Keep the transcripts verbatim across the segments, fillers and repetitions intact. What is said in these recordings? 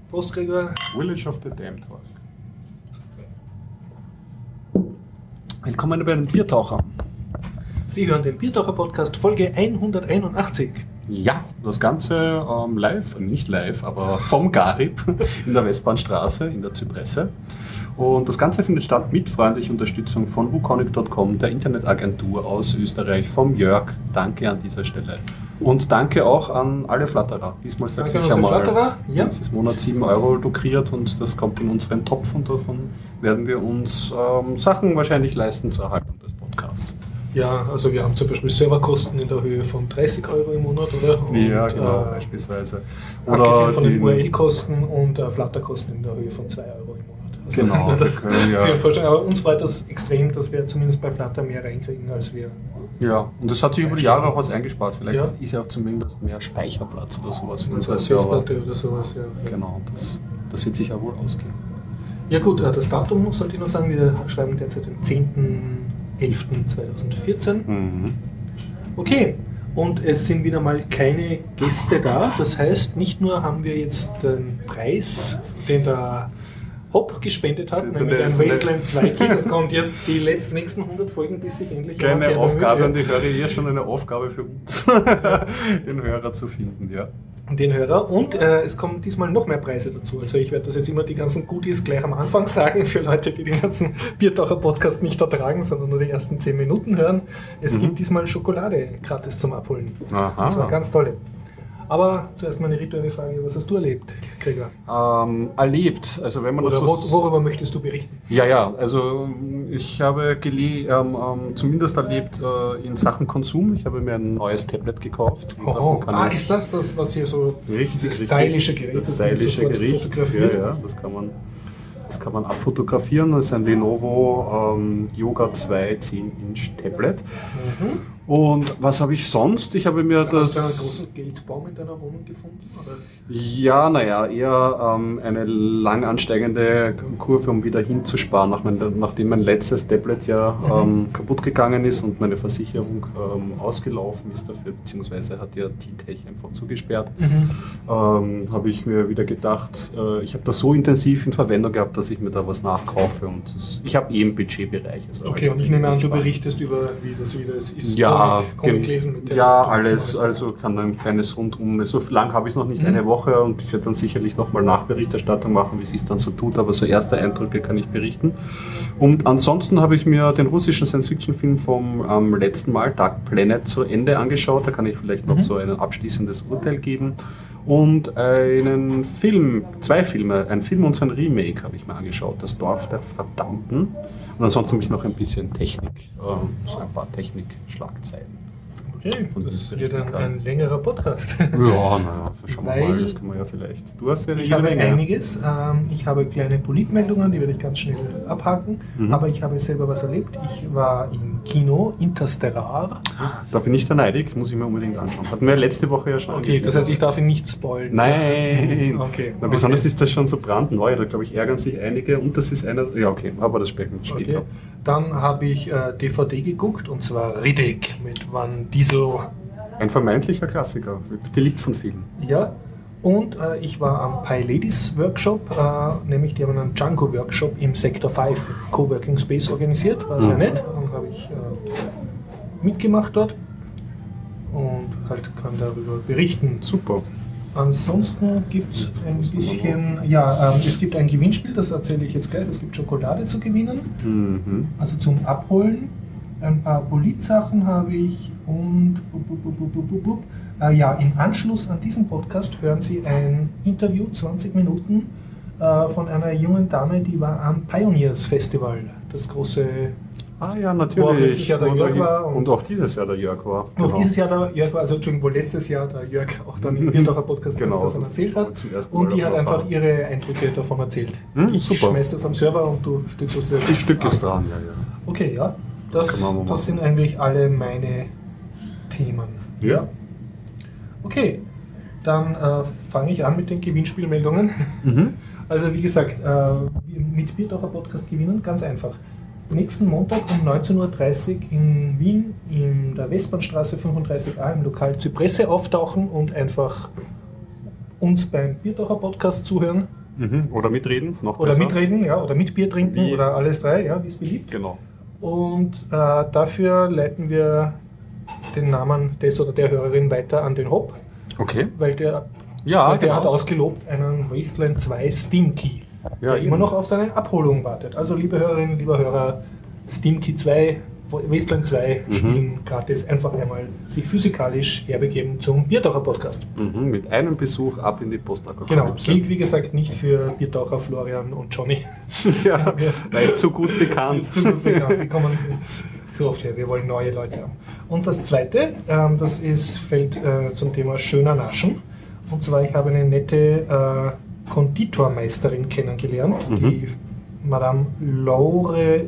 Prost, Gregor. Village of the Damned war's. Willkommen bei den Biertaucher. Sie hören den Biertaucher-Podcast Folge hunderteinundachtzig. Ja, das Ganze ähm, live, nicht live, aber vom Garib in der Westbahnstraße in der Zypresse. Und das Ganze findet statt mit freundlicher Unterstützung von wukonic punkt com, der Internetagentur aus Österreich, vom Jörg. Danke an dieser Stelle. Und danke auch an alle Flatterer. Diesmal sage ich einmal, Flatterer. Ja. dieses Monat sieben Euro lukriert und das kommt in unseren Topf und davon werden wir uns ähm, Sachen wahrscheinlich leisten zur Erhaltung des Podcasts. Ja, also wir haben zum Beispiel Serverkosten in der Höhe von dreißig Euro im Monat, oder? Und, ja, genau, äh, beispielsweise. Oder abgesehen von die, den U R L-Kosten und äh, Flutter-Kosten in der Höhe von zwei Euro im Monat. Also, genau, das können, ja. Sie vorstellen, aber uns freut das extrem, dass wir zumindest bei Flutter mehr reinkriegen, als wir... Ja, und das hat sich über die Jahre auch was eingespart. Vielleicht ja. ist ja auch zumindest mehr Speicherplatz oder sowas für also unsere Server. Festplatte oder sowas, ja. Genau, das, das wird sich ja wohl ausgehen. Ja gut, das Datum sollte ich noch sagen, wir schreiben derzeit den zehnten elften zweitausendvierzehn. Mhm. Okay, und es sind wieder mal keine Gäste da. Das heißt, nicht nur haben wir jetzt den Preis, den der Hopp gespendet hat, Das nämlich ein ist Wasteland zwei Kit. Das kommt jetzt die letzten nächsten hundert Folgen, bis sich endlich jemand Keine Aufgabe, und bemüht, ich höre hier schon eine Aufgabe für uns, den Hörer zu finden, ja. den Hörer. Und äh, es kommen diesmal noch mehr Preise dazu. Also ich werde das jetzt immer die ganzen Goodies gleich am Anfang sagen, für Leute, die den ganzen Biertaucher-Podcast nicht ertragen, sondern nur die ersten zehn Minuten hören. Es Mhm. gibt diesmal Schokolade gratis zum Abholen. Aha. Das war ganz tolle. Aber zuerst mal eine rituelle Frage, was hast du erlebt, Gregor? Ähm, erlebt, also wenn man Oder das so... wor- worüber möchtest du berichten? Ja, ja, also ich habe gele- ähm, ähm, zumindest erlebt äh, in Sachen Konsum. Ich habe mir ein neues Tablet gekauft. Und davon kann Ah, ich- ist das das, was hier so Richtig, dieses richtig. stylische Gerät Das ist, das stylische sofort Gerät, fotografiert? ja, ja, das kann man, das kann man abfotografieren. Das ist ein Lenovo ähm, Yoga zwei zehn Inch Tablet. Mhm. Und was habe ich sonst? Ich habe mir Hast du einen das... großen Geldbaum in deiner Wohnung gefunden? Oder? Ja, naja, eher ähm, eine lang ansteigende Kurve, um wieder hinzusparen, nach mein, nachdem mein letztes Tablet ja ähm, kaputt gegangen ist und meine Versicherung ähm, ausgelaufen ist dafür, beziehungsweise hat ja T-Tech einfach zugesperrt, Mhm. ähm, habe ich mir wieder gedacht, äh, ich habe das so intensiv in Verwendung gehabt, dass ich mir da was nachkaufe und das, ich habe eh im Budgetbereich. Also Okay, und ich nehme an, du berichtest über, wie das wieder ist. Ja, Comic, Comic gen- lesen mit ja, Tablet und alles, alles. also kann ein kleines Rundum, so lang habe ich es noch nicht, Mhm. eine Woche, und ich werde dann sicherlich nochmal Nachberichterstattung machen, wie es sich dann so tut, aber so erste Eindrücke kann ich berichten. Und ansonsten habe ich mir den russischen Science-Fiction-Film vom ähm, letzten Mal, Dark Planet, zu Ende angeschaut, da kann ich vielleicht noch Mhm. so ein abschließendes Urteil geben. Und einen Film, zwei Filme, ein Film und sein Remake habe ich mir angeschaut, Das Dorf der Verdammten. Und ansonsten habe ich noch ein bisschen Technik, ähm, so ein paar Technik-Schlagzeilen. Okay, Von das denen ich wird berichten dann kann. ein längerer Podcast. Ja, naja, schauen wir Weil- mal, das können wir ja vielleicht. Du hast ja eine Ich habe Menge. einiges. Ähm, ich habe kleine Politmeldungen, die werde ich ganz schnell abhaken. Mhm. Aber ich habe selber was erlebt. Ich war im Kino Interstellar. Da bin ich da neidig, muss ich mir unbedingt anschauen. Hatten wir letzte Woche ja schon. Okay, das heißt, ich darf ihn nicht spoilen. Nein! Okay. Na, besonders okay. ist das schon so brandneu, da glaube ich ärgern sich einige und das ist einer. Ja, okay, aber das sprechen wir später. Okay. Dann habe ich äh, D V D geguckt, und zwar Riddick mit Van Diesel. Ein vermeintlicher Klassiker, geliebt von vielen. Ja. Und äh, ich war am Pi Ladies Workshop, äh, nämlich die haben einen Django Workshop im Sector fünf im Coworking Space organisiert. War sehr Mhm. nett. Dann habe ich äh, mitgemacht dort und halt kann darüber berichten. Super. Ansonsten gibt es ein bisschen, ja, ähm, es gibt ein Gewinnspiel, das erzähle ich jetzt gleich. Es gibt Schokolade zu gewinnen, Mhm. also zum Abholen. Ein paar Politsachen habe ich und bup, bup, bup, bup, bup, bup, bup. Äh, ja, im Anschluss an diesen Podcast hören Sie ein Interview, zwanzig Minuten, äh, von einer jungen Dame, die war am Pioneers Festival, das große, Ah ja, Wo auch natürlich. letztes Jahr der Und- Jörg war und- und auch dieses Jahr der Jörg war. wo Genau. dieses Jahr der Jörg war, also Entschuldigung, wo letztes Jahr der Jörg auch dann im Biertaucher Podcast Genau. davon erzählt hat. Zum ersten Mal Und die hat davon einfach erfahren. ihre Eindrücke davon erzählt. Hm, ich super. schmeiß das am Server und du stützt das. Ich stück es an. dran, ja, ja. Okay, ja. Das, kann man mal das machen. sind eigentlich alle meine Themen. Ja. Okay, dann äh, fange ich an mit den Gewinnspielmeldungen. Mhm. Also wie gesagt, äh, mit Biertaucher Podcast gewinnen, ganz einfach. Nächsten Montag um neunzehn Uhr dreißig in Wien in der Westbahnstraße fünfunddreißig a im Lokal Zypresse auftauchen und einfach uns beim Biertaucher Podcast zuhören. Mhm. Oder mitreden, noch Oder besser. mitreden, ja, oder mit Bier trinken Wie? oder alles drei, ja, wie es beliebt. Genau. Und äh, dafür leiten wir den Namen des oder der Hörerin weiter an den Hop, Okay. weil der, Ja, weil der genau. hat ausgelobt einen Wasteland zwei Steam Key, Ja, der eben. immer noch auf seine Abholung wartet. Also liebe Hörerinnen, lieber Hörer, Steam Key zwei, Wasteland zwei Mhm. spielen gratis, einfach einmal sich physikalisch herbegeben zum Biertaucher Podcast. Mhm. Mit einem Besuch ab in die Genau, Postapokalypse. gilt wie gesagt nicht für Biertaucher Florian und Johnny. Ja, weil zu gut bekannt. Zu gut bekannt, die kommen zu oft her. Wir wollen neue Leute haben. Und das zweite, ähm, das ist, fällt äh, zum Thema schöner Naschen. Und zwar, ich habe eine nette äh, Konditormeisterin kennengelernt, Mhm. die Madame Laure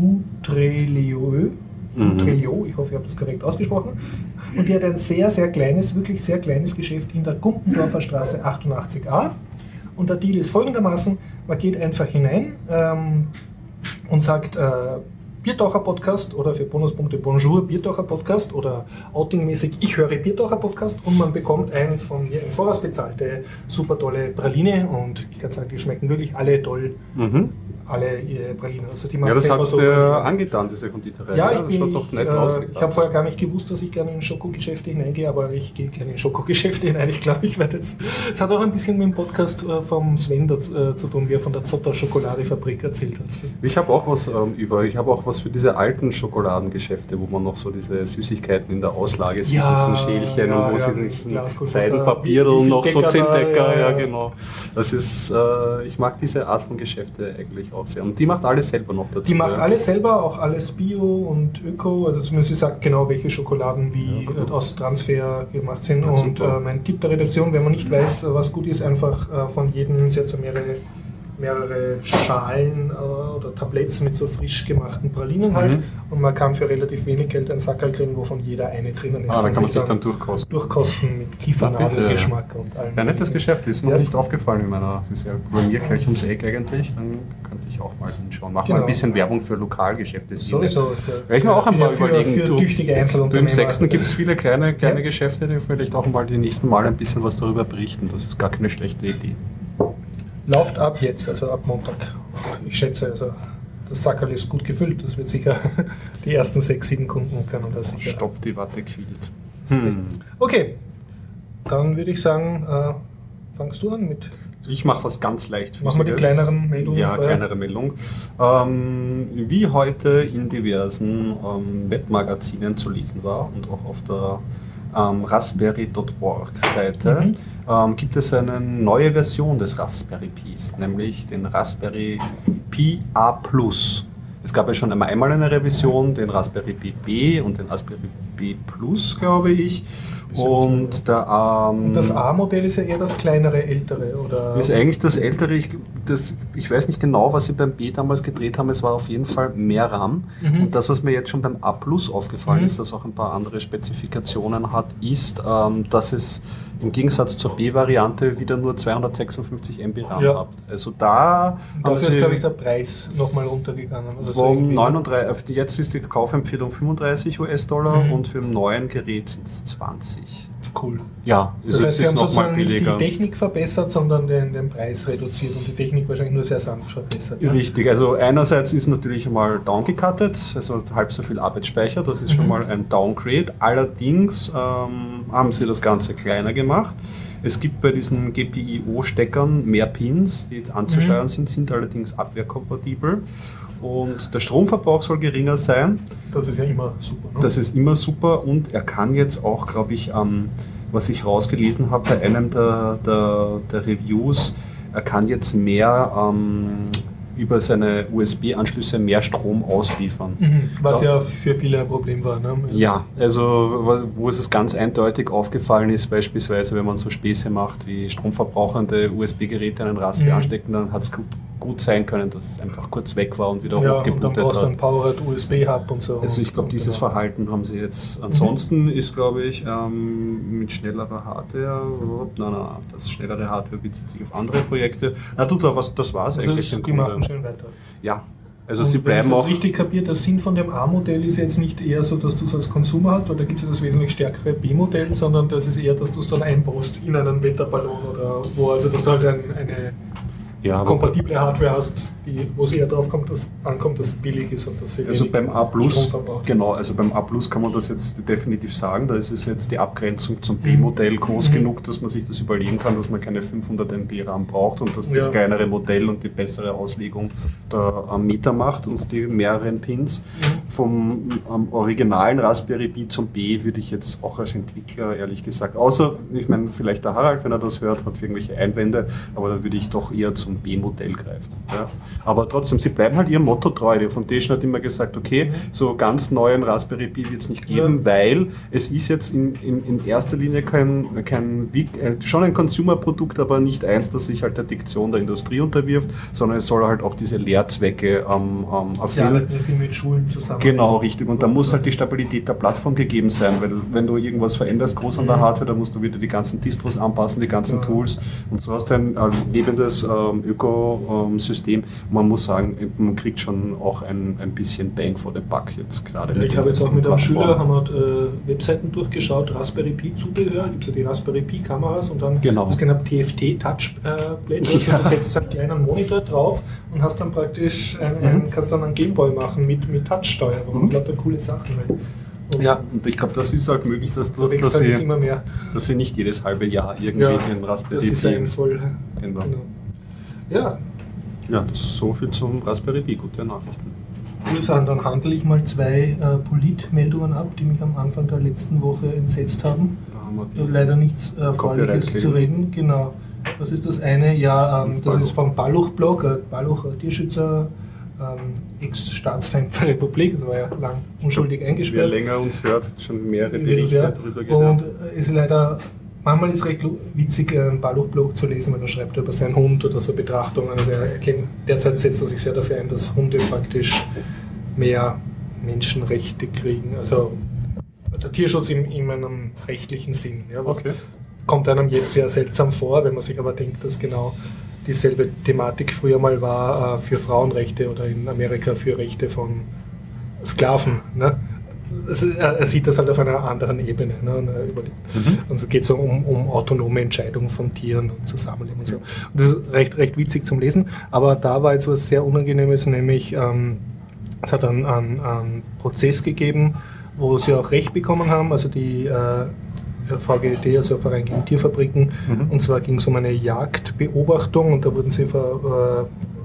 Dutrelieu. Mhm. Dutrelieu, ich hoffe, ich habe das korrekt ausgesprochen. Und die hat ein sehr, sehr kleines, wirklich sehr kleines Geschäft in der Gumpendorfer Straße achtundachtzig a. Und der Deal ist folgendermaßen, man geht einfach hinein ähm, und sagt äh, Biertaucher-Podcast oder für Bonuspunkte Bonjour Biertaucher-Podcast oder outingmäßig Ich höre Biertaucher-Podcast und man bekommt eins von mir in Voraus bezahlte super tolle Praline und ich kann sagen, die schmecken wirklich alle toll, Mhm. alle ihre Pralinen. Also die Ja, macht das selber hat so dir Pralinen. angetan, diese Konditorei. Ja, ich, das bin, schaut doch ich, nett äh, aus. ich habe vorher gar nicht gewusst, dass ich gerne in Schokogeschäfte hineingehe, aber ich gehe gerne in Schokogeschäfte hinein. Ich glaube, ich werde jetzt... Es hat auch ein bisschen mit dem Podcast äh, vom Sven dazu, äh, zu tun, wie er von der Zotter Schokoladefabrik erzählt hat. Ich habe auch was ähm, über. Ich habe auch was für diese alten Schokoladengeschäfte, wo man noch so diese Süßigkeiten in der Auslage sieht, Ja, diesen Schälchen ja, und wo ja, sie mit diesen Glaskuchen, Seidenpapierl wie- wie viel noch so Decker zehn da, Decker, ja, ja, ja. genau. Das ist, äh, ich mag diese Art von Geschäfte eigentlich auch sehr. Und die macht alles selber noch dazu. Die macht ja. alles selber, auch alles Bio und Öko. Also zumindest sie sagt genau, welche Schokoladen wie Ja, cool. äh, aus Transfer gemacht sind. Ja, und super. äh, mein Tipp der Redaktion, wenn man nicht weiß, äh, was gut ist, einfach äh, von jedem, sie hat so mehrere, mehrere Schalen äh, oder Tabletts mit so frisch gemachten Pralinen halt. Mhm. Und man kann für relativ wenig Geld ein Sackerl kriegen, wovon jeder eine drinnen ist. Ah, da und kann man sich dann durchkosten. durchkosten mit Kiefernadelgeschmack und allem. Ja, nettes Geschäft, ist mir Ja. nicht aufgefallen in meiner, das ist ja bei mir gleich ums Eck eigentlich, dann könnte ich auch mal hinschauen. Mach mal Genau. ein bisschen Werbung für Lokalgeschäfte. Sowieso. Werde ich mir auch ein paar für, überlegen. Für du, tüchtige du Einzelunternehmer. im Sechsten gibt es viele kleine, kleine Ja. Geschäfte, die vielleicht auch mal die nächsten Mal ein bisschen was darüber berichten. Das ist gar keine schlechte Idee. Läuft ab jetzt, also ab Montag. Ich schätze, also das Sackerl ist gut gefüllt. Das wird sicher die ersten sechs, sieben Kunden können das sicher. Stopp, die Watte quillt. Hm. Okay, dann würde ich sagen, äh, fangst du an mit. Ich mache was ganz leicht. Machen wir die kleineren Meldungen Ja, vorher? kleinere Meldung. Ähm, wie heute in diversen ähm, Webmagazinen zu lesen war und auch auf der ähm, raspberry Punkt org Seite, Mhm. ähm, gibt es eine neue Version des Raspberry Pis, nämlich den Raspberry Pi A Plus. Es gab ja schon einmal einmal eine Revision, den Raspberry Pi B und den Raspberry Pi Plus, glaube ich. Und der, ähm, Und das A-Modell ist ja eher das kleinere, ältere, oder? ist eigentlich das ältere, ich, das, ich weiß nicht genau, was sie beim B damals gedreht haben, es war auf jeden Fall mehr RAM. Mhm. Und das, was mir jetzt schon beim A Plus aufgefallen Mhm. ist, das auch ein paar andere Spezifikationen hat, ist, ähm, dass es im Gegensatz zur B-Variante wieder nur zweihundertsechsundfünfzig Megabyte RAM Ja. hat. Also da Und haben dafür ist, sie glaube ich, der Preis nochmal runtergegangen. Oder so vom irgendwie. neununddreißig, auf die- jetzt ist die Kaufempfehlung fünfunddreißig US-Dollar Mhm. und für ein neuen Gerät sind es zwanzig. Cool. Ja, Das heißt, sie haben noch mal sozusagen nicht die billiger. Technik verbessert, sondern den, den Preis reduziert und die Technik wahrscheinlich nur sehr sanft verbessert. Ne? Richtig, also einerseits ist natürlich einmal downgecuttet, also halb so viel Arbeitsspeicher, das ist schon Mhm. mal ein Downgrade. Allerdings ähm, haben sie das Ganze kleiner gemacht. Es gibt bei diesen G P I O-Steckern mehr Pins, die anzusteuern Mhm. sind, sind allerdings abwehrkompatibel. Und der Stromverbrauch soll geringer sein. Das ist ja immer super. Ne? Das ist immer super und er kann jetzt auch, glaube ich, ähm, was ich rausgelesen habe bei einem der, der, der Reviews, er kann jetzt mehr ähm, über seine U S B-Anschlüsse mehr Strom ausliefern. Mhm. Was Ja. ja für viele ein Problem war. Ne? Ja, also wo- wo es ganz eindeutig aufgefallen ist, beispielsweise wenn man so Späße macht, wie stromverbrauchende U S B-Geräte an einen Raspberry Mhm. anstecken, dann hat es gut, gut sein können, dass es einfach kurz weg war und wieder Ja, und dann hochgebootet brauchst du hat. einen Powered U S B-Hub und so. Also ich glaube, Und- dieses und, genau. Verhalten haben sie jetzt. Ansonsten ist, glaube ich, ähm, mit schnellerer Hardware, nein, nein, das schnellere Hardware bezieht sich auf andere Projekte. Na du, da was, das war es Also eigentlich. es, im die Grunde. machen schön weiter. Ja, also Und sie wenn bleiben ich das auch. richtig kapiert, der Sinn von dem A-Modell ist jetzt nicht eher so, dass du es als Konsumer hast, weil da gibt es ja das wesentlich stärkere B-Modell, sondern das ist eher, dass du es dann einbaust in einen Wetterballon oder wo, also dass du halt ein, eine ja, kompatible Hardware hast, die, wo es eher darauf kommt, dass ankommt, dass es billig ist und dass sie also beim A Plus, Strom verbraucht. genau, also beim A Plus kann man das jetzt definitiv sagen, da ist es jetzt die Abgrenzung zum B-Modell groß Mhm. genug, dass man sich das überlegen kann, dass man keine fünfhundert Megabyte RAM braucht und dass das Ja. kleinere Modell und die bessere Auslegung da am Meter macht und die mehreren Pins. Mhm. Vom am originalen Raspberry Pi zum B würde ich jetzt auch als Entwickler ehrlich gesagt, außer, ich meine, vielleicht der Harald, wenn er das hört, hat irgendwelche Einwände, aber da würde ich doch eher zum B-Modell greifen. Ja. Aber trotzdem, sie bleiben halt ihrem Motto treu. Die Foundation hat immer gesagt, okay, Mhm. so ganz neuen Raspberry Pi wird es nicht geben, Ja. weil es ist jetzt in, in, in erster Linie kein, kein äh, schon ein Consumer-Produkt, aber nicht eins, das sich halt der Diktion der Industrie unterwirft, sondern es soll halt auch diese Lehrzwecke ähm, ähm, Sie erfüllen. arbeiten ja viel mit Schulen zusammen. Genau, richtig. Und da muss halt die Stabilität der Plattform gegeben sein, weil wenn du irgendwas veränderst, groß an der Mhm. Hardware, dann musst du wieder die ganzen Distros anpassen, die ganzen Ja. Tools. Und so hast du ein äh, lebendes ähm, Ökosystem. Man muss sagen, man kriegt schon auch ein, ein bisschen Bang for the Buck jetzt gerade. Ja, mit ich den habe jetzt auch ganzen mit einem Plattformen. Schüler haben wir, äh, Webseiten durchgeschaut, Raspberry Pi Zubehör, gibt es ja die Raspberry Pi Kameras und dann Genau. das genau T F T Touchpad, also Ja. du setzt einen kleinen Monitor drauf und hast dann praktisch ein, ein, kannst dann einen Gameboy machen mit, mit Touchsteuerung Mhm. und lauter coole Sachen. Und Ja, und ich glaube, das ist halt möglich, dass, da durch, wächst dass, halt jetzt sie, immer mehr. dass sie nicht jedes halbe Jahr irgendwie Ja, den Das Raspberry Design Pi voll. ändern. Genau. Ja, Ja, das ist so viel zum Raspberry Pi. Gute Nachrichten. cool sein. Dann handle ich mal zwei äh, Polit-Meldungen ab, die mich am Anfang der letzten Woche entsetzt haben. Da haben wir die. Leider nichts äh, Erfreuliches Copyright zu reden. Genau. Was ist das eine? Ja, ähm, das Balluch. ist vom Balluch-Blog, äh, Balluch, äh, Tierschützer, ähm, Ex-Staatsfeind der Republik, das war ja lang unschuldig Wer eingesperrt. länger uns hört, schon mehrere Berichte Ja. darüber Und gehört. äh, ist leider, manchmal ist es recht lu- witzig, äh, einen Balluch-Blog zu lesen, weil er schreibt über seinen Hund oder so Betrachtungen. Also er erkennt, derzeit setzt er sich sehr dafür ein, dass Hunde praktisch mehr Menschenrechte kriegen. Also, also Tierschutz in, in einem rechtlichen Sinn. Ja, was Okay. kommt einem jetzt sehr seltsam vor, wenn man sich aber denkt, dass genau dieselbe Thematik früher mal war äh, für Frauenrechte oder in Amerika für Rechte von Sklaven. Ne? Also, er, er sieht das halt auf einer anderen Ebene. Ne? Und, er über die, Mhm. und es geht so um, um autonome Entscheidungen von Tieren und Zusammenleben und so. Und das ist recht, recht witzig zum Lesen, aber da war jetzt was sehr Unangenehmes, nämlich ähm, es hat einen, einen, einen Prozess gegeben, wo sie auch Recht bekommen haben, also die äh, V G T, also Verein gegen Tierfabriken, Mhm. und zwar ging es um eine Jagdbeobachtung und da wurden sie ver,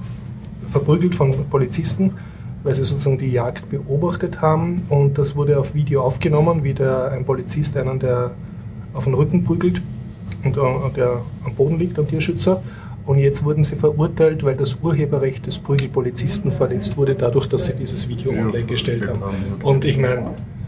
äh, verprügelt von Polizisten, weil sie sozusagen die Jagd beobachtet haben und das wurde auf Video aufgenommen, wie der, ein Polizist einen, der auf den Rücken prügelt und äh, der am Boden liegt, am Tierschützer. Und jetzt wurden sie verurteilt, weil das Urheberrecht des Prügelpolizisten verletzt wurde, dadurch, dass sie dieses Video Ja, online gestellt haben. okay. Und ich meine,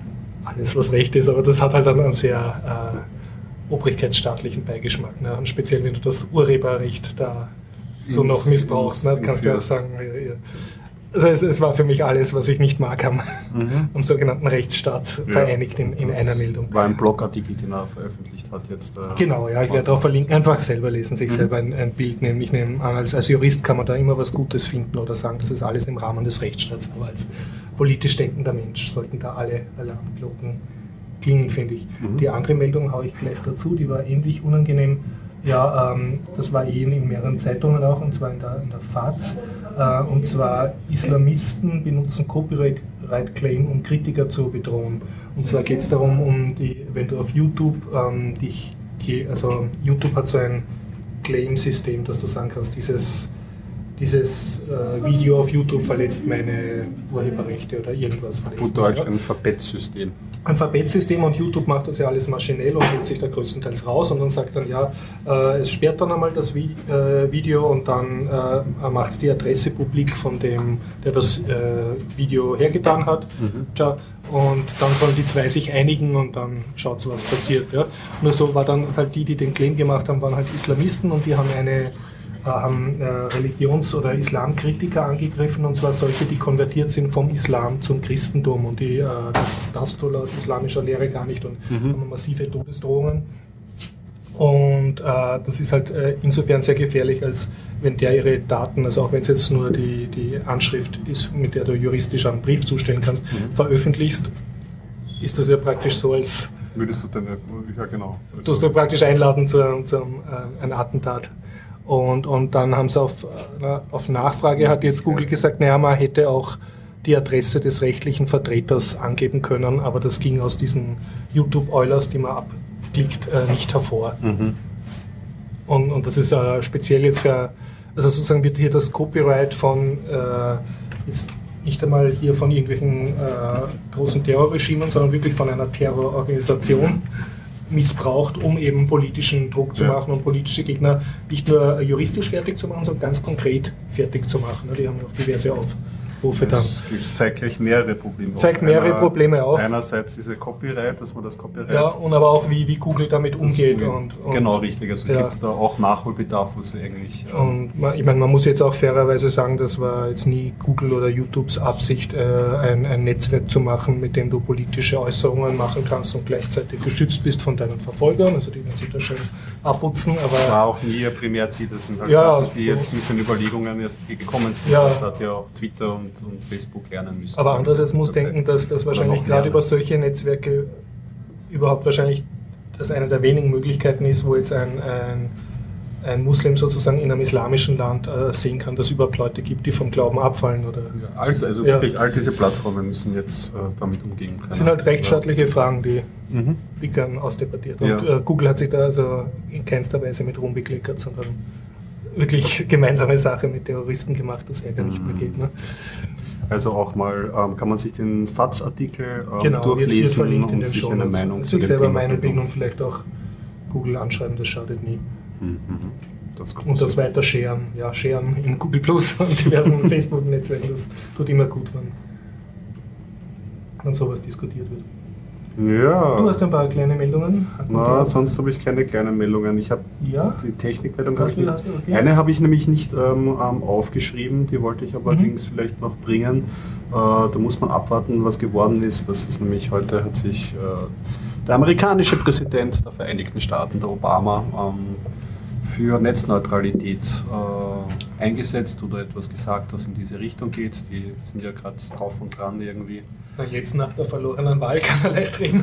alles was recht ist, aber das hat halt dann einen sehr äh, obrigkeitsstaatlichen Beigeschmack. Ne? Und speziell, wenn du das Urheberrecht da so Ins- noch missbrauchst, ne? ins- kannst du ja auch entführst. sagen, ja, ja. Also es, es war für mich alles, was ich nicht mag, am, Mhm. am sogenannten Rechtsstaat Ja, vereinigt in, in das einer Meldung. War ein Blogartikel, den er veröffentlicht hat jetzt. Äh, Genau, ja, ich werde auch verlinken, einfach selber lesen, sich Mhm. selber ein, ein Bild nehmen. Ich nehme an, als, als Jurist kann man da immer was Gutes finden oder sagen, das ist alles im Rahmen des Rechtsstaats, aber als politisch denkender Mensch sollten da alle Alarmglocken klingen, finde ich. Mhm. Die andere Meldung haue ich gleich dazu, die war ähnlich unangenehm. Ja, ähm, das war eh in mehreren Zeitungen auch, und zwar in der, in der F A Z. Äh, und zwar Islamisten benutzen Copyright-Claim, um Kritiker zu bedrohen. Und zwar geht es darum, um die, wenn du auf YouTube ähm, dich, also YouTube hat so ein Claim-System, dass du sagen kannst, dieses, dieses äh, Video auf YouTube verletzt meine Urheberrechte oder irgendwas verletzt. Gut Deutsch, ja. ein Verbettsystem. Ein Verbettsystem, und YouTube macht das ja alles maschinell und hält sich da größtenteils raus und dann sagt dann, ja, äh, es sperrt dann einmal das Vi äh, Video und dann äh, macht es die Adresse publik von dem, der das äh, Video hergetan hat. Mhm. Tja, und dann sollen die zwei sich einigen und dann schaut so, was passiert. Ja. Nur so war dann halt die, die den Claim gemacht haben, waren halt Islamisten und die haben eine haben äh, Religions- oder Islamkritiker angegriffen, und zwar solche, die konvertiert sind vom Islam zum Christentum, und die, äh, das darfst du laut islamischer Lehre gar nicht, und Mhm. haben massive Todesdrohungen. Und äh, das ist halt äh, insofern sehr gefährlich, als wenn der ihre Daten, also auch wenn es jetzt nur die, die Anschrift ist, mit der du juristisch einen Brief zustellen kannst, Mhm. veröffentlichst, ist das ja praktisch so, als Würdest du deine, ja genau. tust du praktisch einladen zu, zu äh, einem Attentat. Und, und dann haben sie auf, auf Nachfrage, hat jetzt Google gesagt, naja, man hätte auch die Adresse des rechtlichen Vertreters angeben können, aber das ging aus diesen YouTube-Eulers, die man abklickt, äh, nicht hervor. Mhm. Und, und das ist äh, speziell jetzt für, also sozusagen wird hier das Copyright von, äh, jetzt nicht einmal hier von irgendwelchen äh, großen Terrorregimen, sondern wirklich von einer Terrororganisation missbraucht, um eben politischen Druck zu ja. machen und politische Gegner nicht nur juristisch fertig zu machen, sondern ganz konkret fertig zu machen. Die haben auch diverse Aufrufe dann. Es zeigt gleich mehrere Probleme zeigt auf. mehrere Einer, Probleme auf. Einerseits diese Copyright, dass man das Copyright... Ja, und aber auch wie, wie Google damit umgeht. Und, und, genau, richtig. Also ja. gibt es da auch Nachholbedarf, wo sie eigentlich... Ähm und man, ich meine, man muss jetzt auch fairerweise sagen, das war jetzt nie Google oder YouTubes Absicht, äh, ein, ein Netzwerk zu machen, mit dem du politische Äußerungen machen kannst und gleichzeitig geschützt bist von deinen Verfolgern. Also die werden sich da schön abputzen. Aber das war auch nie ihr Primärziel. Das sind halt ja, Sachen, die so jetzt mit den Überlegungen erst gekommen sind. Ja. Das hat ja auch Twitter und, und Facebook lernen müssen. Aber andererseits muss denken, dass das wahrscheinlich gerade über solche Netzwerke überhaupt wahrscheinlich das eine der wenigen Möglichkeiten ist, wo jetzt ein, ein, ein Muslim sozusagen in einem islamischen Land äh, sehen kann, dass es überhaupt Leute gibt, die vom Glauben abfallen. Oder ja, also, also ja. wirklich all diese Plattformen müssen jetzt äh, damit umgehen können. Das sind halt rechtsstaatliche ja. Fragen, die, mhm. die gern ausdebattiert. Und ja. äh, Google hat sich da also in keinster Weise mit rumbekleckert, sondern wirklich gemeinsame Sache mit Terroristen gemacht, das ja gar nicht mehr geht. Ne? Also auch mal, ähm, kann man sich den F A Z Artikel ähm, genau, durchlesen wird, wird und sich eine Meinung zu sich selber Meinung bilden und vielleicht auch Google anschreiben, das schadet nie. Mhm. Das und das weiter sharen, ja, sharen in Google Plus und diversen Facebook-Netzwerken, das tut immer gut, wenn, wenn sowas diskutiert wird. Ja. Du hast ein paar kleine Meldungen. Na, sonst habe ich keine kleinen Meldungen. Ich habe ja? die Technikmeldung. Hast du, hast du, okay. Eine habe ich nämlich nicht ähm, aufgeschrieben, die wollte ich aber mhm. allerdings vielleicht noch bringen. Äh, da muss man abwarten, was geworden ist. Das ist nämlich heute hat sich äh, der amerikanische Präsident der Vereinigten Staaten, der Obama, ähm, für Netzneutralität äh, eingesetzt oder etwas gesagt, das in diese Richtung geht. Die sind ja gerade drauf und dran irgendwie. Na, jetzt nach der verlorenen Wahl kann er leicht reden.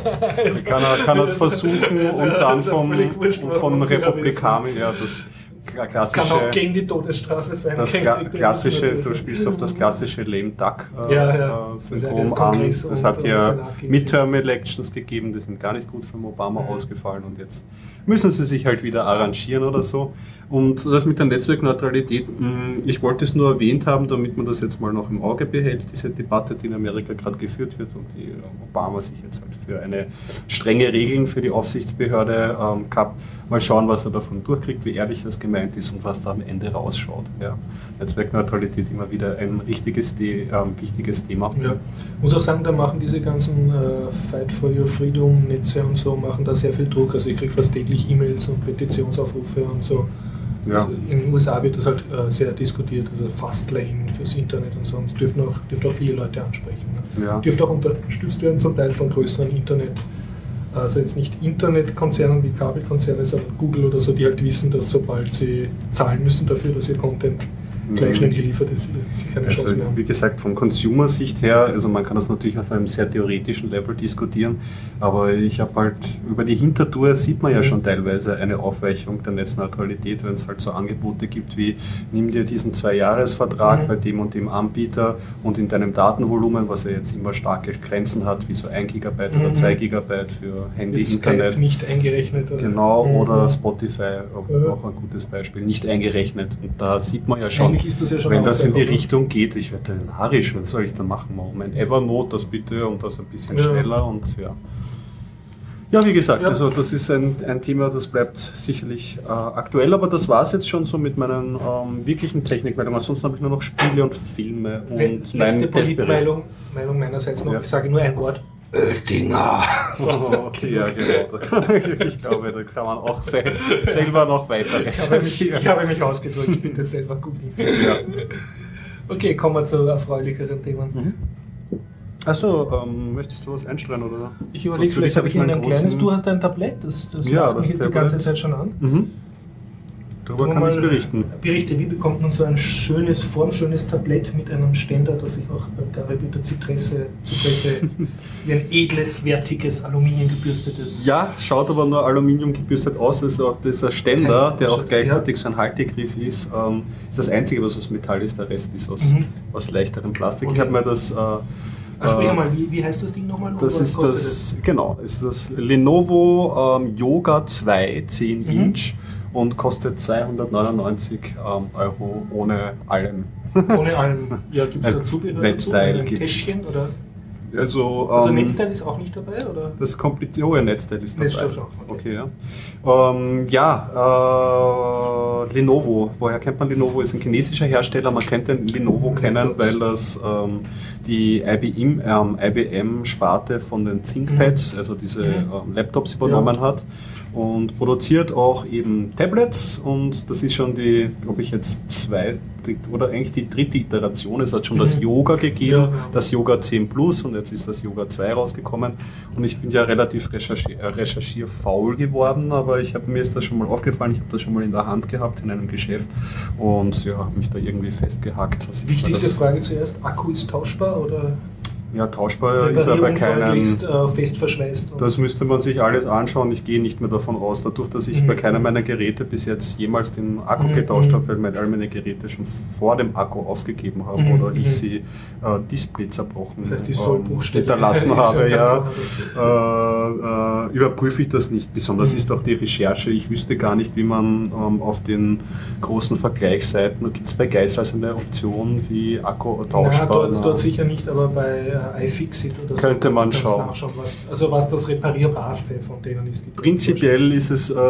kann er kann es versuchen das, und dann vom, wurscht, von Republikanern, ja, das klassische... Das kann auch gegen die Todesstrafe sein. Das Kla klassische, du spielst auf das klassische Lame Duck äh, ja, ja. Syndrom das an. Das hat ja Midterm-Elections gegeben, die sind gar nicht gut für Obama mhm. ausgefallen und jetzt müssen sie sich halt wieder arrangieren oder so. Und das mit der Netzwerkneutralität, ich wollte es nur erwähnt haben, damit man das jetzt mal noch im Auge behält, diese Debatte, die in Amerika gerade geführt wird und die Obama sich jetzt halt für eine strenge Regeln für die Aufsichtsbehörde ähm, gehabt. Mal schauen, was er davon durchkriegt, wie ehrlich das gemeint ist und was da am Ende rausschaut. Ja. Netzwerkneutralität immer wieder ein richtiges, ähm, wichtiges Thema. Ja. Ich muss auch sagen, da machen diese ganzen äh, Fight for Your Freedom Netze und so, machen da sehr viel Druck. Also ich kriege fast täglich E-Mails und Petitionsaufrufe und so. Ja. Also in den U S A wird das halt äh, sehr diskutiert, also Fastlane fürs Internet und so. Und das dürften auch, dürfte auch viele Leute ansprechen. Ne? Ja. Dürfte auch unterstützt werden zum Teil von größeren Internet, also jetzt nicht Internetkonzernen wie Kabelkonzerne, sondern Google oder so, die halt wissen, dass sobald sie zahlen müssen dafür, dass ihr Content gleich schnell geliefert ist, sie keine also, Chance mehr haben. Wie gesagt, von Consumer-Sicht her, also man kann das natürlich auf einem sehr theoretischen Level diskutieren, aber ich habe halt, über die Hintertour sieht man ja schon teilweise eine Aufweichung der Netzneutralität, wenn es halt so Angebote gibt wie, nimm dir diesen Zwei-Jahres-Vertrag mhm. bei dem und dem Anbieter und in deinem Datenvolumen, was ja jetzt immer starke Grenzen hat, wie so ein Gigabyte mhm. oder zwei Gigabyte für Handy, jetzt Internet. Skype nicht eingerechnet. Oder? Genau, mhm. oder Spotify, auch, mhm. auch ein gutes Beispiel, nicht eingerechnet. Und da sieht man ja schon, ist das ja schon wenn das in die Richtung geht, ich werde narrisch, was soll ich da machen? Mein Evernote, das bitte und das ein bisschen ja. schneller und ja. Ja, wie gesagt, ja. also das ist ein, ein Thema, das bleibt sicherlich äh, aktuell, aber das war es jetzt schon so mit meinen ähm, wirklichen Technikmeldungen. Ansonsten habe ich nur noch Spiele und Filme und Le letzte Politmeldung Meldung meinerseits noch, ja. ich sage nur ein Wort. Oettinger. So, okay, ja, genau. Ich glaube, da kann man auch se selber noch weiter ich habe, mich, ich habe mich ausgedrückt, ich bin das selber gut. Ja. Okay, kommen wir zu erfreulicheren Themen. Mhm. Achso, ähm, möchtest du was einstreuen? Oder? Ich überlege, vielleicht habe ich Ihnen ein kleines, du hast ein Tablett, das, das ja, macht mich jetzt die ganze Zeit schon an. Mhm. darüber kann ich berichten. Berichte, wie bekommt man so ein schönes, formschönes Tablett mit einem Ständer, das sich auch beim Garib in der Zypresse, Zypresse wie ein edles, wertiges, aluminiumgebürstetes... Ja, schaut aber nur Aluminium gebürstet aus. Das ist auch dieser Ständer, Kein, der auch gleichzeitig ja. so ein Haltegriff ist. Ähm, ist das Einzige, was aus Metall ist. Der Rest ist aus, mhm. aus leichterem Plastik. Okay. Ich habe mir das... Äh, Also sprich einmal, wie, wie heißt das Ding nochmal? Das ist das, das, genau, ist das Lenovo ähm, Yoga zwei zehn mhm. Inch und kostet zweihundertneunundneunzig ähm, Euro ohne allem. Ohne allem. Ja, gibt es da Zubehör dazu? Ein Kästchen oder? Also, also ähm, Netzteil ist auch nicht dabei, oder? Das komplizierte oh, ja, Netzteil ist dabei. Netzteil schon. Okay, ja. Ähm, ja, äh, Lenovo. Woher kennt man Lenovo? Ist ein chinesischer Hersteller. Man kennt den Lenovo kennen, weil das ähm, die I B M, ähm, I B M-Sparte von den ThinkPads, mhm. also diese ähm, Laptops übernommen ja. hat. Und produziert auch eben Tablets und das ist schon die, glaube ich, jetzt zweite oder eigentlich die dritte Iteration. Es hat schon mhm. das Yoga gegeben, ja, ja. das Yoga zehn Plus und jetzt ist das Yoga zwei rausgekommen. Und ich bin ja relativ recherchier recherchierfaul geworden, aber ich hab, mir ist das schon mal aufgefallen, ich habe das schon mal in der Hand gehabt in einem Geschäft und ja, habe mich da irgendwie festgehackt. Wichtigste Frage zuerst, Akku ist tauschbar oder? Ja, tauschbar ist aber keinen. Äh, fest verschweißt. Das müsste man sich alles anschauen. Ich gehe nicht mehr davon aus, dadurch, dass ich mhm. bei keiner meiner Geräte bis jetzt jemals den Akku mhm. getauscht habe, weil meine, all meine Geräte schon vor dem Akku aufgegeben haben mhm. oder ich sie äh, Display zerbrochen das heißt, die ähm, hinterlassen habe. Ja, äh, äh, überprüfe ich das nicht. Besonders mhm. ist auch die Recherche. Ich wüsste gar nicht, wie man ähm, auf den großen Vergleichsseiten, gibt es bei Geist also eine Option wie Akku tauschbar? Nein, dort, dort sicher nicht, aber bei iFixit oder so. Könnte man schauen. Was, also was das reparierbarste von denen ist. Die Prinzipiell ist es äh,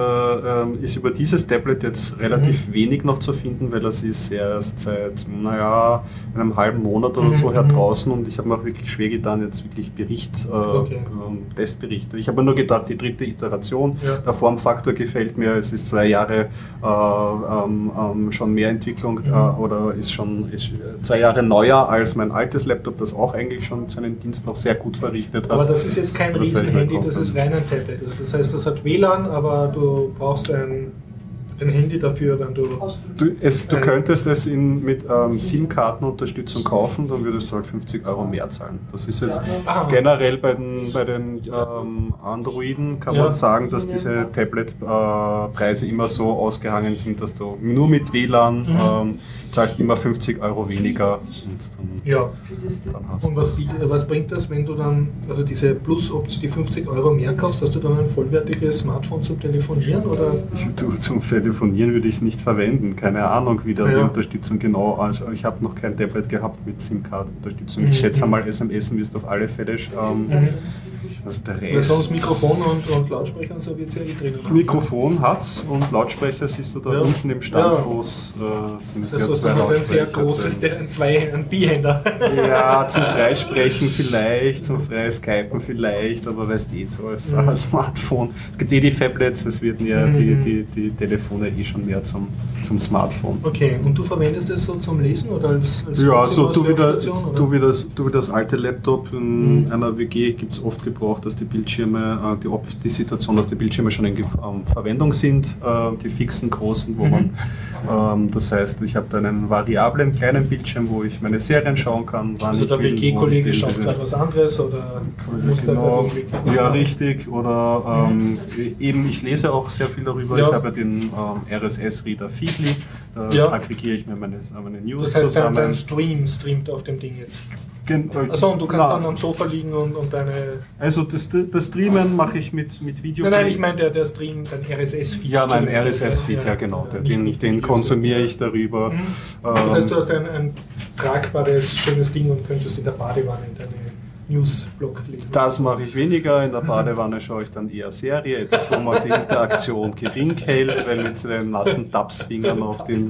äh, ist über dieses Tablet jetzt relativ mhm. wenig noch zu finden, weil das ist erst seit naja, einem halben Monat oder mhm. so her draußen und ich habe mir auch wirklich schwer getan, jetzt wirklich Bericht, äh, okay. äh, Testberichte. Ich habe mir nur gedacht, die dritte Iteration, ja. der Formfaktor gefällt mir, es ist zwei Jahre äh, ähm, ähm, schon mehr Entwicklung mhm. äh, oder ist schon ist zwei Jahre neuer als mein altes Laptop, das auch eigentlich schon seinen Dienst noch sehr gut verrichtet hat. Aber das ist jetzt kein Riesen-Handy, das ist rein ein Tablet. Also das heißt, das hat W L A N, aber du brauchst ein, ein Handy dafür, wenn du... Du, es, du könntest es in, mit ähm, SIM-Kartenunterstützung kaufen, dann würdest du halt fünfzig Euro mehr zahlen. Das ist jetzt ja. generell bei den, bei den ähm, Androiden, kann ja. man sagen, dass diese Tablet-Preise äh, immer so ausgehangen sind, dass du nur mit W L A N mhm. ähm, zahlst immer fünfzig Euro weniger. Und dann, ja. dann hast und was, bietet, was bringt das, wenn du dann, also diese Plus, ob du die fünfzig Euro mehr kaufst, hast du dann ein vollwertiges Smartphone zum Telefonieren? Oder? Ich, du, zum Telefonieren würde ich es nicht verwenden. Keine Ahnung, wie da ja. die Unterstützung genau anschaut. Ich habe noch kein Tablet gehabt mit SIM-Card-Unterstützung. Mhm. Ich schätze mal, S M S wirst du auf alle Fälle. Ähm, mhm. Also der Rest. Weil sonst Mikrofon und, und Lautsprecher und so wird es ja eh drin. Mikrofon hat es und Lautsprecher siehst du da ja. unten im Standfuß. Ja. Äh, sind das heißt, ja zwei Lautsprecher. Ein sehr großes, ein, zwei, ein Bihänder. Ja, zum Freisprechen vielleicht, zum frei Skypen vielleicht, aber weißt du, eh so als mhm. Smartphone. Es gibt eh die Phablets, es werden ja mhm. die, die, die Telefone eh schon mehr zum, zum Smartphone. Okay, und du verwendest das so zum Lesen oder als, als ja, so du wie, der, du, wie das, du wie das alte Laptop in mhm. einer W G gibt es oft gebraucht, dass die Bildschirme, die, die Situation, dass die Bildschirme schon in ähm, Verwendung sind, äh, die fixen großen, wo mhm. man, ähm, das heißt, ich habe da einen variablen kleinen Bildschirm, wo ich meine Serien schauen kann. Also der W G-Kollege schaut gerade was anderes oder muss genau, da ja, richtig, oder ähm, mhm. eben, ich lese auch sehr viel darüber, ja. ich habe den ähm, R S S-Reader Feedly, da ja. aggregiere ich mir meine, meine News das heißt, zusammen. Dein Stream streamt auf dem Ding jetzt. Achso, und du kannst na, dann am Sofa liegen und, und deine... Also das, das Streamen mache ich mit, mit Video. Nein, nein, ich meine der, der Stream, dein R S S-Feed. Ja, mein R S S-Feed, ja, ja genau. Ja, den nicht, den konsumiere ich darüber. Mhm. Das heißt, du hast ein, ein tragbares, schönes Ding und könntest in der Badewanne deine Newsblog lesen. Das mache ich weniger. In der Badewanne schaue ich dann eher Serie, etwas, wo man die Interaktion gering hält, weil mit den nassen Tapsfingern auf den,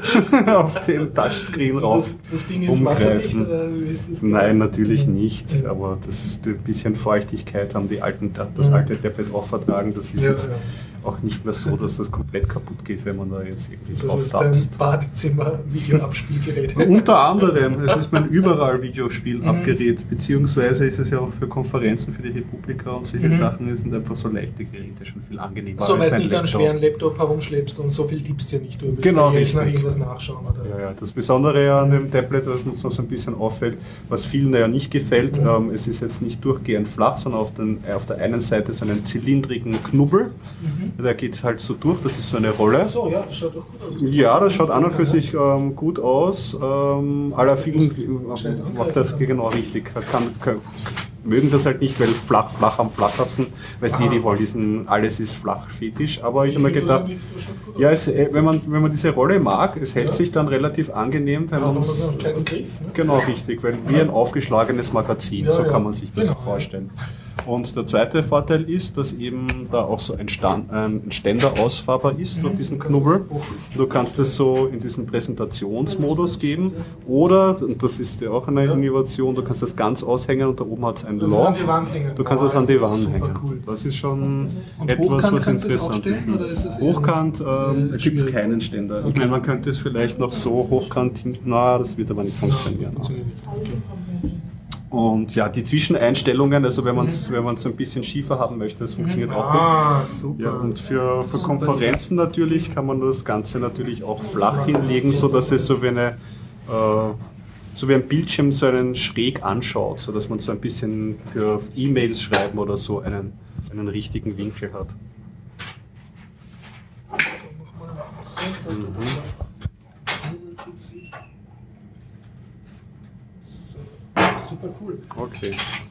auf den Touchscreen rauf das, das Ding ist wasserdicht, oder wie ist das? Nein, natürlich nicht. Aber das ein bisschen Feuchtigkeit haben die alten, das alte Tablet auch vertragen. Das ist ja, jetzt ja. auch nicht mehr so, dass das komplett kaputt geht, wenn man da jetzt irgendwie Also drauf ist dein tapst. Badezimmer-Videoabspielgerät. Unter anderem, es ist mein überall Videospielabgerät, Mhm. beziehungsweise ist es ja auch für Konferenzen, für die Republika und solche Mhm. Sachen, sind einfach so leichte Geräte schon viel angenehmer. So, weil als du ein nicht einen Laptop. schweren Laptop herumschleppst und so viel tippst dir nicht. Du willst Genau, ja jetzt nach richtig. irgendwas nachschauen. Oder? Ja, ja, das Besondere an dem Tablet, was uns noch so ein bisschen auffällt, was vielen ja nicht gefällt, Mhm. ähm, es ist jetzt nicht durchgehend flach, sondern auf, den, auf der einen Seite so einen zylindrigen Knubbel, Mhm. der geht halt so durch, das ist so eine Rolle. So, ja, das schaut doch gut aus. Ja, das schaut an und für sich ähm, gut aus. Ähm, aller vielen Gescheit äh, macht das genau richtig. Kann, kann, mögen das halt nicht, weil flach, flach am flackersten. Weißt du, die wollen diesen alles ist flach Fetisch. Aber ich habe mir finde, das gedacht, sieht- das schaut gut ja, aus. es, äh, wenn, man, wenn man diese Rolle mag, es hält Ja. sich dann relativ angenehm, wenn Ja, man man es. hat einen gescheiten Griff, ne? Genau, richtig, weil wie ein aufgeschlagenes Magazin, Ja, so ja. kann man sich das Genau, vorstellen. Und der zweite Vorteil ist, dass eben da auch so ein, Stand, ein Ständer ausfahrbar ist durch diesen Knubbel. Du kannst es so in diesen Präsentationsmodus geben oder, und das ist ja auch eine Ja. Innovation, du kannst das ganz aushängen und da oben hat es ein Das ist Loch. an die Wand hängen. Du kannst Oh, das an die das ist Wand super hängen. cool. Das ist schon Und etwas, hochkant was kannst du das interessant ist. aufstellen, oder ist das eher Hochkant nicht- ähm, äh, gibt es schwierig? keinen Ständer. Ich Okay. meine, man könnte es vielleicht noch so hochkant hin. Na, das wird aber nicht funktionieren. Funktioniert nicht. Und ja, die Zwischeneinstellungen, also wenn man es wenn man's ein bisschen schiefer haben möchte, das funktioniert auch gut. Ah, super. Ja, und für, für Konferenzen natürlich kann man das Ganze natürlich auch flach hinlegen, sodass es so wie eine äh, so wie ein Bildschirm so einen schräg anschaut, sodass man so ein bisschen für E-Mails schreiben oder so einen, einen richtigen Winkel hat. Super cool. Okay.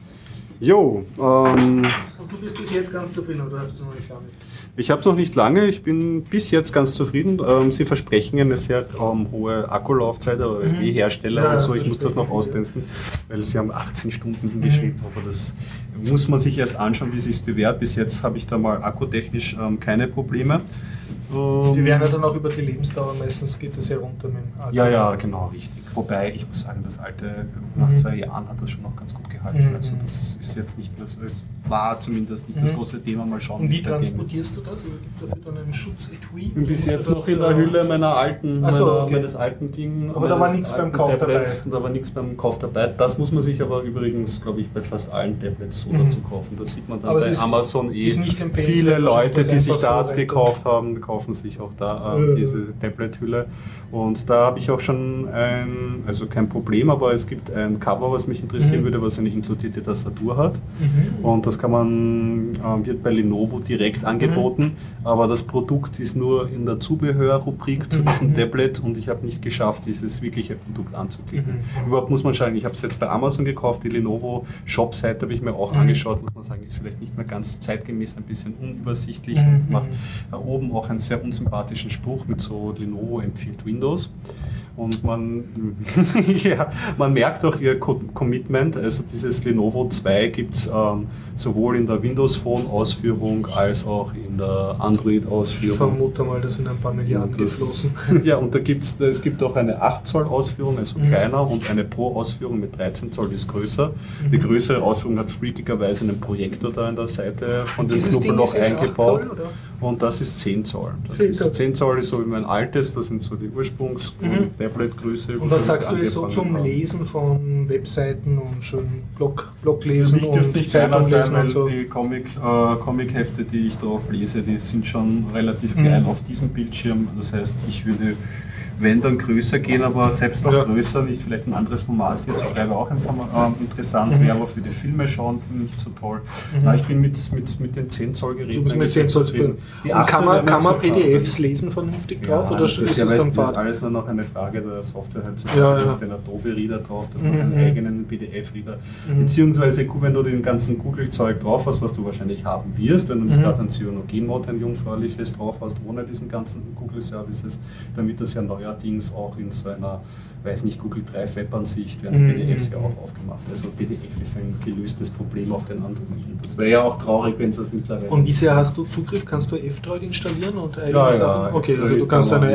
Jo, ähm, Und du bist bis jetzt ganz zufrieden, oder hast du es noch nicht fertig? ich habe es noch nicht lange, ich bin bis jetzt ganz zufrieden. Ähm, Sie versprechen eine sehr ähm, hohe Akkulaufzeit, aber als Mhm. die Hersteller Ja, und so, das ich muss das noch versprechen, austesten, weil Sie haben achtzehn Stunden hingeschrieben, aber das muss man sich erst anschauen, wie es sich bewährt. Bis jetzt habe ich da mal akkutechnisch ähm, keine Probleme. Die Ähm, werden ja dann auch über die Lebensdauer, meistens geht das ja runter mit dem Akku. ja, ja, genau, richtig. Wobei, ich muss sagen, das alte, nach Mhm. zwei Jahren hat das schon noch ganz gut gehalten. Mhm. Also das ist jetzt nicht mehr so, war zumindest nicht das Mhm. große Thema, mal schauen, Und wie es bei dem ist. transportierst du das? Also gibt es dafür dann einen Schutzetui? Ich bin bis Musst du jetzt das, noch in der äh, Hülle meiner alten, Ach so, meiner, okay. meines alten Ding. Aber da war meines nichts beim alten Kauf Tablets, dabei. Da war nichts beim Kauf dabei. Das muss man sich aber übrigens, glaube ich, bei fast allen Tablets so Mhm. dazu kaufen. Das sieht man dann Aber es bei ist- Amazon eh. ist nicht empfehlenswert, Viele wahrscheinlich, Leute, das die sich einfach so das rein- gekauft haben, kaufen sich auch da äh, Mhm. diese Tablet-Hülle. Und da habe ich auch schon ein, also kein Problem, aber es gibt ein Cover, was mich interessieren Mhm. würde, was eine inkludierte Tastatur hat. Mhm. Und das kann man, äh, wird bei Lenovo direkt angeboten, aber das Produkt ist nur in der Zubehörrubrik zu Mhm. diesem Tablet und ich habe nicht geschafft, dieses wirkliche Produkt anzuklicken. Mhm. Überhaupt muss man schauen, ich habe es jetzt bei Amazon gekauft, die Lenovo Shop-Seite habe ich mir auch Mhm. angeschaut, muss man sagen, ist vielleicht nicht mehr ganz zeitgemäß, ein bisschen unübersichtlich Mhm. und macht da oben auch einen sehr unsympathischen Spruch mit so Lenovo empfiehlt Windows. Und man, ja, man merkt auch ihr Co- Commitment, also dieses Lenovo zwei gibt es ähm, sowohl in der Windows Phone Ausführung als auch in der Android Ich Ausführung. vermute mal, das sind ein paar Milliarden Und das- geflossen. Ja, und da gibt's, es gibt auch eine acht Zoll Ausführung, also Mhm. kleiner, und eine Pro Ausführung mit dreizehn Zoll, die ist größer. Die Mhm. größere Ausführung hat freakigerweise einen Projektor da an der Seite von dem Dieses Ding Knubbelloch ist jetzt acht eingebaut. Zoll, oder? Und das ist zehn Zoll. Das zehn ist, Zoll. zehn Zoll ist so wie mein altes, das sind so die Ursprungs- Mhm. und Tablet-Größe. Und was sagst du jetzt so angefangen zum habe. Lesen von Webseiten und schön Blog, Für Bloglesen mich und dürfte es nicht kleiner Zeitung sein, lesen weil und so? die Comic, äh, Comic-Hefte, die ich drauf lese, die sind schon relativ klein Mhm. auf diesem Bildschirm. Das heißt, ich würde, wenn dann größer gehen, aber selbst noch Ja. größer, nicht vielleicht ein anderes Format, vier zu drei wäre auch informa- äh, interessant, Mhm. wäre aber für die Filme schauen nicht so toll. Mhm. Na, ich bin mit, mit, mit den zehn Zoll Geräten Du bist mit eigentlich zehn Zoll zufrieden. zufrieden. Die Und achter kann man, wäre kann nicht man so P D Fs praktisch. lesen vernünftig Ja, drauf oder das ist ist, ja, das weißt, dann du, das ist Fahrt? alles nur noch eine Frage der Software heutzutage. Ja, Du ja. hast den Adobe-Reader drauf, du hast Mhm. noch einen eigenen P D F-Reader. Mhm. Beziehungsweise, wenn du den ganzen Google-Zeug drauf hast, was du wahrscheinlich haben wirst, wenn du nicht Mhm. gerade ein Cyanogen-Mod, ein jungfräuliches drauf hast, ohne diesen ganzen Google-Services, dann wird das ja neuerdings auch in so einer, weiß nicht, Google Drive-Web-Ansicht, werden Mhm. P D Fs ja auch aufgemacht. Also P D F ist ein gelöstes Problem auf den anderen. Das wäre ja auch traurig, wenn es das mittlerweile Und wie sehr hast du Zugriff? Kannst du F-Droid installieren und eigene Ja, ja, Sachen? Okay, also F-Droid du kannst kann man-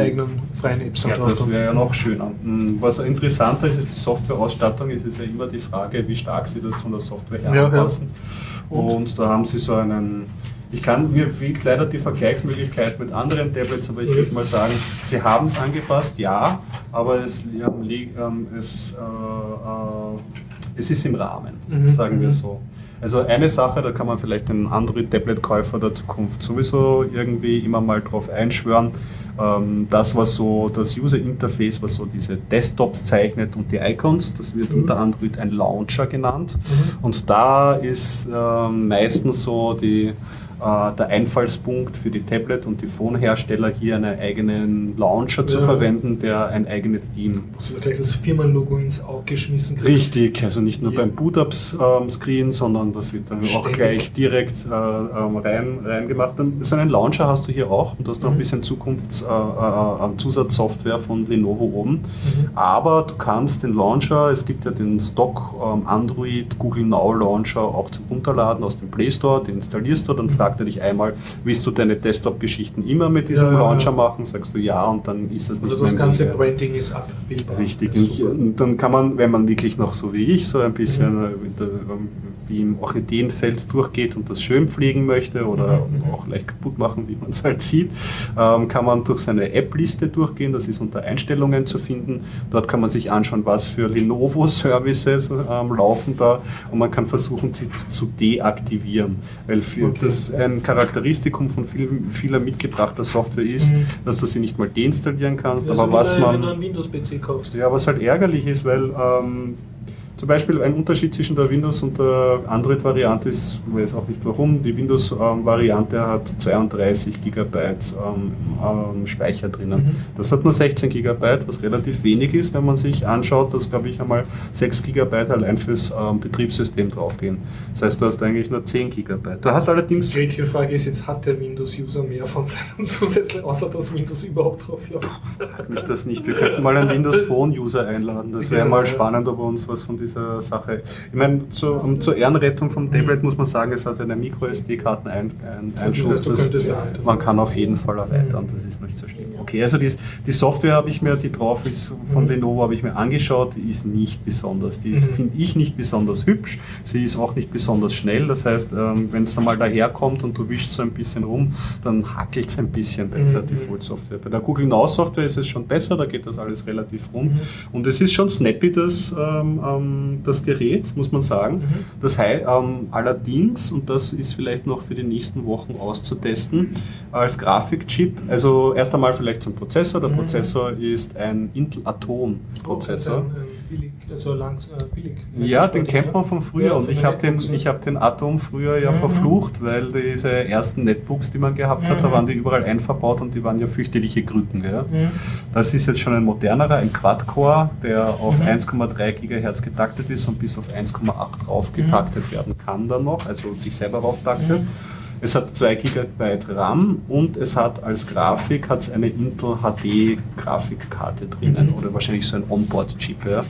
Ich kann, mir fehlt leider die Vergleichsmöglichkeit mit anderen Tablets, aber ich würde mal sagen, sie haben es angepasst, ja, aber es, ja, es, äh, äh, es ist im Rahmen, mhm. sagen wir so. Also eine Sache, da kann man vielleicht den Android-Tablet-Käufer der Zukunft sowieso irgendwie immer mal drauf einschwören. Ähm, das, was so das User-Interface, was so diese Desktops zeichnet und die Icons, das wird mhm. unter Android ein Launcher genannt. Mhm. Und da ist ähm, meistens so die der Einfallspunkt für die Tablet- und die Phone-Hersteller, hier einen eigenen Launcher ja. zu verwenden, der ein eigenes Theme. Also gleich das Firmenlogo ins Auge geschmissen kriegt. Richtig, also nicht nur ja. beim Boot-Up-Screen, ähm, sondern das wird dann Ständig. auch gleich direkt äh, rein, rein gemacht. So einen Launcher hast du hier auch und du hast noch mhm. ein bisschen Zukunfts-Zusatzsoftware äh, äh, von Lenovo oben. Mhm. Aber du kannst den Launcher, es gibt ja den Stock ähm, Android Google Now Launcher auch zum Runterladen aus dem Play Store, den installierst du, dann fragt er dich einmal, willst du deine Desktop-Geschichten immer mit diesem ja, Launcher machen? Sagst du ja und dann ist das nicht also das mehr. Das ganze Branding ist abbildbar. Richtig. Und dann kann man, wenn man wirklich noch so wie ich, so ein bisschen mhm. wie im Orchideenfeld durchgeht und das schön pflegen möchte oder mhm. auch leicht kaputt machen, wie man es halt sieht, ähm, kann man durch seine App-Liste durchgehen. Das ist unter Einstellungen zu finden. Dort kann man sich anschauen, was für Lenovo-Services ähm, laufen da und man kann versuchen, sie zu, zu deaktivieren. Weil für okay. das ein Charakteristikum von viel, vieler mitgebrachter Software ist, mhm. dass du sie nicht mal deinstallieren kannst. Ja, aber so was wie man, wenn du einen Windows-P C kaufst. Ja, was halt ärgerlich ist, weil ähm, zum Beispiel ein Unterschied zwischen der Windows- und der Android-Variante ist, ich weiß auch nicht warum, die Windows-Variante hat zweiunddreißig Gigabyte ähm, ähm, Speicher drinnen. Mhm. Das hat nur sechzehn Gigabyte, was relativ wenig ist, wenn man sich anschaut, dass, glaube ich, einmal sechs Gigabyte allein fürs ähm, Betriebssystem draufgehen. Das heißt, du hast eigentlich nur zehn Gigabyte. Du hast allerdings... Die Gretchenfrage ist jetzt, hat der Windows-User mehr von seinen Zusätzen, außer dass Windows überhaupt drauf läuft? Hat mich das nicht. Wir könnten mal einen Windows-Phone-User einladen. Das wäre mal spannend, ob er uns was von dieser Sache. Ich meine, zu, um, zur Ehrenrettung vom Tablet muss man sagen, es hat eine Micro-S D-Karten-Einschub. Man kann auf jeden Fall erweitern, das ist nicht so schlimm. Okay, also die, die Software habe ich mir, die drauf ist von Lenovo, habe ich mir angeschaut, die ist nicht besonders. Die finde ich nicht besonders hübsch, sie ist auch nicht besonders schnell, das heißt, ähm, wenn es dann mal daherkommt und du wischst so ein bisschen rum, dann hackelt es ein bisschen bei dieser Default-Software. Bei der Google Now-Software ist es schon besser, da geht das alles relativ rund und es ist schon snappy, das ähm, ähm, das Gerät, muss man sagen. Mhm. Das heißt, ähm, allerdings, und das ist vielleicht noch für die nächsten Wochen auszutesten, als Grafikchip, also erst einmal vielleicht zum Prozessor. Der mhm. Prozessor ist ein Intel Atom-Prozessor. Oh, billig, also lang, äh, billig. Ja, den kennt man von früher ja, und ich habe den, hab den Atom früher ja mhm. verflucht, weil diese ersten Netbooks, die man gehabt hat, mhm. da waren die überall einverbaut und die waren ja fürchterliche Krücken. Ja. Mhm. Das ist jetzt schon ein modernerer, ein Quad-Core, der auf mhm. eins Komma drei Gigahertz getaktet ist und bis auf eins Komma acht raufgetaktet mhm. werden kann dann noch, also sich selber rauftaktet. Mhm. Es hat zwei Gigabyte RAM und es hat als Grafik hat's eine Intel H D Grafikkarte drinnen mhm. oder wahrscheinlich so ein Onboard-Chip. Ja.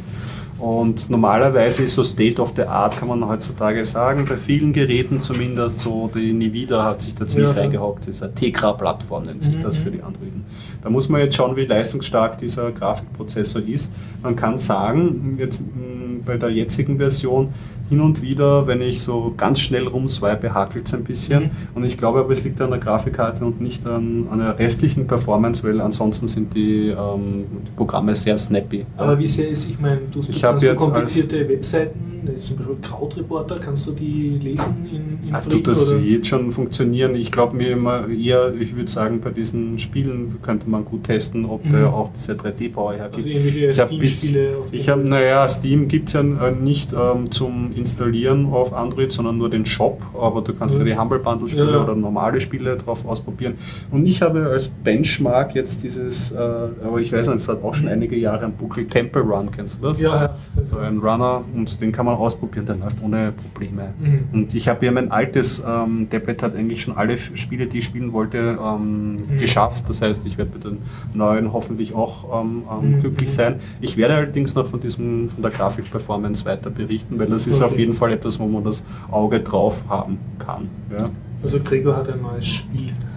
Und normalerweise ist so State of the Art, kann man heutzutage sagen, bei vielen Geräten zumindest, so die Nvidia hat sich da ziemlich ja. reingehockt, das ist eine Tegra-Plattform, nennt sich mhm. das für die Androiden. Da muss man jetzt schauen, wie leistungsstark dieser Grafikprozessor ist. Man kann sagen, jetzt bei der jetzigen Version, hin und wieder, wenn ich so ganz schnell rumswipe, hackelt es ein bisschen. Mhm. Und ich glaube aber, es liegt an der Grafikkarte und nicht an, an der restlichen Performance, weil ansonsten sind die, ähm, die Programme sehr snappy. Aber wie sehr ist, ich meine, du, du kannst du komplizierte Webseiten, zum Beispiel Krautreporter, kannst du die lesen in, in Ach, tut das oder? Wird schon funktionieren. Ich glaube mir immer eher, ich würde sagen, bei diesen Spielen könnte man gut testen, ob mhm. der auch diese drei D-Power hergibt. Also irgendwelche Steam-Spiele? Ich habe, naja, Steam gibt es ja nicht ähm, zum Installieren auf Android, sondern nur den Shop, aber du kannst ja, ja die Humble Bundle Spiele ja. oder normale Spiele drauf ausprobieren. Und ich habe als Benchmark jetzt dieses, äh, aber ich weiß nicht, es hat auch schon einige Jahre ein Buckel, Temple Run, kennst du das? Ja, ja. So ein Runner und den kann man ausprobieren, der läuft ohne Probleme. Mhm. Und ich habe ja mein altes ähm, Tablet hat eigentlich schon alle Spiele, die ich spielen wollte, ähm, mhm. geschafft. Das heißt, ich werde mit den neuen hoffentlich auch ähm, ähm, mhm. glücklich sein. Ich werde allerdings noch von diesem, von der Grafikperformance weiter berichten, weil das ist okay. auf jeden Fall etwas, wo man das Auge drauf haben kann. Ja. Also Gregor hat ein neues Spiel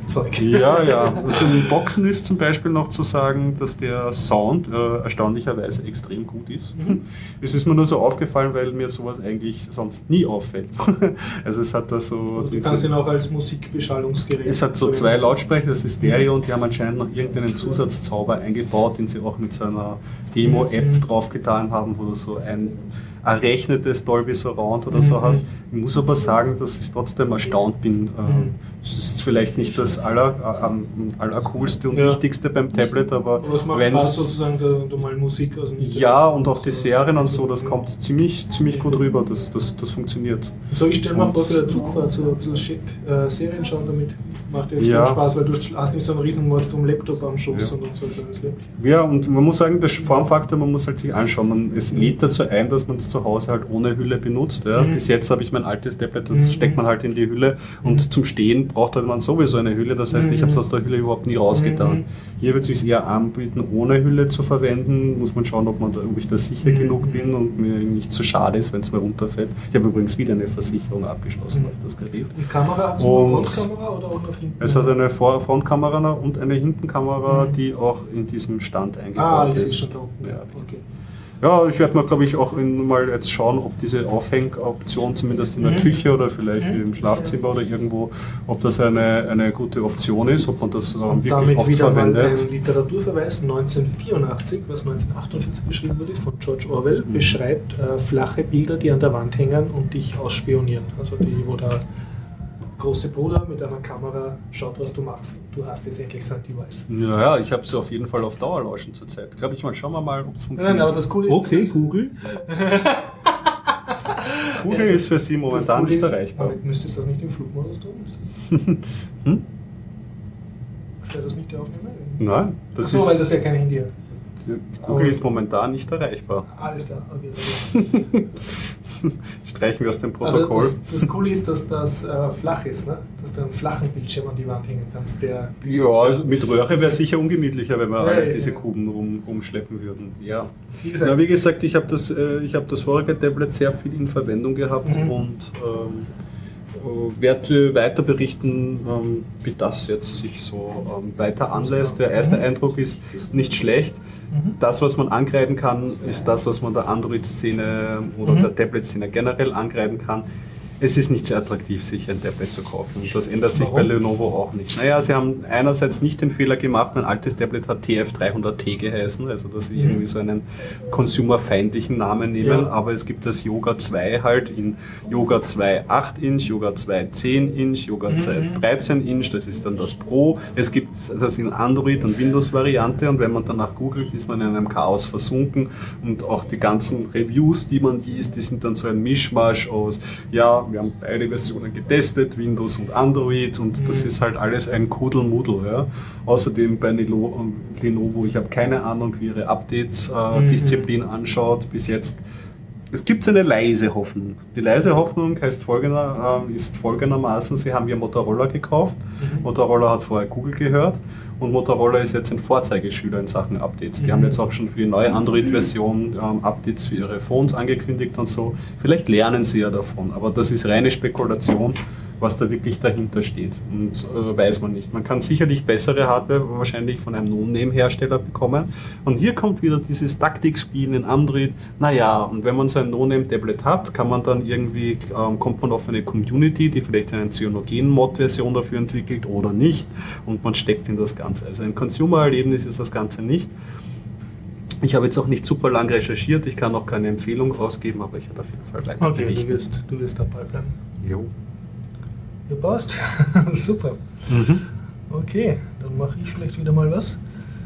Werkzeug. Ja, ja. Und den Boxen ist zum Beispiel noch zu sagen, dass der Sound äh, erstaunlicherweise extrem gut ist. Mhm. Es ist mir nur so aufgefallen, weil mir sowas eigentlich sonst nie auffällt. Also es hat da so... Also du kannst ihn auch als Musikbeschallungsgerät... Es hat so zwei Lautsprecher, das ist Stereo, und die haben anscheinend noch irgendeinen Zusatzzauber eingebaut, den sie auch mit so einer Demo-App mhm. draufgetan haben, wo du so ein errechnetes Dolby Surround oder so mhm. hast. Ich muss aber sagen, dass ich trotzdem erstaunt bin. Mhm. Es ist vielleicht nicht das aller, äh, allercoolste und ja. wichtigste beim Tablet, aber, aber es macht Spaß sozusagen, da, da mal Musik aus dem Internet. Ja, und auch die Serien und so, das kommt ziemlich, ziemlich gut rüber, das, das, das funktioniert. So, ich stelle mir vor, für der Zugfahrt so ein bisschen Shit, äh, Serien schauen damit. Macht ja extrem ja. Spaß, weil du hast nicht so einen riesen Monster am Laptop am Schoß, ja. sondern so ein kleines Laptop. Ja, und man muss sagen, der Formfaktor, man muss halt sich anschauen. Man, es lädt dazu ein, dass man es zu Hause halt ohne Hülle benutzt. Ja. Mhm. Bis jetzt habe ich mein altes Tablet, das mhm. steckt man halt in die Hülle mhm. und zum Stehen braucht halt man sowieso eine Hülle. Das heißt, mhm. ich habe es aus der Hülle überhaupt nie rausgetan. Mhm. Hier wird es sich eher anbieten, ohne Hülle zu verwenden. Muss man schauen, ob, man da, ob ich da sicher mhm. genug bin und mir nicht zu schade ist, wenn es mir runterfällt. Ich habe übrigens wieder eine Versicherung abgeschlossen mhm. auf das Gerät. Die Kamera hat so eine Frontkamera oder auch noch hinten? Es hat eine Frontkamera und eine Hintenkamera, mhm. die auch in diesem Stand eingebaut ah, ist. ist schon da. Ja, okay. Ja, ich werde mal, glaube ich, auch in, mal jetzt schauen, ob diese Aufhängoption zumindest in der mhm. Küche oder vielleicht mhm. im Schlafzimmer oder irgendwo, ob das eine, eine gute Option ist, ob man das ähm, wirklich damit oft wieder verwendet. Mal ein Literaturverweis neunzehnhundertvierundachtzig, was neunzehnhundertachtundvierzig geschrieben wurde, von George Orwell, mhm. beschreibt äh, flache Bilder, die an der Wand hängen und dich ausspionieren. Also die, wo der große Bruder mit einer Kamera schaut, was du machst. Du hast jetzt endlich sein Device. Ja, ja, ich habe sie auf jeden Fall auf Dauerlauschen zurzeit. Glaube ich mal, schauen wir mal, ob es funktioniert. Nein, aber das Coole ist, okay, das Google. Google ja, ist für Sie momentan nicht erreichbar. Aber müsstest du das nicht im Flugmodus tun? hm? Stellt das nicht die Aufnahme? Nein. Das Ach so, ist, weil das ja kein Handy hat. Google aber ist momentan nicht erreichbar. Alles klar, okay. Streichen wir aus dem Protokoll. Also das, das Coole ist, dass das äh, flach ist, ne? Dass du einen flachen Bildschirm an die Wand hängen kannst. Der ja, also mit Röhre wäre es sicher ungemütlicher, wenn wir ja, alle diese ja. Kuben rum, rumschleppen würden. Ja. Wie gesagt, Na, wie gesagt, ich habe das, äh, ich hab das vorige Tablet sehr viel in Verwendung gehabt mhm. und ähm, werde weiter berichten, ähm, wie das jetzt sich so ähm, weiter anlässt. Der erste mhm. Eindruck ist nicht schlecht. Mhm. Das, was man angreifen kann, ist das, was man der Android-Szene oder mhm. der Tablet-Szene generell angreifen kann. Es ist nicht sehr attraktiv, sich ein Tablet zu kaufen. Das ändert sich Warum? bei Lenovo auch nicht. Naja, sie haben einerseits nicht den Fehler gemacht, mein altes Tablet hat T F dreihundert T geheißen, also dass sie mhm. irgendwie so einen consumerfeindlichen Namen nehmen, ja. aber es gibt das Yoga zwei halt in Yoga zwei acht Inch, Yoga zwei zehn Inch, Yoga mhm. zwei dreizehn Inch, das ist dann das Pro. Es gibt das in Android- und Windows-Variante und wenn man danach googelt, ist man in einem Chaos versunken und auch die ganzen Reviews, die man liest, die sind dann so ein Mischmasch aus, ja, wir haben beide Versionen getestet, Windows und Android und mhm. das ist halt alles ein Kuddelmuddel. Ja. Außerdem bei Lenovo, ich habe keine Ahnung, wie ihre Updates-Disziplin äh, mhm. anschaut. Bis jetzt, es gibt eine leise Hoffnung. Die leise Hoffnung heißt folgender, äh, ist folgendermaßen, sie haben ja Motorola gekauft. Mhm. Motorola hat vorher Google gehört. Und Motorola ist jetzt ein Vorzeigeschüler in Sachen Updates. Die mhm. haben jetzt auch schon für die neue Android-Version ähm, Updates für ihre Phones angekündigt und so. Vielleicht lernen sie ja davon, aber das ist reine Spekulation, was da wirklich dahinter steht. Und äh, weiß man nicht. Man kann sicherlich bessere Hardware wahrscheinlich von einem No-Name-Hersteller bekommen. Und hier kommt wieder dieses Taktikspiel in Android. Naja, und wenn man so ein No-Name-Tablet hat, kann man dann irgendwie, ähm, kommt man auf eine Community, die vielleicht eine Cyanogen-Mod-Version dafür entwickelt oder nicht. Und man steckt in das Ganze. Also ein Consumer-Erlebnis ist das Ganze nicht. Ich habe jetzt auch nicht super lang recherchiert, ich kann auch keine Empfehlung rausgeben, aber ich werde auf jeden Fall weiter okay, berichten. Du wirst, du wirst dabei bleiben. Jo. Ja, passt. Super. Mhm. Okay, dann mache ich vielleicht wieder mal was.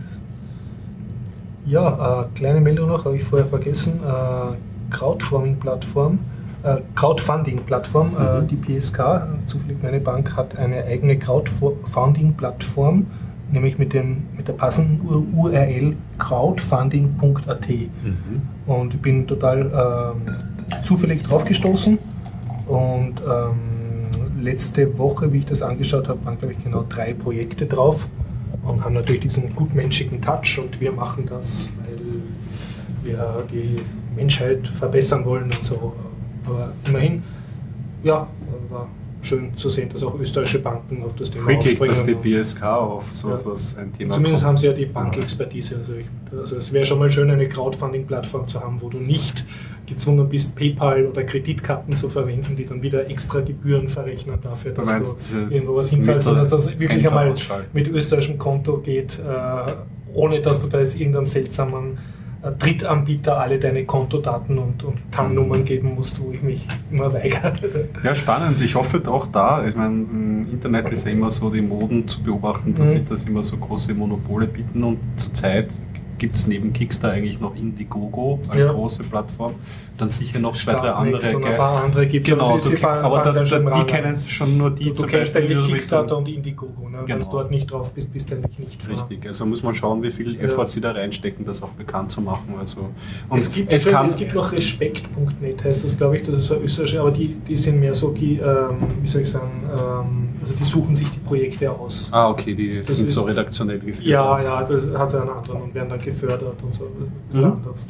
Ja, äh, kleine Meldung noch, habe ich vorher vergessen. Äh, Crowdfunding-Plattform, äh, Crowdfunding-Plattform, mhm. äh, die P S K, zufällig meine Bank, hat eine eigene Crowdfunding-Plattform, nämlich mit, dem, mit der passenden U R L crowdfunding punkt a t. Mhm. Und ich bin total ähm, zufällig drauf gestoßen und ähm, letzte Woche, wie ich das angeschaut habe, waren glaube ich genau drei Projekte drauf und haben natürlich diesen gutmenschigen Touch und wir machen das, weil wir die Menschheit verbessern wollen und so. Aber immerhin, ja, war schön zu sehen, dass auch österreichische Banken auf das Thema Freakig, aufspringen. dass die B S K auf so Ja. etwas ein Thema Zumindest kommt. haben sie ja die Bankexpertise. Also, ich, also es wäre schon mal schön, eine Crowdfunding-Plattform zu haben, wo du nicht gezwungen bist, PayPal oder Kreditkarten zu verwenden, die dann wieder extra Gebühren verrechnen dafür, dass Du du, meinst, diese- irgendwo was das hinzahlst, sondern dass das wirklich Einfach einmal ausschalten. mit österreichischem Konto geht, äh, ohne dass du da jetzt irgendeinem seltsamen äh, Drittanbieter alle deine Kontodaten und, und T A N-Nummern geben musst, wo ich mich immer weigere. Ja, spannend. Ich hoffe auch da, ich meine, im Internet ist ja immer so die Moden zu beobachten, dass Mhm. sich das immer so große Monopole bieten und zurzeit gibt es neben Kickstarter eigentlich noch Indiegogo als Ja. große Plattform, dann sicher noch zwei, drei Startnext andere. und ein gell? paar andere gibt es, Genau, aber, sie, du, sie fahren, aber fahren das, dann schon die ran. kennen schon nur die Du, du zum kennst Beispiel eigentlich Richtung- Kickstarter und Indiegogo. Ne? Wenn Genau. du dort nicht drauf bist, bist du eigentlich nicht vor. Richtig, also muss man schauen, wie viel Ja. Effort sie da reinstecken, das auch bekannt zu machen. Also, und Es gibt, es kann, es gibt noch respekt punkt net, heißt das, glaube ich, das ist eine österreichische, aber die, die sind mehr so, die, ähm, wie soll ich sagen, ähm, also die suchen sich die Projekte aus. ah, okay, die Das sind ist- so redaktionell geführt. Ja, ja, das hat ja einen anderen und werden dann gefördert und so. Mhm. Anders.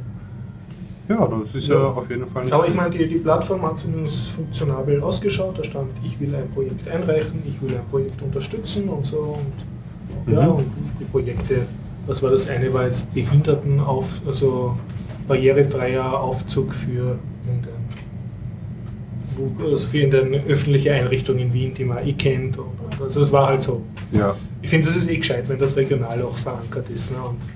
Ja, das ist ja, Ja. auf jeden Fall nicht Aber ich schlecht. meine, die, die Plattform hat zumindest funktionabel ausgeschaut. Da stand, ich will ein Projekt einreichen, ich will ein Projekt unterstützen und so. Und, ja, Mhm. und die Projekte, was war das eine, war jetzt Behindertenauf, also barrierefreier Aufzug für irgendein, wo- also für irgendeine öffentliche Einrichtung in Wien, die man eh kennt. Und, und, also es war halt so. Ja. Ich finde, das ist eh gescheit, wenn das regional auch verankert ist. Ne? Und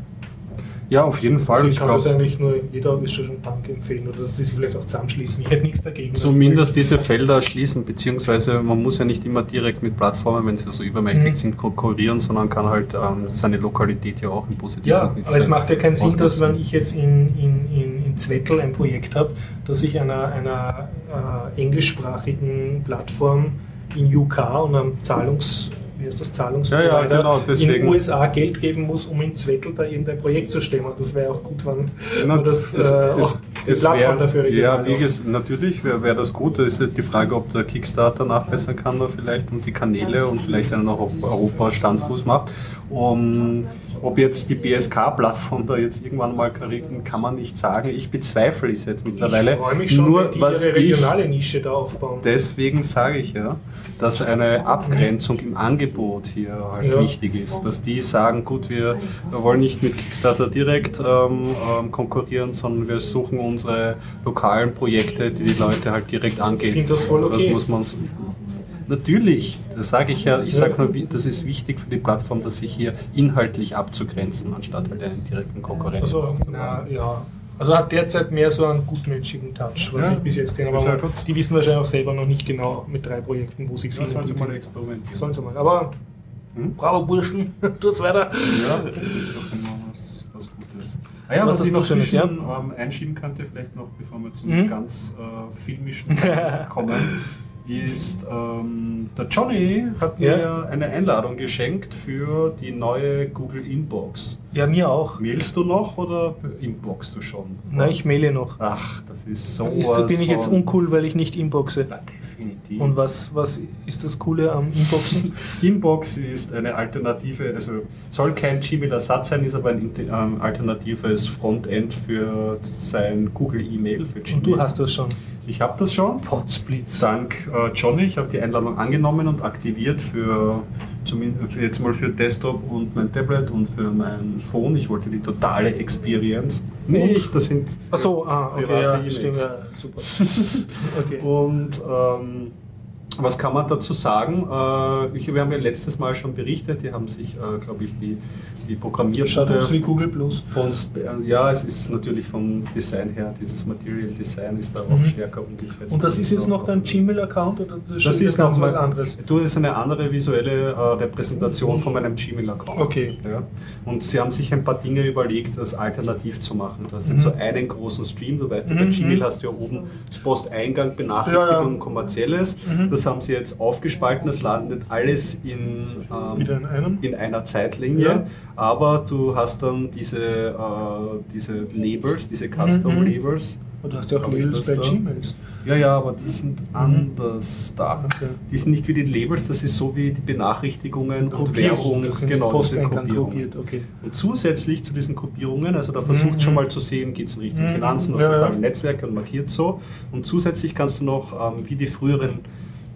ja, auf jeden Fall. also ich Ich kann das glaube, eigentlich nur jeder österreichischen Bank empfehlen oder dass die sich vielleicht auch zusammenschließen. Ich hätte nichts dagegen. zumindest diese Felder schließen, beziehungsweise man muss ja nicht immer direkt mit Plattformen, wenn sie so übermächtig Mhm. sind, konkurrieren, sondern kann halt ähm, seine Lokalität ja auch im Positiven Ja, mit aber es macht ja keinen Sinn, dass ausnutzen. wenn ich jetzt in, in, in, in Zwettl ein Projekt habe, dass ich einer, einer äh, englischsprachigen Plattform in U K und einem Zahlungs... wie heißt das, Zahlungsprovider Ja, ja, genau, in deswegen- den U S A Geld geben muss, um in Zwettl da irgendein Projekt zu stemmen. Das wäre auch gut, wenn, Na, wenn das, es- äh, es- auch die es Plattform wär- dafür Ja, regional wie läuft. gesagt, natürlich wäre wär das gut. Es ist halt die Frage, ob der Kickstarter nachbessern kann da vielleicht und die Kanäle und vielleicht einen auch Europa Standfuß macht. Um, ob jetzt die B S K-Plattform da jetzt irgendwann mal kriegen, kann man nicht sagen. Ich bezweifle es jetzt mittlerweile. Ich freue mich schon, Nur wenn die was ihre ich regionale Nische da aufbauen. Deswegen sage ich ja, dass eine Abgrenzung im Angebot hier halt Ja. wichtig ist. Dass die sagen, gut, wir, wir wollen nicht mit Kickstarter direkt ähm, ähm, konkurrieren, sondern wir suchen unsere lokalen Projekte, die die Leute halt direkt angehen. Ich finde das voll okay. Das muss man s- Natürlich, das sage ich ja. Ich sage nur, wie- das ist wichtig für die Plattform, dass sich hier inhaltlich abzugrenzen, anstatt halt einen direkten Konkurrenten. Also, na, ja. Also hat derzeit mehr so einen gutmenschlichen Touch, was Ja, ich bis jetzt gesehen habe. ist ja Aber gut. die wissen wahrscheinlich auch selber noch nicht genau mit drei Projekten, wo sie Ja, sind. sollen sie mal experimentieren. Sollen sie mal. Aber Hm? bravo Burschen, tut's weiter. Ja, das ist doch immer was, was Gutes. Ah ja, Was was, hast ich du noch Schönes, zwischen, ähm, einschieben könnte, vielleicht noch, bevor wir zum Mhm. ganz äh, filmischen Teil kommen, ist, ähm, der Johnny hat Ja. mir eine Einladung geschenkt für die neue Google Inbox. Ja, mir auch. Mailst du noch oder inboxst du schon? Nein, ich maile noch. Ach, das ist so. Ist, bin ich jetzt uncool, weil ich nicht inboxe? Ja, definitiv. Und was, was ist das Coole am Inboxen? Inbox ist eine Alternative, also soll kein Gmail-Ersatz sein, ist aber ein inter- ähm, alternatives Frontend für sein Google E-Mail, für Gmail. Und du hast das schon. Ich habe das schon. Potzblitz. Dank äh, Johnny, ich habe die Einladung angenommen und aktiviert für, zumindest für jetzt mal für Desktop und mein Tablet und für mein Phone. Ich wollte die totale Experience. Nicht, das sind Achso, ah, okay, private ja, E-Mails. stimmt, ja, super. Okay. Und ähm, was kann man dazu sagen? Äh, ich, wir haben ja letztes Mal schon berichtet, die haben sich, äh, glaube ich, die, die Programmierer Schaut aus wie Google Plus. von, Sp- äh, ja, es ist natürlich vom Design her, dieses Material Design ist da auch Mhm. stärker umgesetzt. Und das ist jetzt noch dein Gmail-Account oder das ist schon Das wieder ist noch ganz was mal- anderes? Du, das ist eine andere visuelle äh, Repräsentation von meinem Gmail-Account. Okay. Ja. Und sie haben sich ein paar Dinge überlegt, das alternativ zu machen. Du hast jetzt Mhm. so einen großen Stream, du weißt ja, Mhm, bei Gmail mhm. hast du ja oben das Posteingang, Benachrichtigung, Ja, ja. kommerzielles. Mhm. Das haben sie jetzt aufgespalten, das landet alles in, ähm, Wieder in einem? in einer Zeitlinie, Ja. aber du hast dann diese, äh, diese Labels, diese Custom-Labels. Und du hast ja auch Hab ich Mails das bei da? Gmails. Ja, ja, aber die sind anders da. Okay. Die sind nicht wie die Labels, das ist so wie die Benachrichtigungen und Gruppierung, Werbung. das sind Genau, das sind Posteingang Gruppierungen. gruppiert, okay. Und zusätzlich zu diesen Gruppierungen, also da versucht Mhm. schon mal zu sehen, geht es in Richtung Mhm. Finanzen, Ja, soziale ja. Netzwerke und markiert so. Und zusätzlich kannst du noch, ähm, wie die früheren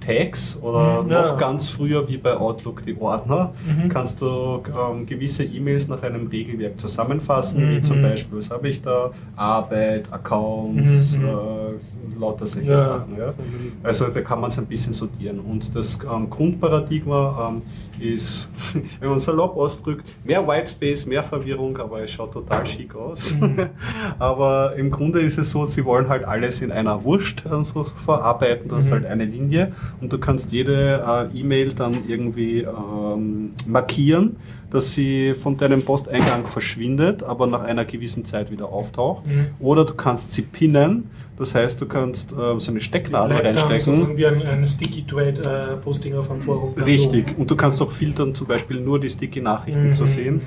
Tags oder Mhm, noch ja. ganz früher wie bei Outlook die Ordner, Mhm. kannst du ähm, gewisse E-Mails nach einem Regelwerk zusammenfassen, Mhm. wie zum Beispiel, was habe ich da, Arbeit, Accounts, Mhm. äh, lauter solche Ja. Sachen. Ja. Also da kann man es ein bisschen sortieren. Und das ähm, Grundparadigma ähm, ist, wenn man salopp ausdrückt, mehr Whitespace, mehr Verwirrung, aber es schaut total schick aus. Mhm. Aber im Grunde ist es so, sie wollen halt alles in einer Wurst äh, so verarbeiten. Du hast Mhm. halt eine Linie und du kannst jede äh, E-Mail dann irgendwie ähm, markieren, dass sie von deinem Posteingang verschwindet, aber nach einer gewissen Zeit wieder auftaucht. Mhm. Oder du kannst sie pinnen, das heißt, du kannst äh, so eine Stecknadel Bleibt dann reinstecken. sozusagen wie ein, ein Sticky-Thread-Posting auf einem Forum. ganz Richtig. oben. Und du kannst auch filtern, zum Beispiel nur die Sticky-Nachrichten Mhm. zu sehen.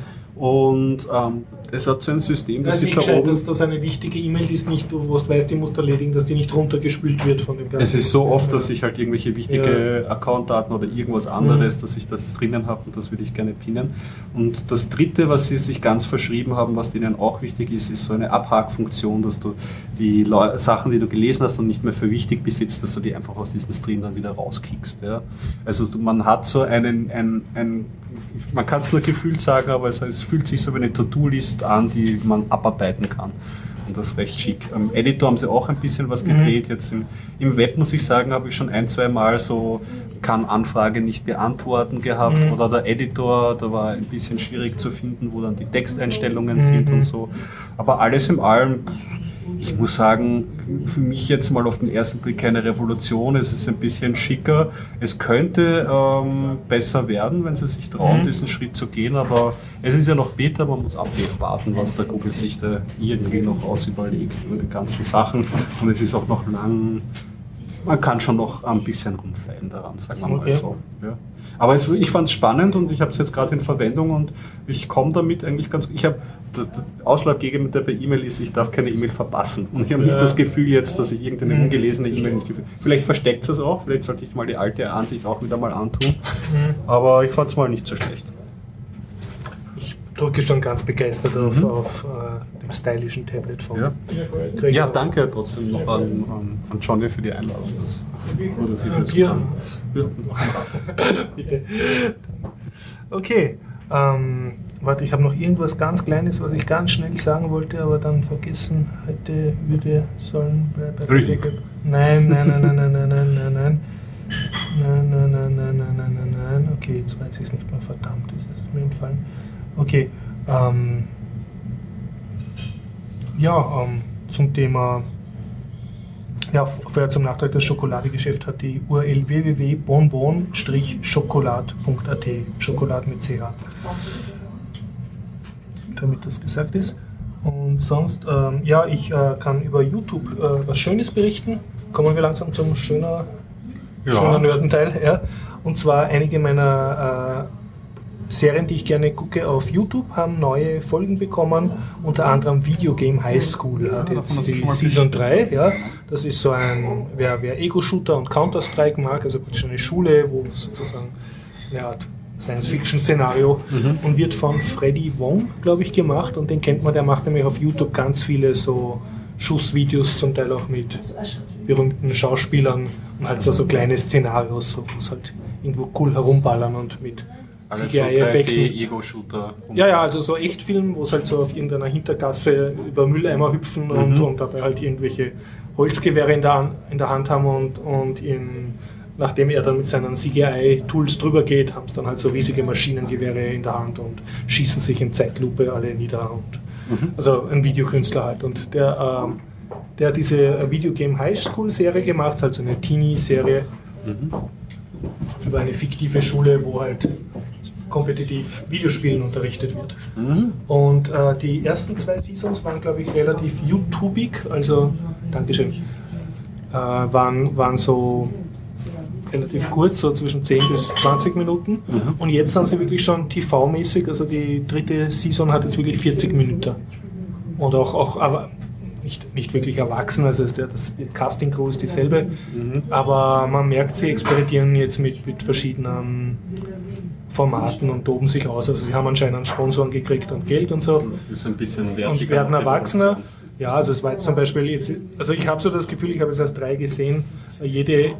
Und ähm, es hat so ein System, Das das ist ist eh da gescheit, oben. dass das eine wichtige E-Mail ist, nicht du was weißt, die musst du erledigen, dass die nicht runtergespült wird von dem ganzen. Es ist so System. oft, dass ich halt irgendwelche wichtige Account-Daten oder irgendwas anderes, dass ich das drinnen habe und das würde ich gerne pinnen. Und das dritte, was sie sich ganz verschrieben haben, was denen auch wichtig ist, ist so eine Abhakfunktion, dass du die Leu- Sachen, die du gelesen hast und nicht mehr für wichtig besitzt, dass du die einfach aus diesem Stream dann wieder rauskickst. Ja? Also man hat so einen, ein, ein man kann es nur gefühlt sagen, aber es, es fühlt sich so wie eine To-Do-List an, die man abarbeiten kann. Und das ist recht schick. Am Editor haben sie auch ein bisschen was gedreht. Mhm. Jetzt im, im Web, muss ich sagen, habe ich schon ein, zwei Mal so, kann Anfrage nicht beantworten gehabt. Mhm. Oder der Editor, da war ein bisschen schwierig zu finden, wo dann die Texteinstellungen mhm. sind und so. Aber alles in allem, ich muss sagen, für mich jetzt mal auf den ersten Blick keine Revolution. Es ist ein bisschen schicker. Es könnte ähm, besser werden, wenn sie sich trauen, mhm. diesen Schritt zu gehen. Aber es ist ja noch Beta, man muss abwarten, was der Google sich da irgendwie noch ausüberlegt über die ganzen Sachen. Und es ist auch noch lang. Man kann schon noch ein bisschen rumfeilen daran, sagen wir mal okay. so. Ja. Aber es, ich fand es spannend und ich habe es jetzt gerade in Verwendung und ich komme damit eigentlich ganz gut. Ich habe das Ausschlaggebende bei E-Mail ist, ich darf keine E-Mail verpassen. Und ich habe nicht ja. das Gefühl jetzt, dass ich irgendeine mhm. ungelesene E-Mail nicht gefühlt. Vielleicht versteckt es auch, vielleicht sollte ich mal die alte Ansicht auch wieder mal antun. Mhm. Aber ich fand es mal nicht so schlecht. Ich drücke schon ganz begeistert auf, mhm. auf uh, dem stylischen Tablet von ja. Gregor. Ja, danke trotzdem noch an, an, an Johnny für die Einladung. Das, oder sie das Bier. Ja. Bitte. Okay. Ähm, warte, ich habe noch irgendwas ganz Kleines, was ich ganz schnell sagen wollte, aber dann vergessen hätte, würde, sollen. Richtig. Nein, nein, nein, nein, nein, nein, nein, nein, nein. Nein, nein, nein, nein, nein, nein, nein, nein. Okay, jetzt weiß ich es nicht mehr, verdammt, das ist mir entfallen. Okay, ähm, ja, ähm, zum Thema, ja, vorher zum Nachtrag, das Schokoladegeschäft hat die U R L w w w punkt bonbon schokolad punkt a t, Schokolad mit C H, damit das gesagt ist. Und sonst, ähm, ja, ich äh, kann über YouTube äh, was Schönes berichten. Kommen wir langsam zum schöner, ja. schöner Nerdenteil. Ja. Und zwar einige meiner äh, Serien, die ich gerne gucke auf YouTube, haben neue Folgen bekommen, unter anderem Video Game High School ja, hat jetzt die Season drei. Ja. Das ist so ein, wer, wer Ego-Shooter und Counter-Strike mag, also praktisch eine Schule, wo sozusagen eine Art Science-Fiction-Szenario mhm. und wird von Freddy Wong, glaube ich, gemacht und den kennt man, der macht nämlich auf YouTube ganz viele so Schussvideos, zum Teil auch mit berühmten Schauspielern und halt so, so kleine Szenarios, so, wo es halt irgendwo cool herumballern und mit C G I-Effekten. Ego-Shooter. Ja, ja, also so Echtfilm, wo es halt so auf irgendeiner Hintergasse über Mülleimer hüpfen mhm. und, und dabei halt irgendwelche Holzgewehre in der, in der Hand haben und, und in, nachdem er dann mit seinen C G I-Tools drüber geht, haben es dann halt so riesige Maschinengewehre in der Hand und schießen sich in Zeitlupe alle nieder. Und, mhm. Also ein Videokünstler halt. Und der, ähm, der hat diese Videogame High School Serie gemacht, also eine Teenie-Serie mhm. über eine fiktive Schule, wo halt kompetitiv Videospielen unterrichtet wird. Mhm. Und äh, die ersten zwei Seasons waren, glaube ich, relativ YouTubig, also, Dankeschön, äh, waren, waren so relativ kurz, so zwischen zehn bis zwanzig Minuten. Mhm. Und jetzt sind sie wirklich schon T V-mäßig, also die dritte Season hat jetzt wirklich vierzig Minuten. Und auch, auch aber nicht, nicht wirklich erwachsen, also ist der, das Casting-Crew ist dieselbe, mhm. aber man merkt, sie experimentieren jetzt mit, mit verschiedenen Formaten und toben sich aus. Also sie haben anscheinend Sponsoren gekriegt und Geld und so. Das ist ein bisschen und werden erwachsener. Ja, also es war jetzt zum Beispiel, jetzt, also ich habe so das Gefühl, ich habe es erst drei gesehen, jede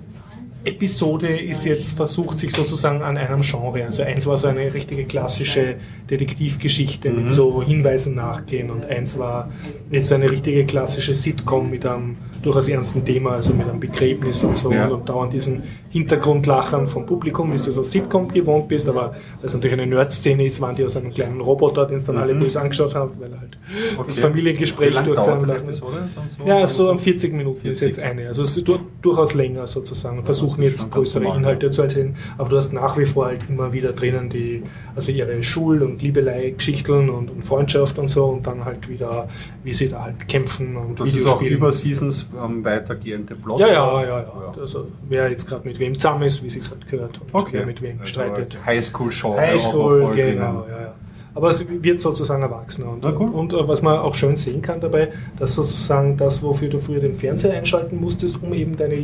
Episode ist jetzt versucht, sich sozusagen an einem Genre. Also eins war so eine richtige klassische Detektivgeschichte mhm. mit so Hinweisen nachgehen und eins war jetzt so eine richtige klassische Sitcom mit einem durchaus ernsten Thema, also mit einem Begräbnis und so ja. und dauernd diesen Hintergrundlachern vom Publikum, wie du das aus Sitcom gewohnt bist, aber weil es natürlich eine Nerd-Szene ist, waren die aus einem kleinen Roboter, den es dann mhm. alle böse angeschaut haben, weil halt okay. das Familiengespräch durch sein Episode so Ja, so um vierzig Minuten vierzig. Ist jetzt eine. Also es ist du, durchaus länger sozusagen. Wir versuchen jetzt größere Inhalte zu erzählen, aber du hast nach wie vor halt immer wieder drinnen die, also ihre Schul- und Liebelei-Geschichten und, und Freundschaft und so und dann halt wieder, wie sie da halt kämpfen und das ist auch über Seasons ähm, weitergehende Plot. Ja, ja, ja, ja. ja. Also wer jetzt gerade mit wem zusammen ist, wie es sich halt gehört und okay. wer mit wem also streitet. Highschool-Show. Highschool, genau, ja, ja. Aber es wird sozusagen erwachsener. Und, cool. und, und was man auch schön sehen kann dabei, dass sozusagen das, wofür du früher den Fernseher einschalten musstest, um eben deine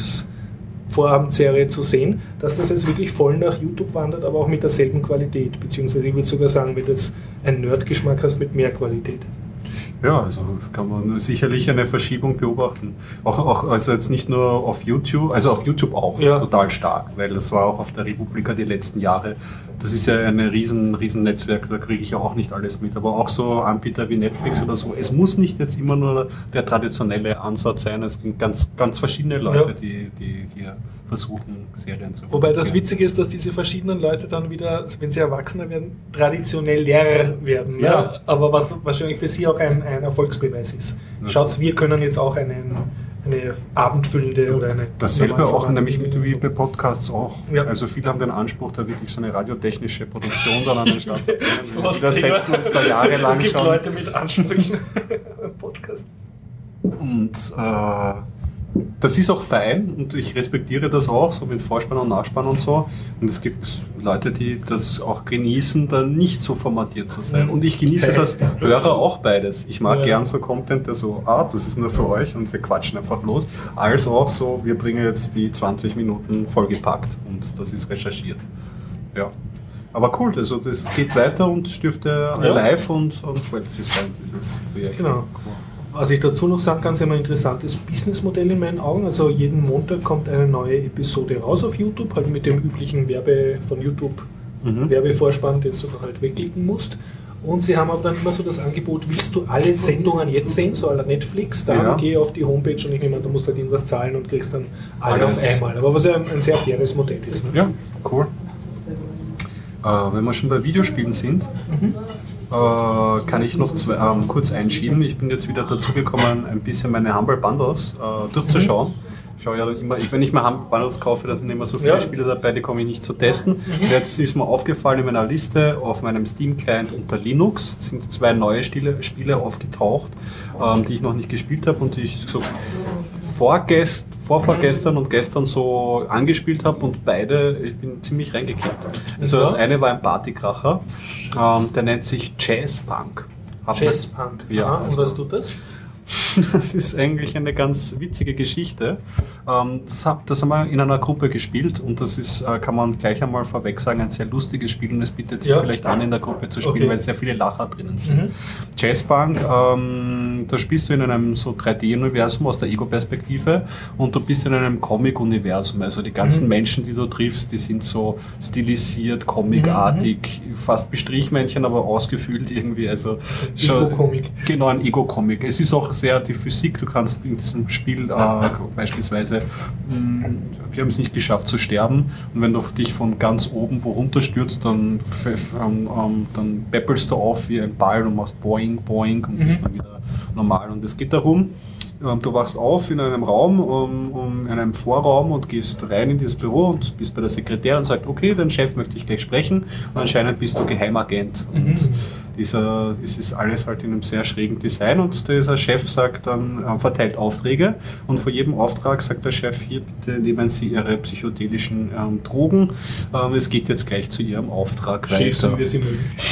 Lieblingsvorabendserie zu sehen, dass das jetzt wirklich voll nach YouTube wandert, aber auch mit derselben Qualität. Beziehungsweise ich würde sogar sagen, wenn du jetzt einen Nerd-Geschmack hast, mit mehr Qualität. Ja, also das kann man sicherlich eine Verschiebung beobachten. Auch, auch also jetzt nicht nur auf YouTube, also auf YouTube auch ja. total stark, weil das war auch auf der Republika die letzten Jahre. Das ist ja ein riesen, riesen Netzwerk, da kriege ich ja auch nicht alles mit, aber auch so Anbieter wie Netflix oder so. Es muss nicht jetzt immer nur der traditionelle Ansatz sein, es sind ganz, ganz verschiedene Leute, ja. die, die hier versuchen, Serien zu Wobei das Witzige ist, dass diese verschiedenen Leute dann wieder, wenn sie erwachsener werden, traditioneller werden. Ja. Ja? Aber was wahrscheinlich für sie auch ein, ein Erfolgsbeweis ist. Ja. Schaut, wir können jetzt auch einen, eine abendfüllende oder eine... Dasselbe auch nämlich mit, wie bei Podcasts auch. Ja. Also viele haben den Anspruch, da wirklich so eine radiotechnische Produktion dann an den Start zu bringen. Wir setzen uns da jahrelang Es gibt schon. Leute mit Ansprüchen beim Podcast. Und äh, das ist auch fein und ich respektiere das auch, so mit Vorspann und Nachspann und so. Und es gibt Leute, die das auch genießen, dann nicht so formatiert zu sein. Und ich genieße es als Hörer auch beides. Ich mag ja. gern so Content, der so, ah, das ist nur für euch und wir quatschen einfach los. Als auch so, wir bringen jetzt die zwanzig Minuten vollgepackt und das ist recherchiert. Ja. Aber cool, also das geht weiter und es dürfte ja. live und, und qualitativ sein, dieses Projekt. Genau. Was ich dazu noch sagen kann, ist immer ein interessantes Businessmodell in meinen Augen. Also jeden Montag kommt eine neue Episode raus auf YouTube, halt mit dem üblichen Werbe von YouTube mhm. Werbevorspann, den du halt wegklicken musst. Und sie haben aber dann immer so das Angebot, willst du alle Sendungen jetzt sehen, so à la Netflix, dann ja. geh auf die Homepage und ich nehme an, du musst halt irgendwas zahlen und kriegst dann alle Alles. auf einmal. Aber was ja ein, ein sehr faires Modell ist. Ne? Ja, cool. Äh, wenn wir schon bei Videospielen sind, mhm. Äh, kann ich noch zwei, ähm, kurz einschieben. Ich bin jetzt wieder dazu gekommen, ein bisschen meine Humble Bundles äh, durchzuschauen. Mhm. Ich schaue ja dann immer, ich, wenn ich mir Humble Bundles kaufe, da sind immer so viele ja. Spiele dabei, die komme ich nicht zu testen. Mhm. Jetzt ist mir aufgefallen in meiner Liste auf meinem Steam-Client unter Linux sind zwei neue Spiele, Spiele aufgetaucht, ähm, die ich noch nicht gespielt habe und die ich so vorgest, vorvorgestern und gestern so angespielt habe und beide, ich bin ziemlich reingekippt. Also das eine war ein Partykracher, ähm, der nennt sich Jazzpunk. Jazzpunk, ja. Aha, und was tut das? Das ist eigentlich eine ganz witzige Geschichte. Das haben wir in einer Gruppe gespielt und das ist, kann man gleich einmal vorweg sagen, ein sehr lustiges Spiel und es bietet sich ja. vielleicht an, in der Gruppe zu spielen, okay. weil sehr viele Lacher drinnen sind. Mhm. Jazzpunk, ähm, da spielst du in einem so drei D-Universum aus der Ego-Perspektive und du bist in einem Comic-Universum. Also die ganzen mhm. Menschen, die du triffst, die sind so stilisiert, comicartig, mhm. fast wie Strichmännchen, aber ausgefüllt irgendwie. Also Ego-Comic. Genau, ein Ego-Comic. Es ist auch sehr die Physik, du kannst in diesem Spiel äh, beispielsweise, mh, wir haben es nicht geschafft zu sterben und wenn du dich von ganz oben wo runterstürzt, dann, ähm, ähm, dann peppelst du auf wie ein Ball und machst Boing, Boing und mhm. bist dann wieder normal. Und es geht darum, ähm, du wachst auf in einem Raum, um, um, in einem Vorraum und gehst rein in dieses Büro und bist bei der Sekretärin und sagst, okay, dein Chef möchte ich gleich sprechen und anscheinend bist du Geheimagent. Mhm. Und Dieser, es ist alles halt in einem sehr schrägen Design und dieser Chef sagt dann, äh, verteilt Aufträge und vor jedem Auftrag sagt der Chef, hier bitte nehmen Sie Ihre psychedelischen ähm, Drogen, ähm, es geht jetzt gleich zu Ihrem Auftrag Chefs weiter. Wir sind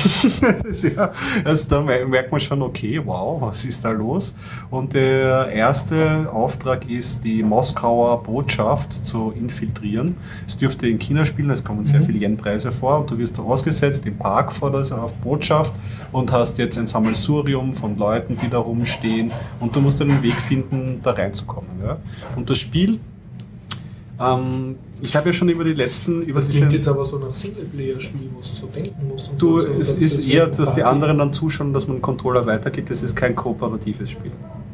das ist ja, also da merkt man schon, okay, wow, was ist da los? Und der erste Auftrag ist, die Moskauer Botschaft zu infiltrieren. Es dürfte in China spielen, es kommen sehr mhm. viele Yen-Preise vor und du wirst da ausgesetzt im Park vor der Botschaft und hast jetzt ein Sammelsurium von Leuten, die da rumstehen und du musst einen Weg finden, da reinzukommen. Ja? Und das Spiel Ähm, ich habe ja schon über die letzten... Über das klingt jetzt aber so nach Singleplayer-Spiel, wo du so denken musst. Und du, so, es so, ist das eher, dass die anderen dann zuschauen, dass man einen Controller weitergibt. Es ist kein kooperatives Spiel.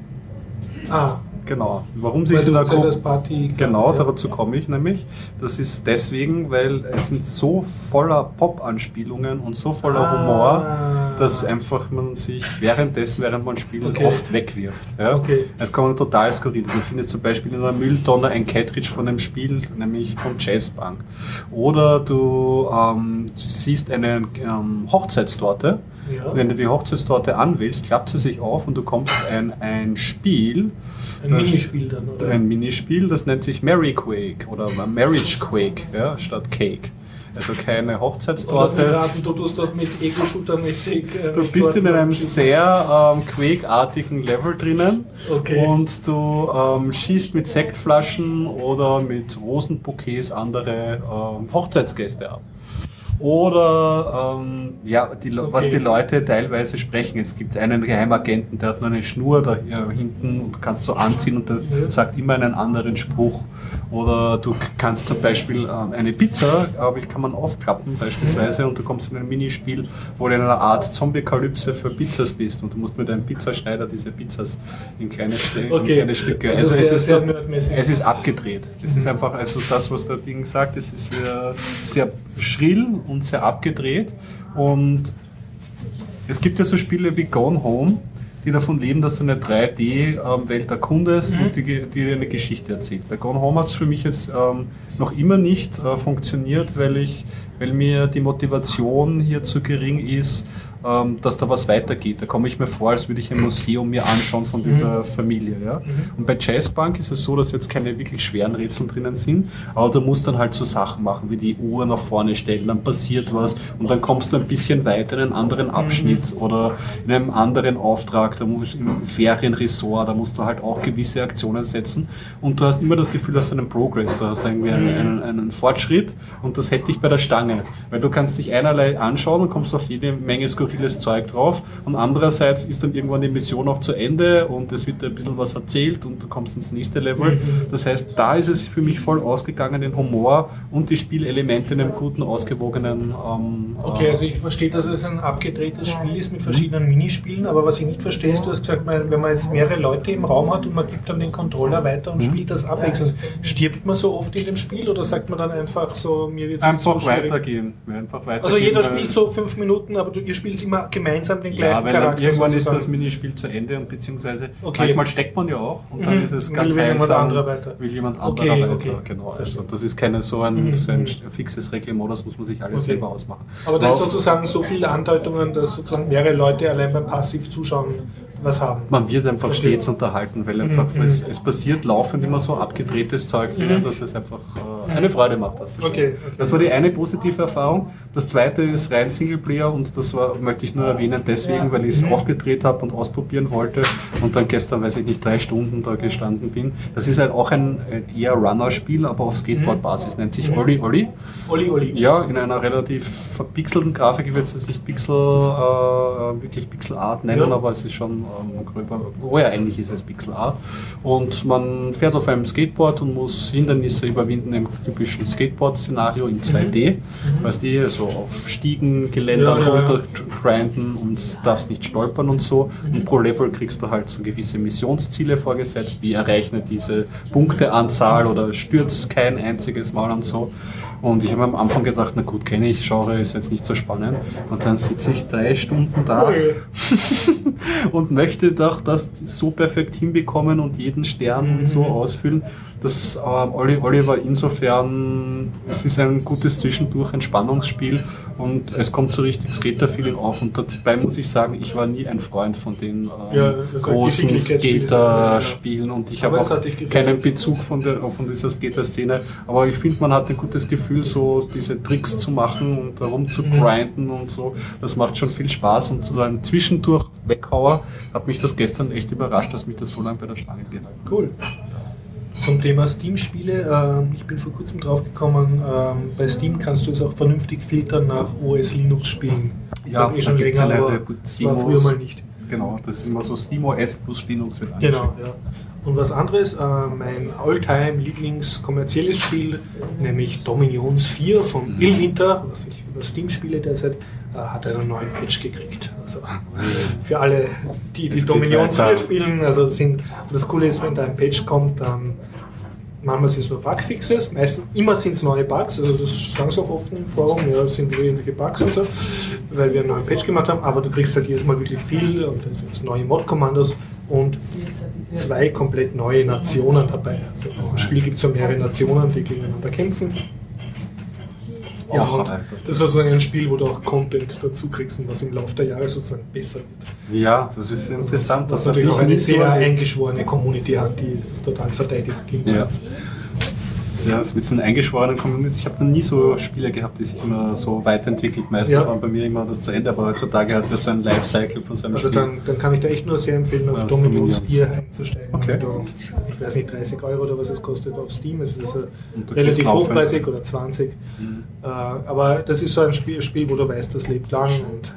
Ah. Genau. Warum sie weil es in der Ko- Party Genau, ja. Dazu komme ich nämlich. Das ist deswegen, weil es sind so voller Pop-Anspielungen und so voller ah. Humor, dass einfach man sich währenddessen, während man spielt, okay. oft wegwirft. Ja? Okay. Es kommen total skurril. Du findest zum Beispiel in einer Mülltonne ein Cartridge von einem Spiel, nämlich von Jazzpunk. Oder du ähm, siehst eine ähm, Hochzeitstorte. Ja. Wenn du die Hochzeitstorte anwählst, klappt sie sich auf und du kommst ein, ein Spiel. Ein das, Minispiel dann, oder? Ein Minispiel, das nennt sich Mary Quake oder Marriage Quake, ja, statt Cake. Also keine Hochzeitstorte. Raten, du tust dort mit Ego-Shooter-mäßig. Äh, du bist in einem sehr ähm, Quake-artigen Level drinnen. Okay. Und du ähm, schießt mit Sektflaschen oder mit Rosenbouquets andere ähm, Hochzeitsgäste ab. Oder ähm, ja, die, okay. was die Leute teilweise sprechen. Es gibt einen Geheimagenten, der hat nur eine Schnur da hinten und du kannst so anziehen und der ja. sagt immer einen anderen Spruch. Oder du kannst zum Beispiel ähm, eine Pizza, glaube ich, kann man aufklappen beispielsweise, und du kommst in ein Minispiel, wo du in einer Art Zombie-Kalypse für Pizzas bist und du musst mit einem Pizzaschneider diese Pizzas in kleine, okay. in kleine Stücke. Also, also sehr, es, ist sehr so, es ist abgedreht. Es ist einfach, also das, was der Ding sagt, es ist sehr, sehr schrill und sehr abgedreht, und es gibt ja so Spiele wie Gone Home, die davon leben, dass du eine drei D-Welt erkundest mhm. und die, die eine Geschichte erzählt. Bei Gone Home hat es für mich jetzt ähm, noch immer nicht äh, funktioniert, weil, ich, weil mir die Motivation hier zu gering ist, ähm, dass da was weitergeht. Da komme ich mir vor, als würde ich ein Museum mir anschauen von dieser mhm. Familie. Ja? Mhm. Und bei Jazzpunk ist es so, dass jetzt keine wirklich schweren Rätsel drinnen sind, aber du musst dann halt so Sachen machen, wie die Uhr nach vorne stellen, dann passiert was und dann kommst du ein bisschen weiter in einen anderen Abschnitt mhm. oder in einem anderen Auftrag, da musst, im Ferienresort, da musst du halt auch gewisse Aktionen setzen, und du hast immer das Gefühl, du hast einen Progress, du hast irgendwie einen, einen, einen Fortschritt, und das hätte ich bei der Stange, weil du kannst dich einerlei anschauen und kommst auf jede Menge skurriles Zeug drauf, und andererseits ist dann irgendwann die Mission auch zu Ende und es wird ein bisschen was erzählt und du kommst ins nächste Level. Das heißt, da ist es für mich voll ausgegangen, den Humor und die Spielelemente in einem guten, ausgewogenen... Ähm, okay, also ich verstehe, dass es ein abgedrehtes Spiel ist mit verschiedenen Minispielen, aber was ich nicht verstehe, ist, du hast gesagt, wenn man jetzt mehrere Leute im Raum hat und man gibt dann den Controller weiter und spielt das abwechselnd, stirbt man so oft in dem Spiel oder sagt man dann einfach so, mir wird es einfach weitergehen. Einfach weitergehen. Also jeder spielt so fünf Minuten, aber du, ihr spielt immer gemeinsam den gleichen ja, weil Charakter. Irgendwann sozusagen. Ist das Minispiel zu Ende, und beziehungsweise okay. manchmal steckt man ja auch und dann mhm. ist es ganz will jemand anderer weiter. Will jemand okay, anderer okay. weiter. Genau. Also das ist keine so ein, mhm. so ein fixes Reglement, das muss man sich alles okay. selber ausmachen. Aber da ist sozusagen so viele Andeutungen, dass sozusagen mehrere Leute allein beim Passiv-Zuschauen was haben. Man wird einfach okay. stets unterhalten, weil einfach mhm. es, es passiert laufend immer so abgedrehtes Zeug, mhm. dass es einfach äh, eine Freude macht, das zu spielen. Okay. Okay. Das war die eine positive Erfahrung. Das zweite ist rein Singleplayer, und das war, möchte ich nur erwähnen deswegen, weil ich es mhm. aufgedreht habe und ausprobieren wollte und dann gestern, weiß ich nicht, drei Stunden da gestanden bin. Das ist halt auch ein eher Runner-Spiel, aber auf Skateboard-Basis. Nennt sich Olli Olli. Olli Olli. Ja, in einer relativ verpixelten Grafik. Ich würde es jetzt nicht Pixel, äh, wirklich Pixel-Art nennen, ja. aber es ist schon ähm, gröber. Oh ja, eigentlich ist es Pixel-Art. Und man fährt auf einem Skateboard und muss Hindernisse überwinden im typischen Skateboard-Szenario in zwei D. Mhm. Weißt du, so auf Stiegen, Geländern ja, runter ja. grinden und darfst nicht stolpern und so. Mhm. Und pro Level kriegst du halt so gewisse Missionsziele vorgesetzt, wie erreiche diese Punkteanzahl oder stürz kein einziges Mal und so. Und ich habe am Anfang gedacht, na gut, kenne ich, Genre ist jetzt nicht so spannend. Und dann sitze ich drei Stunden da und möchte doch das so perfekt hinbekommen und jeden Stern und so ausfüllen. Das ähm, Olli Olli war insofern, es ist ein gutes Zwischendurch, Entspannungsspiel, und es kommt so richtig Skater-Feeling auf, und dabei muss ich sagen, ich war nie ein Freund von den ähm, ja, großen Skater-Spielen, und ich habe auch keinen Bezug von, der, von dieser Skater-Szene, aber ich finde, man hat ein gutes Gefühl, so diese Tricks zu machen und darum zu grinden und so, das macht schon viel Spaß, und so ein Zwischendurch Weghauer hat mich das gestern echt überrascht, dass mich das so lange bei der Stange gehalten hat. Cool. Zum Thema Steam-Spiele, äh, ich bin vor kurzem drauf gekommen, äh, bei Steam kannst du es auch vernünftig filtern nach O S Linux-Spielen. Ja, eh schon länger, aber das war früher mal nicht. genau. Das ist immer so SteamOS plus Linux wird Genau, angeschickt. ja. Und was anderes, äh, mein All-Time-Lieblings-kommerzielles Spiel, nämlich Dominions vier von Illwinter, was ich über Steam spiele derzeit, äh, hat einen neuen Patch gekriegt. Also für alle, die die Es geht Dominions weiter. vier spielen, also sind, das Coole ist, wenn da ein Patch kommt, dann manchmal sind es nur Bugfixes, meistens immer sind es neue Bugs, also das sagen sie auch oft im Forum, ja, es sind wieder irgendwelche Bugs und so, weil wir einen neuen Patch gemacht haben, aber du kriegst halt jedes Mal wirklich viel und dann sind es neue Mod-Kommandos und zwei komplett neue Nationen dabei. Also im Spiel gibt es so mehrere Nationen, die gegeneinander kämpfen. Ja, Oh, und Alter. das ist sozusagen ein Spiel, wo du auch Content dazu kriegst und was im Laufe der Jahre sozusagen besser wird. Ja, das ist interessant. Was Das natürlich auch habe eine ich nie so sehr erlebt. eingeschworene Community hat, die das total verteidigt. Ja. Ja, das mit so einer eingeschworenen Community. Ich habe da nie so Spiele gehabt, die sich immer so weiterentwickelt. Meistens Ja. waren bei mir immer das zu Ende, aber heutzutage hat das so ein Lifecycle von so einem Also Spiel. dann, dann kann ich da echt nur sehr empfehlen, auf Ja, Dominions Dominions. vier einzusteigen. Okay. Wenn du, ich weiß nicht, dreißig Euro oder was es kostet auf Steam. Es ist also Und du relativ kriegst hochpreisig laufend. oder zwanzig. Mhm. Äh, aber das ist so ein Spiel, Spiel, wo du weißt, das lebt lang. Und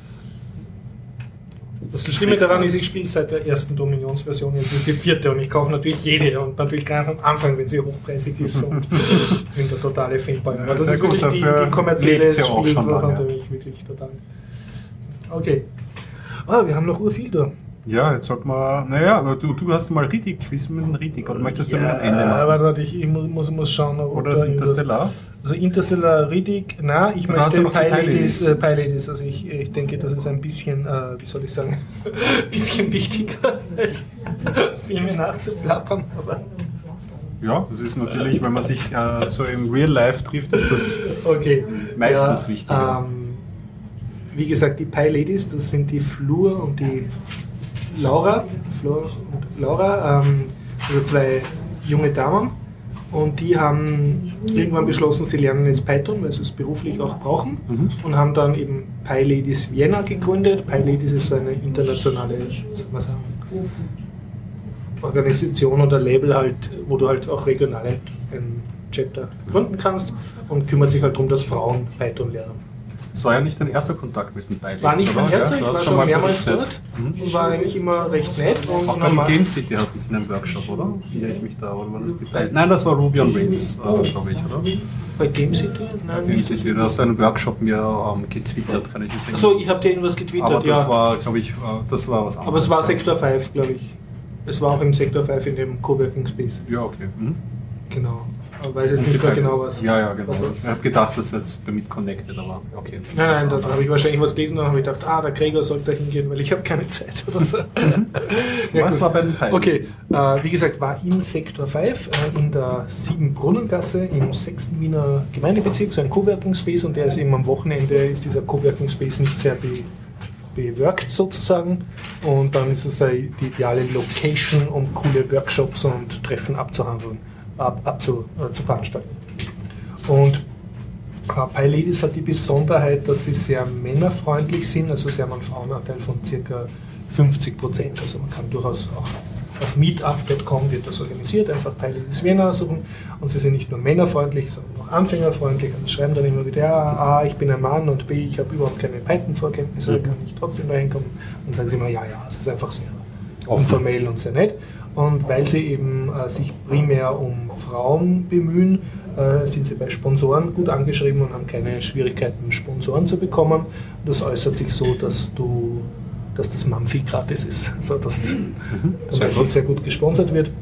das Schlimme daran ist, ich spiele seit der ersten Dominions-Version, jetzt ist die vierte und ich kaufe natürlich jede und natürlich gleich am Anfang, wenn sie hochpreisig ist und bin der totale Fanboy. Aber das Sehr ist gut, wirklich die, dafür die kommerzielle lebt's ja auch Spiel, schon lange. fand ich wirklich total. Okay. Ah, wir haben noch urviel da. Ja, jetzt sagt man, naja, aber du, du hast mal Riddick, Quiz mit dem Riddick, oder möchtest du mit dem Ende Ja, machen? warte, warte, ich, ich muss, muss schauen, ob Oder da das irgendwas- Interstellar? Also Interstellar Riddick, na, ich Oder hast du möchte noch die PyLadies, PyLadies? äh, PyLadies, also ich, ich denke, das ist ein bisschen, äh, wie soll ich sagen, ein bisschen wichtiger als Filme nachzuplappern, aber Ja, das ist natürlich, wenn man sich äh, so im Real Life trifft, ist das okay. meistens wichtig. Ähm, wie gesagt, die PyLadies, das sind die Flur und die Laura, Flor und Laura, ähm, also zwei junge Damen. Und die haben irgendwann beschlossen, sie lernen jetzt Python, weil sie es beruflich auch brauchen. Mhm. Und haben dann eben PyLadies Vienna gegründet. PyLadies ist so eine internationale, soll man sagen, Organisation oder Label halt, wo du halt auch regional ein, ein Chapter gründen kannst und kümmert sich halt darum, dass Frauen Python lernen. Das war ja nicht dein erster Kontakt mit den PyLadies, War nicht mein oder? erster, Ja, ich du war hast schon mal mehrmals berichtet. dort Mhm. und war eigentlich immer recht nett. Und Auch beim normal- Game City hatte ich einen Workshop, oder? Erinnere ich mich da, oder war das die Py- Nein, das war Ruby on Rails, äh, glaube ich, oder? Bei Game City? Nein, Game nicht. City, du hast einen Workshop mir ähm, getwittert, kann ich mich erinnern. Achso, ich habe dir irgendwas getwittert, Aber das ja. war, glaube ich, äh, das war was anderes. Aber es war Sektor fünf, glaube ich. Es war auch im Sektor fünf in dem Coworking Space. Ja, okay. Mhm. Genau. Aber weiß jetzt Und nicht die mehr Py- genau was. Ja, ja, genau. Ich habe gedacht, das ist jetzt damit connected, aber okay. Nein, nein, da, da habe ich wahrscheinlich was gelesen und habe ich gedacht, ah, der Gregor sollte da hingehen, weil ich habe keine Zeit oder so. Ja, Was gut. war bei den PyLadies? Okay, äh, wie gesagt, war im Sektor fünf äh, in der Siebenbrunnengasse im sechsten Wiener Gemeindebezirk, so ein Coworking Space, und der ist eben am Wochenende, ist dieser Coworking Space nicht sehr be beworkt sozusagen, und dann ist es äh, die ideale Location, um coole Workshops und Treffen abzuhandeln, ab, abzu, äh, zu veranstalten. Und äh, PyLadies hat die Besonderheit, dass sie sehr männerfreundlich sind, also sie haben einen Frauenanteil von ca. fünfzig Prozent, also man kann durchaus auch auf meetup punkt com wird das organisiert, einfach PyLadies Vienna suchen, und sie sind nicht nur männerfreundlich, sondern auch anfängerfreundlich, und schreiben dann immer wieder, ja, A, ich bin ein Mann, und B, ich habe überhaupt keine Python-Vorkenntnisse, Mhm. kann ich trotzdem da hinkommen, und sagen sie immer, ja, ja, es ist einfach sehr Offen. informell und sehr nett. Und weil sie eben äh, sich primär um Frauen bemühen, äh, sind sie bei Sponsoren gut angeschrieben und haben keine Schwierigkeiten, Sponsoren zu bekommen. Das äußert sich so, dass du dass das Mamfi gratis ist, also dass Mhm. der Sehr meistens gut. sehr gut gesponsert wird.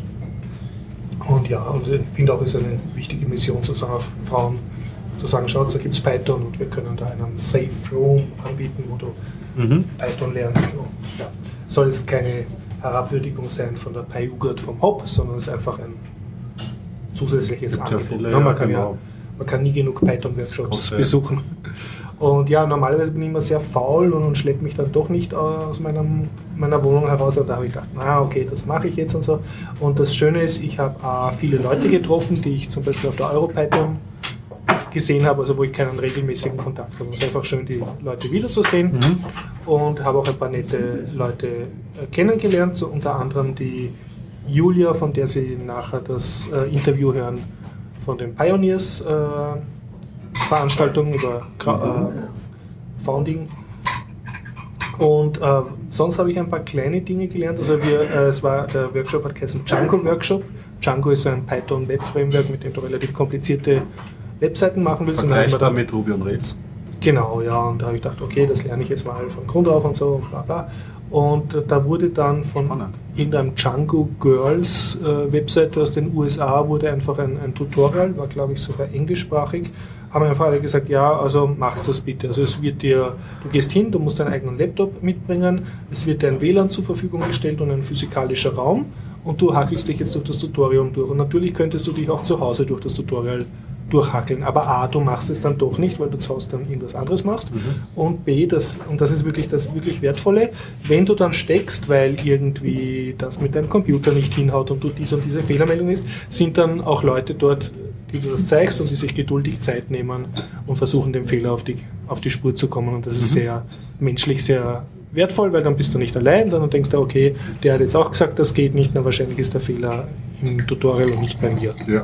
Und ja, und ich finde auch, es ist eine wichtige Mission, zu sagen, auch Frauen zu sagen, schaut, da gibt es Python und wir können da einen Safe Room anbieten, wo du Mhm. Python lernst. Und, ja, soll jetzt keine Herabwürdigung sein von der PyUgert vom Hop, sondern es ist einfach ein zusätzliches Gibt ja Angebot. viele, Ja, man, ja, kann ja, genau. man kann nie genug Python-Workshops Große- besuchen. Und ja, normalerweise bin ich immer sehr faul und, und schleppe mich dann doch nicht aus meinem, meiner Wohnung heraus. Und da habe ich gedacht, na okay, das mache ich jetzt und so. Und das Schöne ist, ich habe äh, viele Leute getroffen, die ich zum Beispiel auf der EuroPython gesehen habe, also wo ich keinen regelmäßigen Kontakt habe. Es ist einfach schön, die Leute wiederzusehen. Mhm. Und habe auch ein paar nette Leute äh, kennengelernt, so unter anderem die Julia, von der Sie nachher das äh, Interview hören von den Pioneers äh, Veranstaltung über Gra- äh, Founding. Und äh, sonst habe ich ein paar kleine Dinge gelernt. Also wir, äh, es war, der Workshop hat geheißen Django Workshop. Django ist so ein Python-Web-Framework, mit dem du relativ komplizierte Webseiten machen willst. Vergleichbar mit Ruby und Rails. Genau, ja, und da habe ich gedacht, okay, das lerne ich jetzt mal von Grund auf und so und bla bla. Und äh, da wurde dann von Spannend. irgendeinem Django Girls äh, Webseite aus den U S A wurde einfach ein, ein Tutorial, war glaube ich sogar englischsprachig, haben einfach alle gesagt, ja, also machst das bitte. Also es wird dir, du gehst hin, du musst deinen eigenen Laptop mitbringen, es wird dir ein W L A N zur Verfügung gestellt und ein physikalischer Raum und du hackelst dich jetzt durch das Tutorial durch. Und natürlich könntest du dich auch zu Hause durch das Tutorial durchhackeln. Aber A, du machst es dann doch nicht, weil du zu Hause dann irgendwas anderes machst. Mhm. Und B, das, und das ist wirklich das wirklich Wertvolle, wenn du dann steckst, weil irgendwie das mit deinem Computer nicht hinhaut und du diese und diese Fehlermeldung ist, sind dann auch Leute dort, die du das zeigst und die sich geduldig Zeit nehmen und versuchen, dem Fehler auf die, auf die Spur zu kommen. Und das ist mhm. sehr menschlich, sehr wertvoll, weil dann bist du nicht allein, sondern denkst du, okay, der hat jetzt auch gesagt, das geht nicht, dann wahrscheinlich ist der Fehler im Tutorial und nicht bei mir. Ja.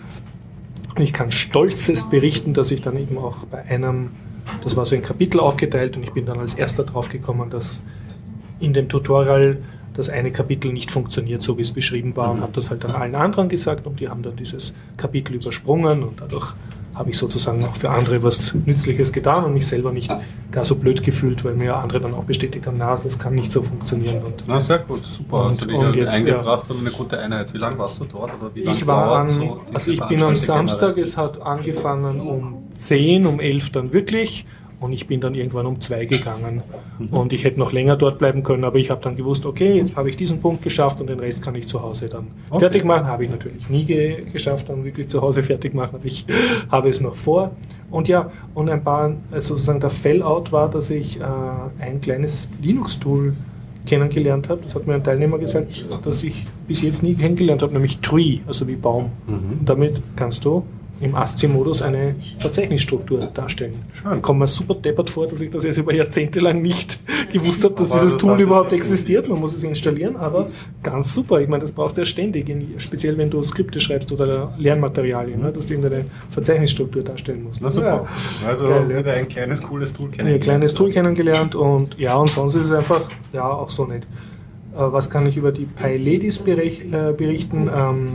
Ich kann stolzes berichten, dass ich dann eben auch bei einem, das war so ein Kapitel aufgeteilt und ich bin dann als erster drauf gekommen, dass in dem Tutorial das eine Kapitel nicht funktioniert, so wie es beschrieben war, und habe das halt dann allen anderen gesagt und die haben dann dieses Kapitel übersprungen und dadurch habe ich sozusagen auch für andere was Nützliches getan und mich selber nicht gar so blöd gefühlt, weil mir andere dann auch bestätigt haben, na, das kann nicht so funktionieren. Und na, sehr gut, super. Und, hast du dich und jetzt, eingebracht ja. Und eine gute Einheit. Wie lange warst du dort? Oder wie lange ich war an, so also ich bin am Samstag, generell? Es hat angefangen um zehn, um elf dann wirklich. Und ich bin dann irgendwann um zwei gegangen. Mhm. Und ich hätte noch länger dort bleiben können, aber ich habe dann gewusst, okay, jetzt habe ich diesen Punkt geschafft und den Rest kann ich zu Hause dann okay. fertig machen. Habe ich natürlich nie ge- geschafft, dann wirklich zu Hause fertig machen, aber ich habe es noch vor. Und ja, und ein paar, sozusagen der Fallout war, dass ich äh, ein kleines Linux-Tool kennengelernt habe. Das hat mir ein Teilnehmer gesagt, das ich bis jetzt nie kennengelernt habe, nämlich Tree, also wie Baum. Mhm. Und damit kannst du im ASCII-Modus eine Verzeichnisstruktur darstellen. Schön. Ich komme mir super deppert vor, dass ich das jetzt über Jahrzehnte lang nicht gewusst habe, dass aber dieses das Tool überhaupt existiert. Man muss es installieren, aber ganz super. Ich meine, das brauchst du ja ständig, speziell wenn du Skripte schreibst oder Lernmaterialien, mhm. ne, dass du irgendeine Verzeichnisstruktur darstellen musst. Na super. Ja. Also geil, wieder ein kleines, cooles Tool kennengelernt. Ein kleines Tool kennengelernt und ja, und sonst ist es einfach, ja, auch so nett. Äh, was kann ich über die PyLadies berich- äh, berichten? Ähm,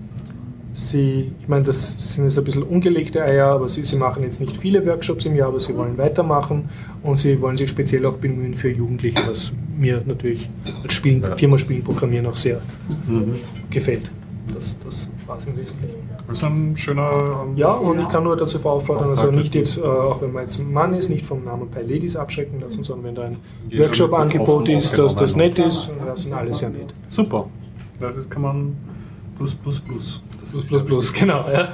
Sie, ich meine, das sind jetzt ein bisschen ungelegte Eier, aber sie, sie machen jetzt nicht viele Workshops im Jahr, aber sie wollen weitermachen und sie wollen sich speziell auch bemühen für Jugendliche, was mir natürlich als Spielen, ja. Firma Spielen, Programmieren auch sehr mhm. gefällt. Das, das war es im Wesentlichen. Das ist ein schöner... Um, ja, und ich kann nur dazu auffordern, also nicht jetzt, äh, auch wenn man jetzt ein Mann ist, nicht vom Namen PyLadies abschrecken lassen, sondern wenn da ein Workshop-Angebot ist, dass das nett ist, das sind alles ja nett. Super. Das ist, kann man... Plus, plus, plus. Das plus, plus, plus, genau. Ja,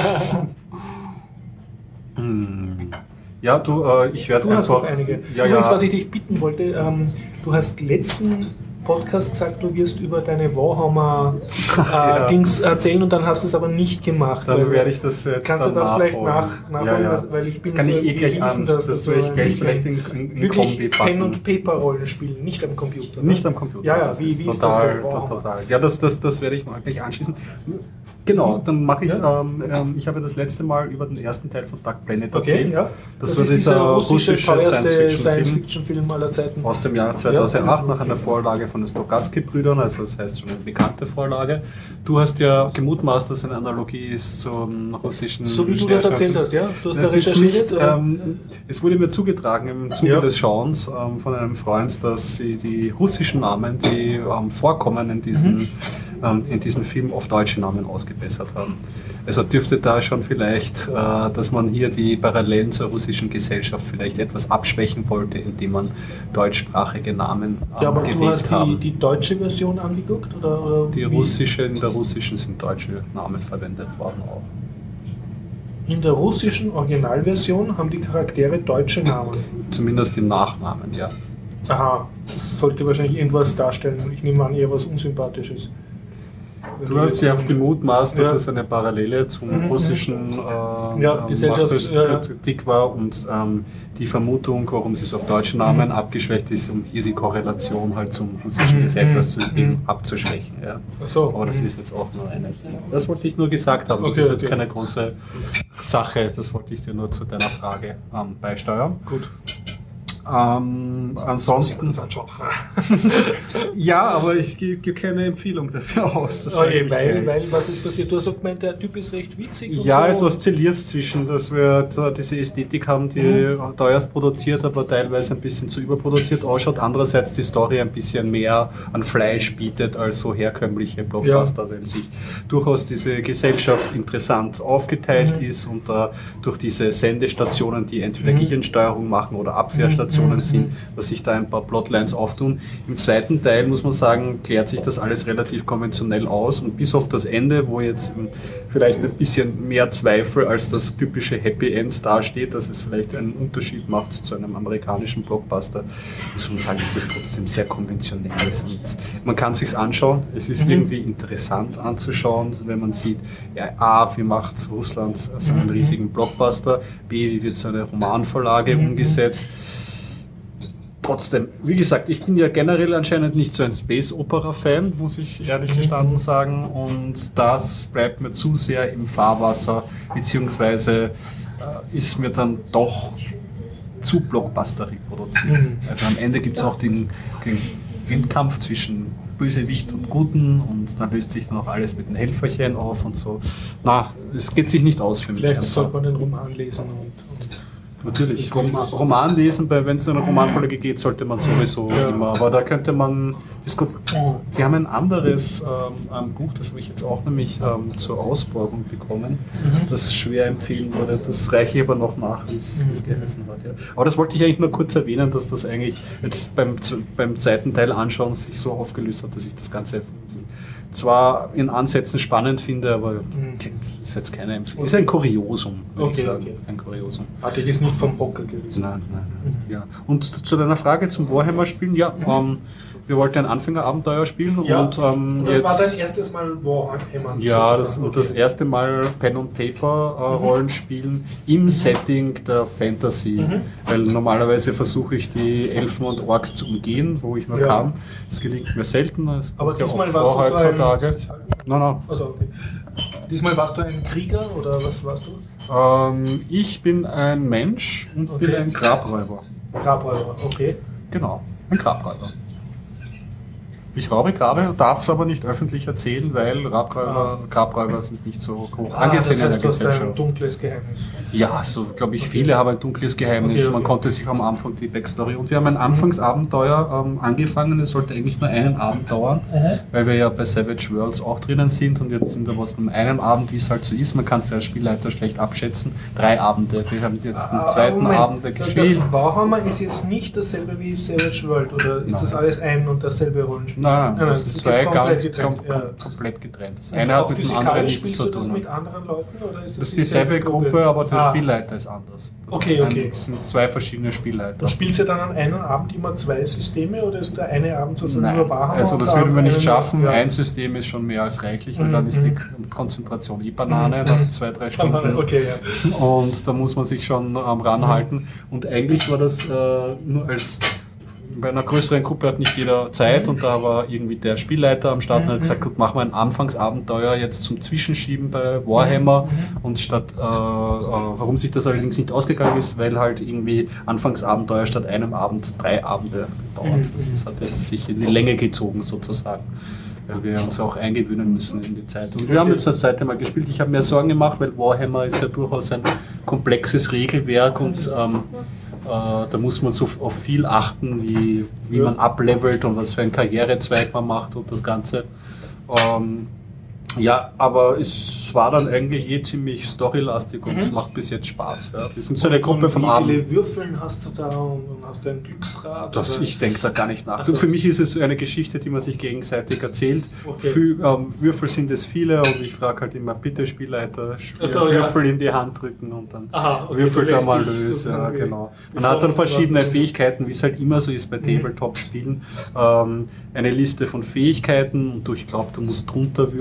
hm. ja du, äh, ich werde einfach... Du hast auch einige. Ja, Übrigens, ja. was ich dich bitten wollte, ähm, du hast letzten Podcast gesagt, du wirst über deine Warhammer-Dings äh, ja. erzählen und dann hast du es aber nicht gemacht. Dann werde ich das jetzt Kannst dann du das nachholen. vielleicht nach, nachholen, ja, ja. weil ich bin das kann so ich eh gleich an, dass das das will ich so gleich vielleicht in, in, in Kombi packen. Pen- und Paper-Rollen spielen, nicht am Computer. Ne? Nicht am Computer. Ja, ja, wie, wie ist total, das so? Total, total. Ja, das, das, das werde ich mal gleich anschließen. Genau, dann mache ich, ja. ähm, ähm, ich habe das letzte Mal über den ersten Teil von Dark Planet okay, erzählt. Ja. Das, das war ist dieser dieser russische, russische teuerste Science-Fiction-Film aller Zeiten. Aus dem Jahr zweitausendacht, ja. nach einer Vorlage von den Stokatzky-Brüdern, also das heißt schon eine bekannte Vorlage. Du hast ja gemutmaßt, dass eine Analogie ist zum russischen... So wie du das erzählt hast, ja? Du hast das da recherchiert jetzt? Ähm, es wurde mir zugetragen im Zuge ja. des Schauens ähm, von einem Freund, dass sie die russischen Namen, die ähm, vorkommen in diesen, mhm. ähm, in diesen Film, auf deutsche Namen ausgebessert haben. Also dürfte da schon vielleicht, äh, dass man hier die Parallelen zur russischen Gesellschaft vielleicht etwas abschwächen wollte, indem man deutschsprachige Namen ähm, ja, aber gewählt du hast haben. Die, die deutsche Version angeguckt? Oder, oder die wie? russische, in der russischen sind deutsche Namen verwendet worden auch. In der russischen Originalversion haben die Charaktere deutsche Namen? Zumindest im Nachnamen, ja. Aha, das sollte wahrscheinlich irgendwas darstellen. Ich nehme an, eher was Unsympathisches. Du hast ja auf gemutmaßt, dass ja. es eine Parallele zum mhm. russischen äh, ja, Machtpolitik ja. war und ähm, die Vermutung, warum es auf deutsche Namen mhm. abgeschwächt ist, um hier die Korrelation halt zum russischen mhm. Gesellschaftssystem mhm. abzuschwächen. Ja. Ach so. Aber das mhm. ist jetzt auch nur eine. Das wollte ich nur gesagt haben. Das okay, ist jetzt okay. keine große Sache. Das wollte ich dir nur zu deiner Frage ähm, beisteuern. Gut. Ähm, ansonsten. Ja, aber ich gebe ge keine Empfehlung dafür aus. Das okay, weil, weil, was ist passiert? Du hast auch gemeint, der Typ ist recht witzig. Und ja, so. Es oszilliert zwischen, dass wir da diese Ästhetik haben, die mhm. teuerst produziert, aber teilweise ein bisschen zu überproduziert ausschaut. Andererseits die Story ein bisschen mehr an Fleisch bietet als so herkömmliche Blockbuster, ja. weil sich durchaus diese Gesellschaft interessant aufgeteilt mhm. ist und da durch diese Sendestationen, die entweder mhm. Gehirnsteuerung machen oder Abwehrstationen, Mhm. sind, dass sich da ein paar Plotlines auftun. Im zweiten Teil, muss man sagen, klärt sich das alles relativ konventionell aus und bis auf das Ende, wo jetzt vielleicht ein bisschen mehr Zweifel als das typische Happy End dasteht, dass es vielleicht einen Unterschied macht zu einem amerikanischen Blockbuster, muss man sagen, dass es trotzdem sehr konventionell ist. Und man kann es sich anschauen, es ist mhm. irgendwie interessant anzuschauen, wenn man sieht, ja, A, wie macht Russland so einen riesigen Blockbuster, B, wie wird so eine Romanvorlage mhm. umgesetzt. Trotzdem, wie gesagt, ich bin ja generell anscheinend nicht so ein Space-Opera-Fan, muss ich ehrlich gestanden sagen, und das bleibt mir zu sehr im Fahrwasser, beziehungsweise äh, ist mir dann doch zu blockbusterig produziert. Mhm. Also am Ende gibt es auch den, den, den Kampf zwischen Bösewicht und Guten und dann löst sich dann auch alles mit den Helferchen auf und so. Na, es geht sich nicht aus für mich. Vielleicht sollte man den Roman lesen und, und Natürlich, Roman, Roman lesen, wenn es um eine Romanfolge geht, sollte man sowieso ja. immer, aber da könnte man, ist gut, Sie haben ein anderes ähm, ein Buch, das habe ich jetzt auch nämlich ähm, zur Ausborgung bekommen, mhm. das schwer empfehlen würde, das reiche ich aber noch nach, wie es mhm. geheißen hat. Ja. Aber das wollte ich eigentlich nur kurz erwähnen, dass das eigentlich jetzt beim, beim zweiten Teil anschauen sich so aufgelöst hat, dass ich das Ganze zwar in Ansätzen spannend finde, aber mhm. ist jetzt keine Empfehlung. Ist ein Kuriosum, würde okay, ich sagen. Okay. Ein Kuriosum. Hatte ich es nicht vom Hocker gewesen. Nein, nein, nein. Mhm. Ja. Und zu deiner Frage zum Warhammer-Spielen, ja, mhm. ähm, wir wollten ein Anfängerabenteuer spielen ja. und, ähm, und das jetzt, war dein erstes Mal Warhammer. Ja, das, okay. das erste Mal Pen and Paper äh, mhm. Rollenspielen im Setting der Fantasy, mhm. weil normalerweise versuche ich die Elfen und Orks zu umgehen, wo ich nur ja. kann. Das gelingt mir selten. Das aber diesmal ja warst du so ein... Nein, nein. Also, okay. Diesmal warst du ein Krieger oder was warst du? Ähm, ich bin ein Mensch und okay. bin ein Grabräuber. Grabräuber, okay. Genau, ein Grabräuber. Ich raube Grabe, darf es aber nicht öffentlich erzählen, weil Grabräuber, ah. Grabräuber sind nicht so hoch ah, angesehen das heißt, in der Gesellschaft. Du hast ein dunkles Geheimnis. Ja, so glaube ich, okay. viele haben ein dunkles Geheimnis. Okay, okay. Man konnte sich am Anfang die Backstory. Und wir haben ein Anfangsabenteuer ähm, angefangen. Es sollte eigentlich nur einen Abend dauern, mhm. weil wir ja bei Savage Worlds auch drinnen sind. Und jetzt sind wir was um einen Abend, wie es halt so ist. Man kann es ja als Spielleiter schlecht abschätzen. Drei Abende. Wir haben jetzt den zweiten Moment. Abend gespielt. Das Warhammer ist jetzt nicht dasselbe wie Savage World, oder ist Nein. das alles ein und dasselbe Rollenspiel? Nein, nein, das sind zwei ganz getrennt. Kom kom komplett getrennt. Das eine hat mit dem anderen nichts zu tun. Spielst du das mit anderen Leuten? Oder ist das, das ist dieselbe Gruppe, Gruppe, aber der ah. Spielleiter ist anders. Das okay, ein, okay. Das sind zwei verschiedene Spielleiter. Und spielst du dann an einem Abend immer zwei Systeme oder ist der eine Abend so Nein, nur Warhammer? Also das würden wir nicht schaffen. Ja. Ein System ist schon mehr als reichlich, weil mhm. dann ist die Konzentration eh Banane mhm. nach zwei, drei Stunden. Okay, ja. Und da muss man sich schon ähm, ranhalten. Mhm. Und eigentlich war das äh, nur als bei einer größeren Gruppe hat nicht jeder Zeit und da war irgendwie der Spielleiter am Start und hat gesagt, gut, machen wir ein Anfangsabenteuer jetzt zum Zwischenschieben bei Warhammer und statt, äh, äh, warum sich das allerdings nicht ausgegangen ist, weil halt irgendwie Anfangsabenteuer statt einem Abend drei Abende dauert. Das ist, hat jetzt sich in die Länge gezogen sozusagen, weil wir uns auch eingewöhnen müssen in die Zeit. Und wir haben jetzt das zweite Mal gespielt. Ich habe mir Sorgen gemacht, weil Warhammer ist ja durchaus ein komplexes Regelwerk und ähm, Uh, da muss man so auf viel achten, wie, wie ja. man ablevelt und was für einen Karrierezweig man macht und das Ganze. Um, ja, aber es war dann eigentlich eh ziemlich storylastig und mhm. es macht bis jetzt Spaß. Ja. Wir sind so eine Gruppe vom Abend. Wie viele Würfeln hast du da und hast du ein Glücksrad? Das, ich denke da gar nicht nach. Also für mich ist es eine Geschichte, die man sich gegenseitig erzählt. Okay. Für, ähm, Würfel sind es viele und ich frage halt immer, bitte Spielleiter, also, Würfel ja. in die Hand drücken und dann Aha, okay, Würfel da mal lösen. Ja, genau. Man hat dann verschiedene Fähigkeiten, wie es halt immer so ist bei Tabletop-Spielen. Ähm, eine Liste von Fähigkeiten und du, ich glaube, du musst drunter würfeln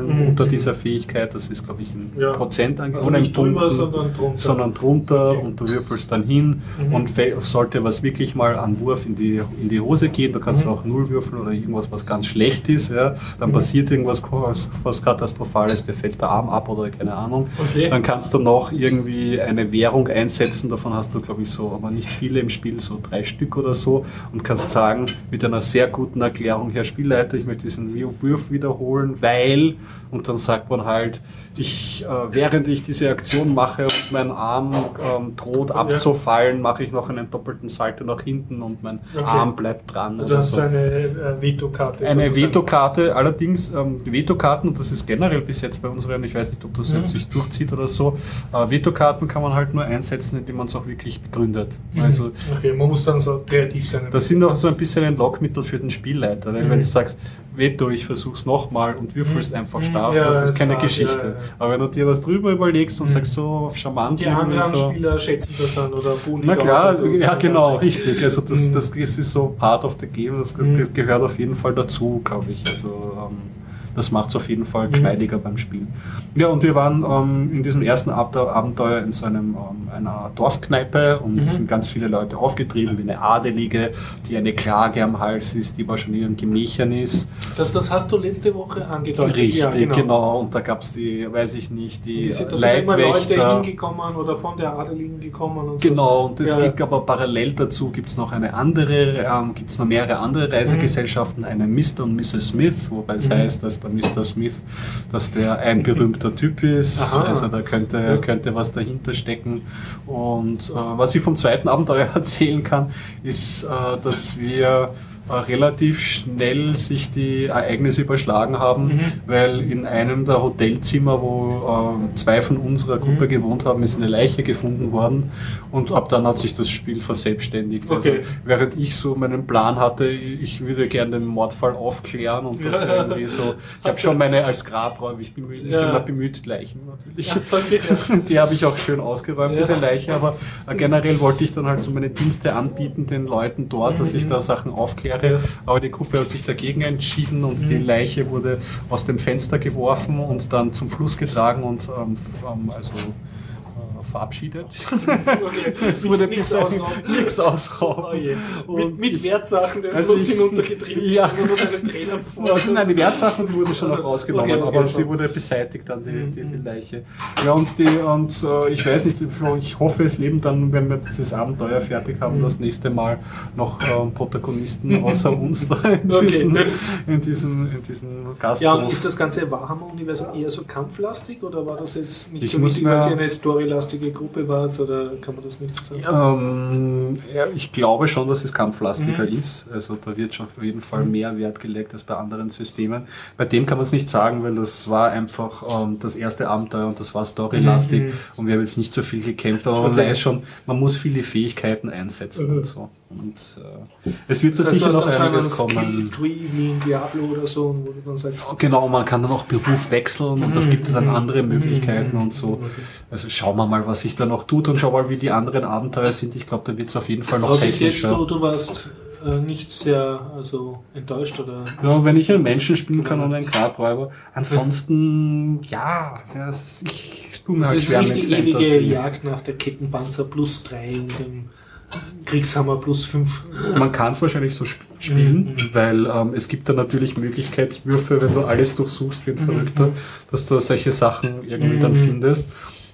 Mhm. unter dieser Fähigkeit, das ist glaube ich ein Ja. Prozent angegeben. Also nicht drüber, sondern drunter. Sondern drunter Okay. und du würfelst dann hin Mhm. und fe- sollte was wirklich mal an Wurf in die, in die Hose gehen, da kannst Mhm. du auch null würfeln oder irgendwas, was ganz schlecht ist, ja, dann Mhm. passiert irgendwas was Katastrophales, dir fällt der Arm ab oder keine Ahnung. Okay. Dann kannst du noch irgendwie eine Währung einsetzen, davon hast du glaube ich so, aber nicht viele im Spiel, so drei Stück oder so und kannst sagen, mit einer sehr guten Erklärung, Herr Spielleiter, ich möchte diesen Wurf wiederholen, weil, und dann sagt man halt, ich, äh, während ich diese Aktion mache und mein Arm ähm, droht abzufallen, mache ich noch einen doppelten Salto nach hinten und mein Okay. Arm bleibt dran. Du oder hast so. eine äh, Vetokarte. Eine sozusagen. Vetokarte, allerdings ähm, die Vetokarten, und das ist generell bis jetzt bei unseren, ich weiß nicht, ob das Mhm. jetzt sich durchzieht oder so, äh, Vetokarten kann man halt nur einsetzen, indem man es auch wirklich begründet. Mhm. Also Okay, man muss dann so kreativ sein. das sind auch so ein bisschen ein Lockmittel für den Spielleiter, weil Mhm. wenn du sagst, Veto, ich versuch's nochmal und würfelst Mhm. einfach Mhm. stark, Ja, das ist das keine war- Geschichte. ja, ja. Aber wenn du dir was drüber überlegst und Mhm. sagst so charmant, Die irgendwie anderen so, Spieler schätzen das dann oder buhen na dich klar, aus und du- ja du genau, steigst. richtig. Also das, Mhm. das, das ist so part of the game, das, Mhm. das gehört auf jeden Fall dazu, glaube ich. Also ähm, das macht es auf jeden Fall Mhm. geschmeidiger beim Spielen. Ja, und wir waren ähm, in diesem ersten Ab- Abenteuer in so einem, ähm, einer Dorfkneipe und Mhm. es sind ganz viele Leute aufgetrieben, wie eine Adelige, die eine Klage am Hals ist, die aber schon in ihren Gemächern ist. Das, das hast du letzte Woche angedeutet. Richtig, Ja, genau. Und da gab es die, weiß ich nicht, die Die sind, da sind immer Leute Leibwächter. hingekommen oder von der Adeligen gekommen und so. Genau, und es Ja. gibt aber parallel dazu gibt es noch eine andere, ähm, gibt es noch mehrere andere Reisegesellschaften, eine Mister und Misses Smith, wobei es Mhm. heißt, dass der Mister Smith, dass der ein berühmter Typ ist, Aha. also da könnte, Ja. könnte was dahinter stecken. Und äh, was ich vom zweiten Abenteuer erzählen kann, ist, äh, dass wir äh, relativ schnell sich die Ereignisse überschlagen haben, Mhm. weil in einem der Hotelzimmer, wo äh, zwei von unserer Gruppe Mhm. gewohnt haben, ist eine Leiche gefunden worden und ab dann hat sich das Spiel verselbstständigt. Okay. Also, während ich so meinen Plan hatte, ich würde gerne den Mordfall aufklären und das Ja. irgendwie so, ich habe schon meine als Grabräuber, ich bin ich bin Ja. immer bemüht, Leichen natürlich. Ja, okay, ja. Die habe ich auch schön ausgeräumt, Ja. diese Leiche, aber äh, generell wollte ich dann halt so meine Dienste anbieten den Leuten dort, dass ich Mhm. da Sachen aufkläre, Ja. aber die Gruppe hat sich dagegen entschieden und Mhm. die Leiche wurde aus dem Fenster geworfen und dann zum Fluss getragen und ähm, ähm, also äh, verabschiedet. Okay, Es wurde nichts bisher- ausrauben. Nichts ausrauben. Oh je. Mit, Und mit ich- Wertsachen den Also Fluss ich- hinuntergetrieben, ja. stellen wir so deine Tränen vor. Also nein, die Wertsachen die wurden schon Also, noch rausgenommen, okay, okay, aber schon. sie wurde beseitigt dann, die, die, die Mhm. Leiche. Ja, und, die, und äh, ich weiß nicht, ich hoffe, es leben dann, wenn wir dieses Abenteuer fertig haben, Mhm. das nächste Mal noch ähm, Protagonisten außer uns da in Okay. diesen, in diesen, in diesen Gasthof. Ja, und ist das ganze Warhammer-Universum eher so kampflastig oder war das jetzt nicht Ich so muss wichtig, mir- weil sie eine storylastige Gruppe war, oder kann man das nicht so sagen? Ähm, ja, ich glaube schon, dass es kampflastiger Mhm. ist. Also da wird schon auf jeden Fall Mhm. mehr Wert gelegt als bei anderen Systemen. Bei dem kann man es nicht sagen, weil das war einfach ähm, das erste Abenteuer und das war storylastig Mhm. und wir haben jetzt nicht so viel gekämpft, aber man Okay. weiß schon, man muss viele Fähigkeiten einsetzen Mhm. und so. Und äh, es wird da Das heißt, sicher du hast noch dann so einen einiges kommen. Skill-Tree wie in Diablo oder so, wo du dann sagst, Genau, man kann dann auch Beruf wechseln und das Mhm, gibt dann mhm, andere mhm, Möglichkeiten mhm, und so. okay. Also schauen wir mal, was sich da noch tut und schau mal, wie die anderen Abenteuer sind. Ich glaube, da wird es auf jeden Fall noch aber bis jetzt, technischer. du, du warst äh, nicht sehr also, enttäuscht oder... Ja, wenn ich einen Menschen spielen kann und einen Grabräuber. Ansonsten, ja, das, ich tue mir Das halt ist schwer nicht mit die ewige Fantasy. Jagd nach der Kettenpanzer plus drei und dem Kriegshammer plus fünf. Man kann es wahrscheinlich so sp spielen, Mhm. weil ähm, es gibt da natürlich Möglichkeitswürfe, wenn du alles durchsuchst wie ein Verrückter, Mhm. dass du solche Sachen irgendwie dann Mhm. findest.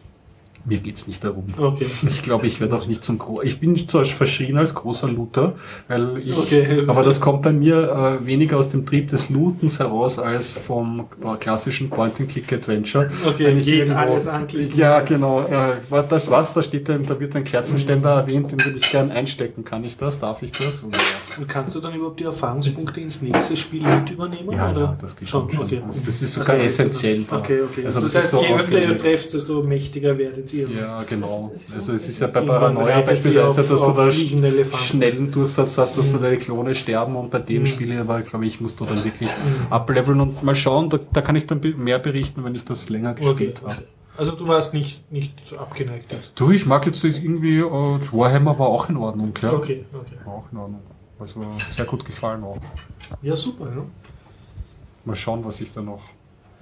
Mir geht es nicht darum. Okay. Ich glaube, ich werde auch nicht zum Gro Ich bin zwar verschrien als großer Looter, weil ich, Okay. aber das kommt bei mir äh, weniger aus dem Trieb des Lootens heraus als vom äh, klassischen Point-and-Click-Adventure. Okay, Wenn ich jeden irgendwo- alles anklicken. Ja, genau. Äh, war das was? Da steht ein, da wird ein Kerzenständer erwähnt, den würde ich gern einstecken. Kann ich das? Darf ich das? Oder, ja. Und kannst du dann überhaupt die Erfahrungspunkte ins nächste Spiel mit übernehmen? Ja, oder? ja, das geht schon. schon. Okay. Das ist sogar Okay, essentiell da. Okay, okay. Also Also das das ist heißt, so je öfter ihr ausgelegt. trefft, desto mächtiger werdet ihr. Ja, genau. Also es ist ja bei Irgendwann Paranoia reitet sie beispielsweise, auf- dass du auf da fliegende Elefanten. schnellen Durchsatz hast, dass Mhm. da deine Klone sterben und bei dem Mhm. Spiel aber, glaube ich, musst du dann wirklich Mhm. ableveln und mal schauen, da, da kann ich dann be- mehr berichten, wenn ich das länger Okay. gespielt habe. Also du warst nicht, nicht abgeneigt jetzt. Du, ich mag jetzt irgendwie, äh, Warhammer war auch in Ordnung, ja. Okay, okay. War auch in Ordnung. Also sehr gut gefallen auch. Ja, super. Ja. Mal schauen, was ich da noch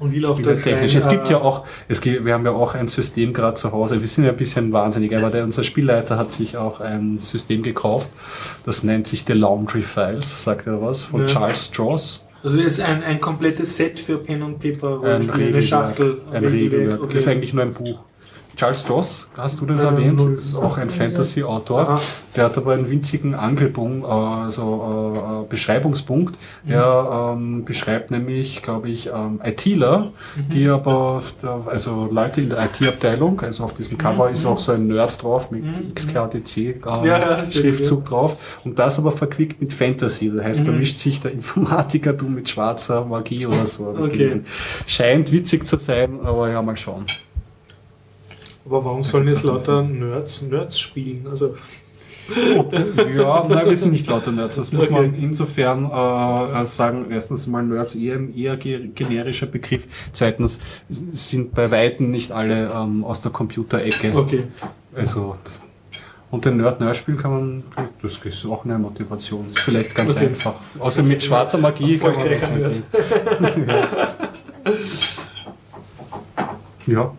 Und wie läuft das technisch. rein? Es gibt äh, ja auch, es gibt, wir haben ja auch ein System gerade zu Hause. Wir sind ja ein bisschen wahnsinnig, aber der, unser Spielleiter hat sich auch ein System gekauft. Das nennt sich The Laundry Files, sagt er was, von Ja. Charles Stross. Also ist ein, ein komplettes Set für Pen und Paper, Ein eine Regelwerk. Schachtel. Ein Regelwerk, Regelwerk. okay. Das ist eigentlich nur ein Buch. Charles Stross, hast du das Ähm, erwähnt? null. Ist auch ein Fantasy-Autor. Aha. Der hat aber einen winzigen Angelpunkt, also äh, Beschreibungspunkt. Der ähm, beschreibt nämlich, glaube ich, ähm, ITler, die aber, also Leute in der I T-Abteilung, also auf diesem Cover ist auch so ein Nerd drauf mit X K D C äh, Ja, ja, sehr Schriftzug gut. drauf. Und das aber verquickt mit Fantasy. Das heißt, da mischt sich der Informatiker du mit schwarzer Magie oder so. hab ich Okay. gelesen. Scheint witzig zu sein, aber ja, mal schauen. Aber warum sollen jetzt lauter Nerds Nerds spielen? Also Ja, nein, wir sind nicht lauter Nerds. Das muss Okay. man insofern äh, sagen. Erstens mal Nerds eher ein eher ge- generischer Begriff. Zweitens sind bei Weitem nicht alle ähm, aus der Computerecke. okay. Also, und den Nerd-Nerd spielen kann man, das ist auch eine Motivation. Ist vielleicht ganz Okay. einfach. Außer mit schwarzer Magie kann man Erfolgreicher Nerd. ja. ja.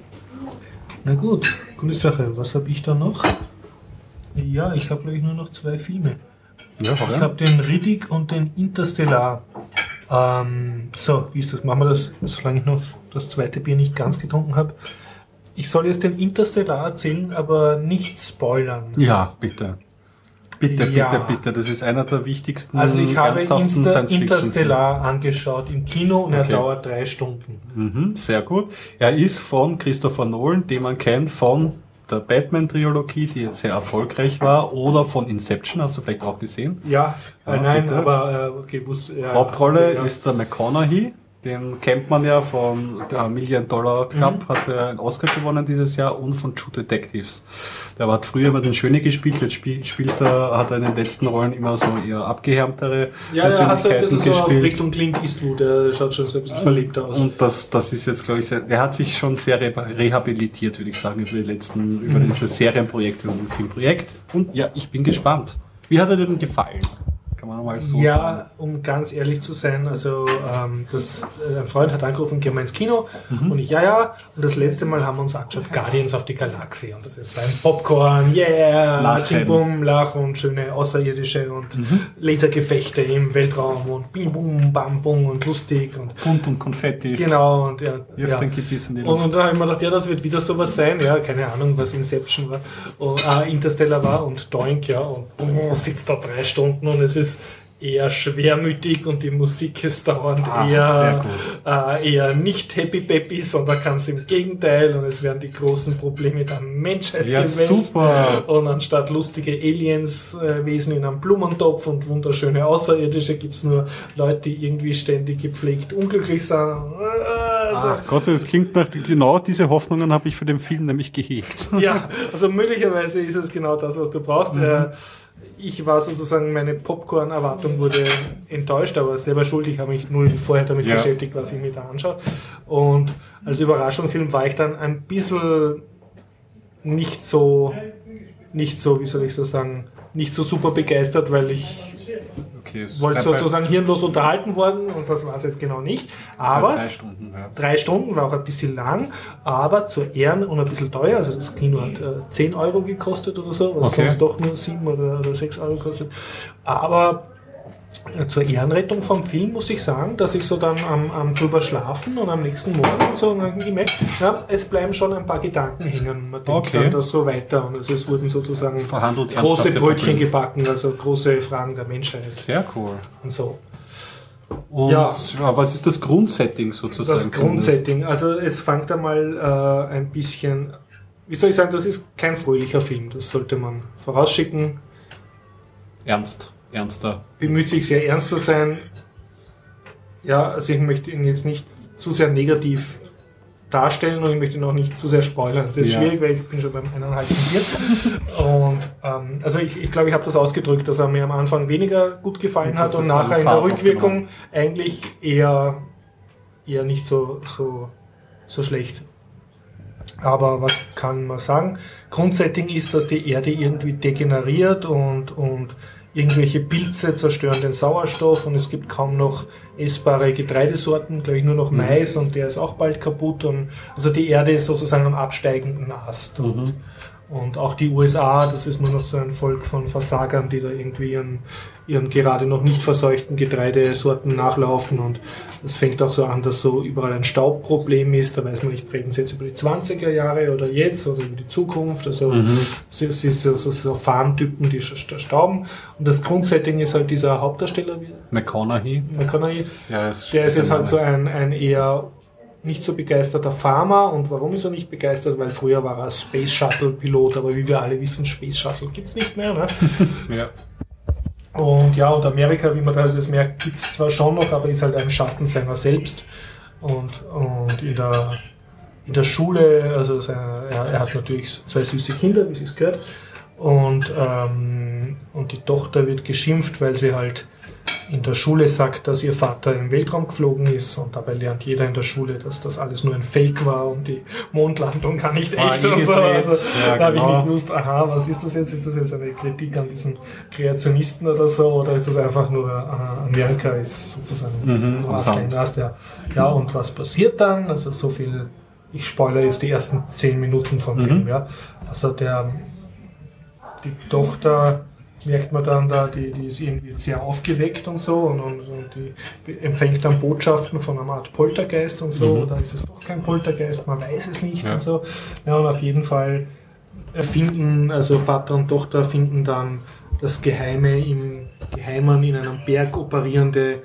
Na gut, gute Sache. Was habe ich da noch? Ja, ich habe glaube ich nur noch zwei Filme. Ja, Ich okay. habe den Riddick und den Interstellar. Ähm, so, wie ist das? Machen wir das, solange ich noch das zweite Bier nicht ganz getrunken habe. Ich soll jetzt den Interstellar erzählen, aber nicht spoilern. Ja, bitte. Bitte, Ja. bitte, bitte. Das ist einer der wichtigsten Also ich habe ernsthaften Insta Science-Fiction-Filme. Interstellar angeschaut im Kino und er Okay. dauert drei Stunden. Mhm, sehr gut. Er ist von Christopher Nolan, den man kennt von der Batman-Trilogie, die jetzt sehr erfolgreich war, oder von Inception, hast du vielleicht auch gesehen. Ja, Ja, äh, nein, bitte. aber äh, okay, wusste, ja, Hauptrolle ja. ist der McConaughey, den kennt man ja von der Million Dollar Club, hat er einen Oscar gewonnen dieses Jahr, und von True Detectives. Der hat früher immer den Schöne gespielt, jetzt spiel, spielt er, hat er in den letzten Rollen immer so eher abgehärmtere Ja, er hat so ein Persönlichkeiten bisschen so auf gespielt. Richtung Clint Eastwood, der schaut schon so ein bisschen verliebter aus. Und das, das ist jetzt, glaube ich, sehr, er hat sich schon sehr re- rehabilitiert, würde ich sagen, über die letzten, über dieses Serienprojekt und Filmprojekt. Und ja, ich bin gespannt. Wie hat er dir denn gefallen? Kann man mal so Ja, sagen. um ganz ehrlich zu sein, also ähm, das, äh, ein Freund hat angerufen, gehen wir ins Kino Mhm. und ich, ja, ja, und das letzte Mal haben wir uns angeschaut, Guardians of the Galaxy, und das ist so ein Popcorn, yeah, Lachen. Ching Bum, Lach und schöne Außerirdische und Mhm. Lasergefechte im Weltraum und Bim Bum, Bam Bum und lustig und Bunt und Konfetti. genau, und ja, Wirft ja. ein Gebiss in die Und, Luft. und dann habe ich mir gedacht, ja, das wird wieder sowas sein, ja, keine Ahnung, was Inception war, und, äh, Interstellar war und Doink, ja, und boom, sitzt da drei Stunden und es ist eher schwermütig und die Musik ist dauernd Ah, sehr eher, gut. äh, eher nicht happy peppy, sondern ganz im Gegenteil, und es werden die großen Probleme der Menschheit Ja, gewälzt. super. Und anstatt lustige Aliens-Wesen in einem Blumentopf und wunderschöne Außerirdische gibt es nur Leute, die irgendwie ständig gepflegt unglücklich sind. Also, Ach Gott, das klingt nach, genau diese Hoffnungen habe ich für den Film nämlich gehegt. ja, also möglicherweise ist es genau das, was du brauchst. Äh, ich war sozusagen, meine Popcorn-Erwartung wurde enttäuscht, aber selber schuld. Ich habe mich null vorher damit Ja. beschäftigt, was ich mir da anschaue. Und als Überraschungsfilm war ich dann ein bisschen nicht so, nicht so, wie soll ich so sagen, nicht so super begeistert, weil ich Okay, es wollte bleibt bei- sozusagen hirnlos unterhalten worden, und das war es jetzt genau nicht. bei Aber drei Stunden. Ja. drei Stunden war auch ein bisschen lang, aber zur Ehren und ein bisschen teuer. Also das Kino hat äh, zehn Euro gekostet oder so, was Okay. sonst doch nur sieben oder, oder sechs Euro kostet. Aber äh, zur Ehrenrettung vom Film muss ich sagen, dass ich so dann am, am drüber schlafen und am nächsten Morgen und so und dann gemerkt, ja, es bleiben schon ein paar Gedanken hängen. Man denkt Okay. dann das so weiter, und also es wurden sozusagen Verhandelt große ernsthafte Brötchen Probleme. gebacken, also große Fragen der Menschheit Sehr cool. und so. Und Ja. ja. was ist das Grundsetting sozusagen? Das Grundsetting, also es fängt einmal äh, ein bisschen, wie soll ich sagen, das ist kein fröhlicher Film, das sollte man vorausschicken, Ernst, ernster. bemüht sich sehr ernst zu sein. Ja, also ich möchte ihn jetzt nicht zu sehr negativ darstellen und ich möchte ihn auch nicht zu sehr spoilern. Das ist Ja. schwierig, weil ich bin schon beim eineinhalb Bier. Und ähm, also ich, ich glaube, ich habe das ausgedrückt, dass er mir am Anfang weniger gut gefallen Und hat das und ist dann nachher in der Fahrt Rückwirkung eigentlich eher, eher nicht so, so, so schlecht. Aber was kann man sagen? Grundsetting ist, dass die Erde irgendwie degeneriert und, und irgendwelche Pilze zerstören den Sauerstoff und es gibt kaum noch essbare Getreidesorten, glaube ich nur noch Mhm. Mais und der ist auch bald kaputt. Und also die Erde ist sozusagen am absteigenden Ast. Und, Mhm. und auch die U S A, das ist nur noch so ein Volk von Versagern, die da irgendwie ihren, ihren gerade noch nicht verseuchten Getreidesorten nachlaufen. Und es fängt auch so an, dass so überall ein Staubproblem ist. Da weiß man nicht, reden sie jetzt über die zwanziger Jahre oder jetzt oder über die Zukunft. Also Mhm. es ist es ist so, so Farmtypen, die sta- stauben. Und das Grundsetting ist halt dieser Hauptdarsteller, wie McConaughey. McConaughey. Ja, ist Der ist jetzt halt so ein, ein eher nicht so begeisterter Farmer. Und warum ist er nicht begeistert? Weil früher war er Space Shuttle Pilot, aber wie wir alle wissen, Space Shuttle gibt's nicht mehr. Ne? Ja. Und ja, und Amerika, wie man das jetzt merkt, gibt's zwar schon noch, aber ist halt ein Schatten seiner selbst. Und, und in der, in der Schule, also seine, er, er hat natürlich zwei süße Kinder, wie es gehört. Und, ähm, und die Tochter wird geschimpft, weil sie halt in der Schule sagt, dass ihr Vater im Weltraum geflogen ist und dabei lernt jeder in der Schule, dass das alles nur ein Fake war und die Mondlandung gar nicht War echt eh und so. gedreht. Also, Ja, da habe ich genau. nicht gewusst, aha, was ist das jetzt? Ist das jetzt eine Kritik an diesen Kreationisten oder so? Oder ist das einfach nur, aha, Amerika ist sozusagen Mhm, am am Absteigen Ast, ja. Ja, und was passiert dann? Also so viel, ich spoilere jetzt die ersten zehn Minuten vom Mhm. Film, ja. Also der, die Tochter merkt man dann da, die, die ist irgendwie sehr aufgeweckt und so und, und, und die empfängt dann Botschaften von einer Art Poltergeist und so, Mhm. oder ist es doch kein Poltergeist, man weiß es nicht Ja. und so. Ja, und auf jeden Fall finden, also Vater und Tochter finden dann das Geheime im Geheimen in einem Berg operierende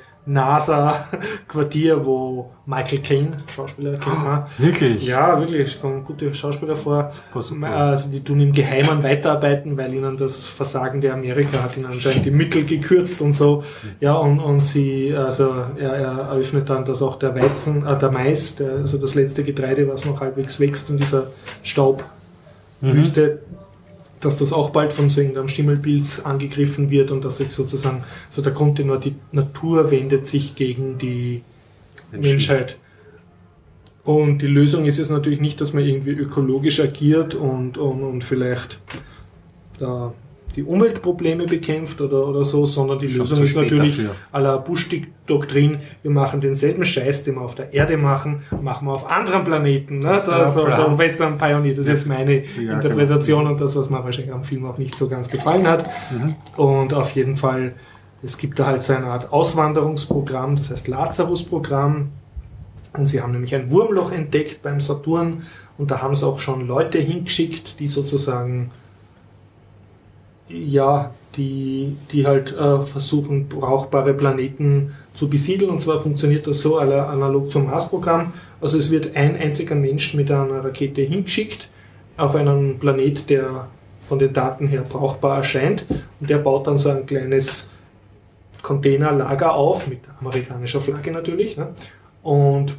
NASA-Quartier, wo Michael Caine, Schauspieler, kennt man. Wirklich? Ja, wirklich, es kommen gute Schauspieler vor. Super, super. Also die tun im Geheimen weiterarbeiten, weil ihnen das Versagen der Amerika hat ihnen anscheinend die Mittel gekürzt und so. Ja, und, und sie, also er, er eröffnet dann, dass auch der Weizen, äh, der Mais, der, also das letzte Getreide, was noch halbwegs wächst in dieser Staubwüste, dass das auch bald von so irgendeinem Schimmelpilz angegriffen wird und dass sich sozusagen, so der Grundtenor, die Natur wendet sich gegen die Menschen. Menschheit. Und die Lösung ist es natürlich nicht, dass man irgendwie ökologisch agiert und, und, und vielleicht da die Umweltprobleme bekämpft oder, oder so, sondern die Schon Lösung zu ist spät natürlich dafür. à la Bush-Doktrin, wir machen denselben Scheiß, den wir auf der Erde machen, machen wir auf anderen Planeten. Ne? Das ist Das, ja also klar. Western Pioneer, das ist jetzt meine Ja, Interpretation und das, was mir wahrscheinlich am Film auch nicht so ganz gefallen hat. Mhm. Und auf jeden Fall, es gibt da halt so eine Art Auswanderungsprogramm, das heißt Lazarus-Programm. Und sie haben nämlich ein Wurmloch entdeckt beim Saturn und da haben sie auch schon Leute hingeschickt, die sozusagen, ja, die, die halt äh, versuchen, brauchbare Planeten zu besiedeln. Und zwar funktioniert das so alle- analog zum Mars-Programm. Also es wird ein einziger Mensch mit einer Rakete hingeschickt auf einen Planet, der von den Daten her brauchbar erscheint. Und der baut dann so ein kleines Containerlager auf, mit amerikanischer Flagge natürlich. Ne? Und,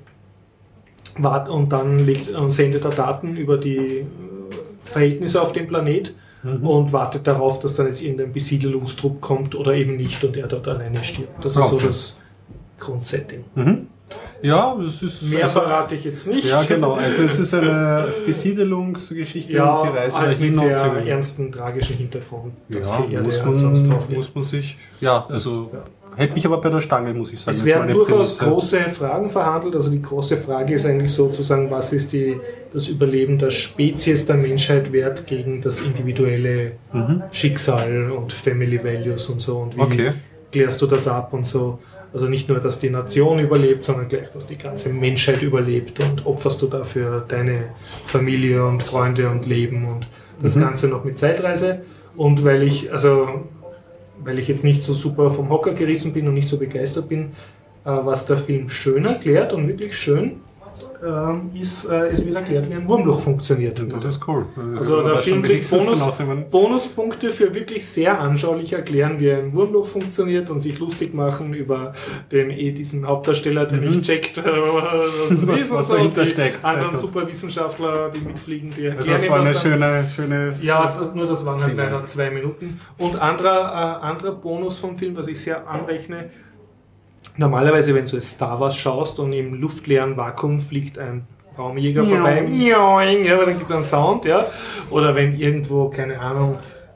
wart, und dann legt, und sendet er Daten über die äh, Verhältnisse auf dem Planet Mhm. und wartet darauf, dass dann jetzt irgendein Besiedelungstrupp kommt oder eben nicht und er dort alleine stirbt. Das ist so Okay. das Grundsetting. Mhm. Ja, das ist... Mehr also, verrate ich jetzt nicht. ja, genau. Also es ist eine Besiedelungsgeschichte Ja, und die Reise halt mit dahin sehr und die- ernsten, tragischen Hintergrund, dass Ja, die Erde muss halt sonst man, drauf geht. muss man sich... Ja, also hält mich aber bei der Stange, muss ich sagen. Es Das werden war eine durchaus Prämisse. große Fragen verhandelt. Also die große Frage ist eigentlich sozusagen, was ist die, das Überleben der Spezies der Menschheit wert gegen das individuelle Mhm. Schicksal und Family Values und so. Und wie Okay. klärst du das ab und so. Also nicht nur, dass die Nation überlebt, sondern gleich, dass die ganze Menschheit überlebt und opferst du dafür deine Familie und Freunde und Leben und das Mhm. Ganze noch mit Zeitreise. Und weil ich, also weil ich jetzt nicht so super vom Hocker gerissen bin und nicht so begeistert bin, äh, was der Film schön erklärt und wirklich schön, ähm, ist, äh, es wird erklärt, wie ein Wurmloch funktioniert. Das ist cool. Also der Weiß Film schon kriegt wenigstens Bonus, hinaus, ich meine- Bonuspunkte für wirklich sehr anschaulich erklären, wie ein Wurmloch funktioniert und sich lustig machen über den eh diesen Hauptdarsteller, der Mhm. nicht checkt, äh, was, das Was- ist und was so. dahinter Und die steckt. anderen Sehr gut. Superwissenschaftler, die mitfliegen, die Also erklären das ihm war eine das dann. schöne, schöne... Ja, das, nur das waren halt Szene. leider zwei Minuten. Und anderer, äh, anderer Bonus vom Film, was ich sehr anrechne, normalerweise, wenn du es Star Wars schaust und im luftleeren Vakuum fliegt ein Raumjäger vorbei, ja, aber dann gibt es einen Sound, ja. Oder wenn irgendwo, keine Ahnung,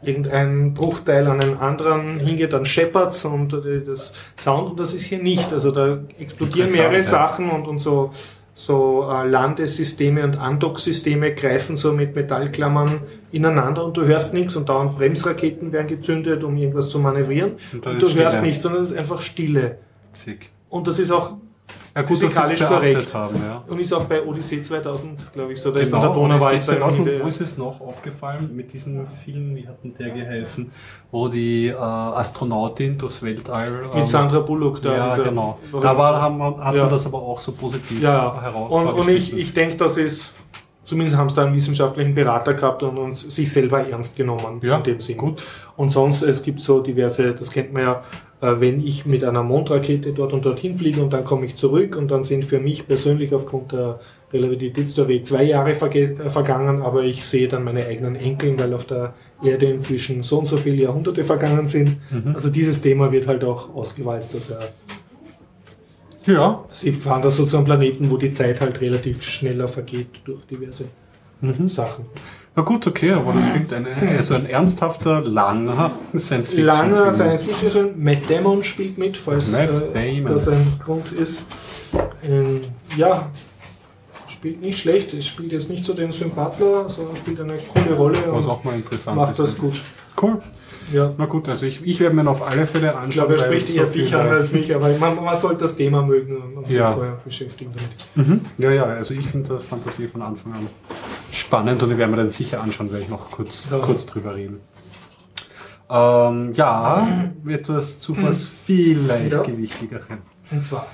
irgendein Bruchteil an einen anderen hingeht, dann scheppert's und das Sound, und das ist hier nicht. Also da explodieren mehrere ja. Sachen und, und so, so äh, Landesysteme und Andocksysteme greifen so mit Metallklammern ineinander und du hörst nichts und dauernd Bremsraketen werden gezündet, um irgendwas zu manövrieren und, und du Stille. hörst nichts, sondern es ist einfach Stille. Zick. Und das ist auch ja, gut, physikalisch korrekt. Haben, ja. Und ist auch bei Odyssee zweitausend, glaube ich, so. Da genau, ist der Donauwald zweitausend, wo ist es noch aufgefallen mit diesem Film, wie hat denn der geheißen, wo die äh, Astronautin durchs Weltall... Ähm, mit Sandra Bullock da. Ja, dieser, genau. Da war, haben, hat ja. man das aber auch so positiv ja. heraus. Und, und ich, ich denke, das ist, zumindest haben sie da einen wissenschaftlichen Berater gehabt und uns sich selber ernst genommen ja, in dem Sinn. Gut. Und sonst, es gibt so diverse, das kennt man ja, wenn ich mit einer Mondrakete dort und dorthin fliege und dann komme ich zurück und dann sind für mich persönlich aufgrund der Relativitätstheorie zwei Jahre verge- äh, vergangen, aber ich sehe dann meine eigenen Enkeln, weil auf der Erde inzwischen so und so viele Jahrhunderte vergangen sind. Mhm. Also dieses Thema wird halt auch ausgewalzt. Also ja. Sie fahren da so zu einem Planeten, wo die Zeit halt relativ schneller vergeht durch diverse mhm. Sachen. Na gut, okay, aber das klingt ein, also ein ernsthafter, langer Science-Fiction. Langer Science-Fiction. Matt Damon spielt mit, falls Matt äh, Damon. das ein Grund ist. Ähm, ja, spielt nicht schlecht. Es spielt jetzt nicht so den Sympathler, sondern spielt eine coole Rolle Was und auch mal interessant macht ist, das gut. Cool. Ja. Na gut, also ich, ich werde mir auf alle Fälle anschauen. Ich glaube, er spricht eher so dich an als mich, aber man, man sollte das Thema mögen und sich ja. vorher beschäftigen damit. Mhm. Ja, ja, also ich finde die Fantasie von Anfang an spannend und ich werde mir dann sicher anschauen, werde ich noch kurz, ja. kurz drüber reden. Ähm, ja, etwas zu was viel leichtgewichtigerem. Und zwar?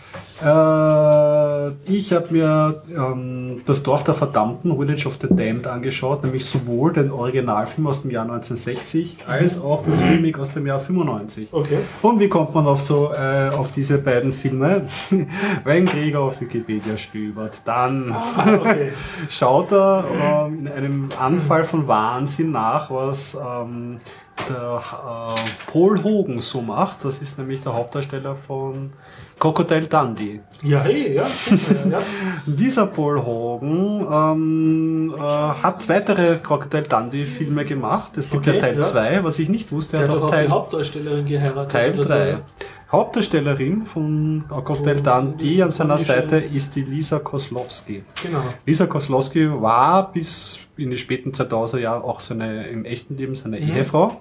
Äh, ich habe mir ähm, das Dorf der Verdammten, Village of the Damned, angeschaut, nämlich sowohl den Originalfilm aus dem Jahr neunzehnhundertsechzig als auch das Remake aus dem Jahr fünfundneunzig. Okay. Und wie kommt man auf so äh, auf diese beiden Filme? Wenn Gregor auf Wikipedia stöbert, dann ah, okay. schaut er ähm, in einem Anfall von Wahnsinn nach, was ähm, der äh, Paul Hogan so macht. Das ist nämlich der Hauptdarsteller von Crocodile Dundee. Ja, hey, ja. ja, ja. Dieser Paul Hogan ähm, äh, hat weitere Crocodile Dundee Filme gemacht. Es gibt okay, ja Teil zwei, ja. was ich nicht wusste. Der hat hat auch auch Teil, die Hauptdarstellerin geheiratet. Teil drei. Hauptdarstellerin von Crocodile Dundee an seiner Seite ist die Lisa Kozlowski. Genau. Lisa Kozlowski war bis in die späten zweitausender Jahre auch seine, im echten Leben seine mhm. Ehefrau.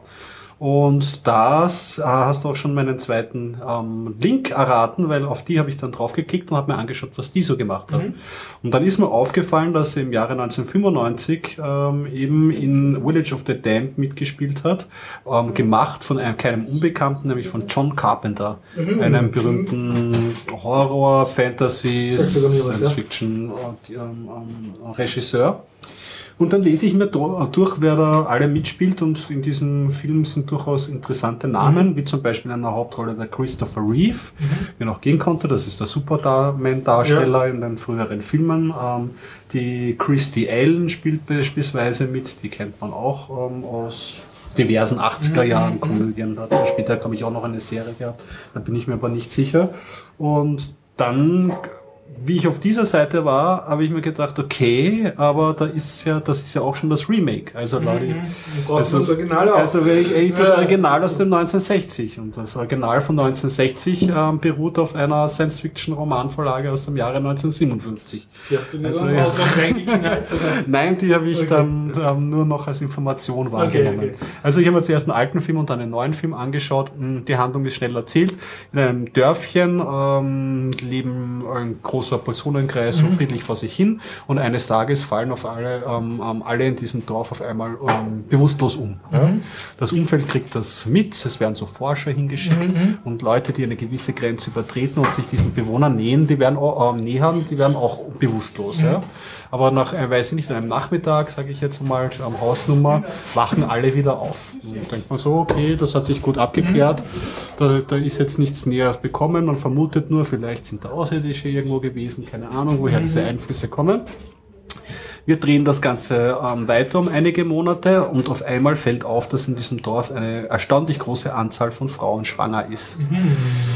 Und das äh, hast du auch schon meinen zweiten ähm, Link erraten, weil auf die habe ich dann drauf geklickt und habe mir angeschaut, was die so gemacht hat. Mhm. Und dann ist mir aufgefallen, dass sie im Jahre neunzehnhundertfünfundneunzig ähm, eben in Village of the Damned mitgespielt hat, ähm, gemacht von einem keinem Unbekannten, nämlich von John Carpenter, mhm. einem berühmten Horror, Fantasy, Science-Fiction äh, ähm, ähm, Regisseur. Und dann lese ich mir durch, wer da alle mitspielt, und in diesem Film sind durchaus interessante Namen, mhm. wie zum Beispiel in der Hauptrolle der Christopher Reeve, mhm. wie man auch gehen konnte, das ist der Superman-Darsteller ja. in den früheren Filmen. Ähm, die Christy Allen spielt beispielsweise mit, die kennt man auch ähm, aus diversen achtziger Jahren Komödien, hat später, glaube ich, auch noch eine Serie gehabt, da bin ich mir aber nicht sicher. Und dann, wie ich auf dieser Seite war, habe ich mir gedacht, okay, aber da ist ja, das ist ja auch schon das Remake. Also, Leute, mhm. du brauchst also, das Original auch. Also ich, das Original aus dem neunzehnhundertsechzig. Und das Original von neunzehnhundertsechzig ähm, beruht auf einer Science-Fiction-Romanvorlage aus dem Jahre neunzehnhundertsiebenundfünfzig. Die hast du dir also, dann ja. auch noch reingeknallt? Nein, die habe ich okay. dann ähm, nur noch als Information wahrgenommen. Okay, okay. Also ich habe mir zuerst einen alten Film und dann einen neuen Film angeschaut. Die Handlung ist schnell erzählt. In einem Dörfchen ähm, leben ein großer Personenkreis mhm. so friedlich vor sich hin, und eines Tages fallen auf alle, ähm, alle in diesem Dorf auf einmal ähm, bewusstlos um. Mhm. Ja? Das Umfeld kriegt das mit, es werden so Forscher hingeschickt mhm. und Leute, die eine gewisse Grenze übertreten und sich diesen Bewohnern nähern, die werden auch, äh, nähern, die werden auch bewusstlos. Mhm. Ja? Aber nach, äh, weiß ich nicht, einem Nachmittag, sage ich jetzt mal, am Hausnummer, wachen alle wieder auf. Und dann denkt man so, okay, das hat sich gut abgeklärt, da, da ist jetzt nichts Näheres bekommen, man vermutet nur, vielleicht sind da Außerirdische irgendwo gewesen, keine Ahnung, woher diese Einflüsse kommen. Wir drehen das Ganze ähm, weiter um einige Monate, und auf einmal fällt auf, dass in diesem Dorf eine erstaunlich große Anzahl von Frauen schwanger ist.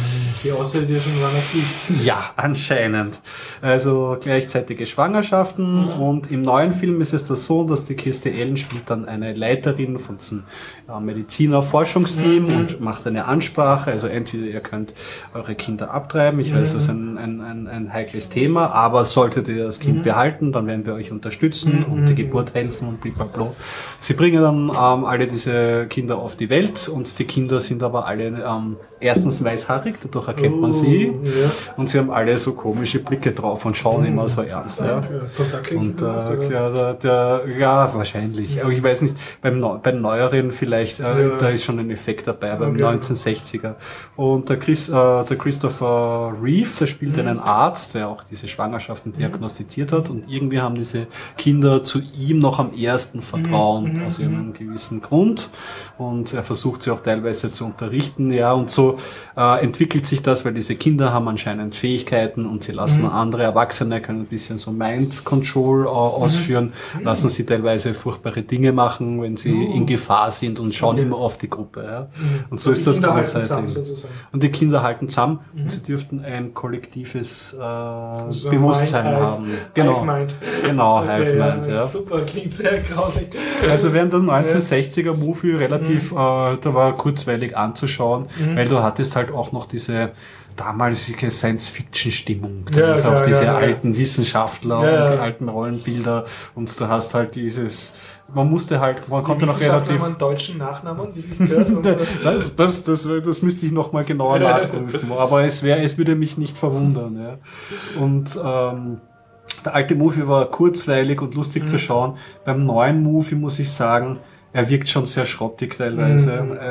Die Außerirdischen waren aktiv. Ja, anscheinend. Also gleichzeitige Schwangerschaften und im neuen Film ist es das so, dass die Kirstie Allen spielt dann eine Leiterin von diesem äh, Mediziner-Forschungsteam mhm. und macht eine Ansprache. Also entweder ihr könnt eure Kinder abtreiben, ich weiß, das ist ein, ein, ein, ein heikles Thema, aber solltet ihr das Kind mhm. behalten, dann werden wir euch unterstützen mhm. und die Geburt helfen und blablabla. Sie bringen dann ähm, alle diese Kinder auf die Welt und die Kinder sind aber alle ähm, erstens weißhaarig, dadurch erkennt man sie Oh, ja. und sie haben alle so komische Blicke drauf und schauen immer so ernst. Ja. Und äh, ja, der, der, ja, wahrscheinlich. Aber ich weiß nicht, beim, Neu- beim Neueren vielleicht, äh, Ja. da ist schon ein Effekt dabei, beim Okay. neunzehnhundertsechziger. Und der, Chris, äh, der Christopher Reeve, der spielt einen Arzt, der auch diese Schwangerschaften diagnostiziert hat und irgendwie haben diese Kinder zu ihm noch am ersten vertraut, aus irgendeinem gewissen Grund. Und er versucht sie auch teilweise zu unterrichten, ja, und so äh, entwickelt sich das, weil diese Kinder haben anscheinend Fähigkeiten und sie lassen mhm. andere Erwachsene, können ein bisschen so Mind Control äh, ausführen, mhm. lassen sie teilweise furchtbare Dinge machen, wenn sie mhm. in Gefahr sind und schauen mhm. immer auf die Gruppe. Ja. Mhm. Und so und ist das Kinder grundsätzlich. Und die Kinder halten zusammen mhm. und sie dürften ein kollektives äh, so Bewusstsein Mind, haben. Hive, Genau, Hive Mind. genau Okay, Hive ja, Mind. Ja. Super, klingt sehr grausig. Also während das neunzehnhundertsechziger Movie relativ, mhm. äh, da war kurzweilig anzuschauen, mhm. weil du hattest halt auch noch diese damalige Science-Fiction-Stimmung. Da Ja, ist klar, auch diese ja, ja. alten Wissenschaftler Ja, und die ja. alten Rollenbilder und du hast halt dieses, man musste halt, man konnte noch Wissenschaftler relativ... haben einen deutschen Nachnamen, wie es gehört. Und so. Das, das, das, das müsste ich noch mal genauer nachprüfen, aber es wäre, es würde mich nicht verwundern. Ja. Und ähm, der alte Movie war kurzweilig und lustig mhm. zu schauen. Beim neuen Movie muss ich sagen, er wirkt schon sehr schrottig teilweise. Mhm.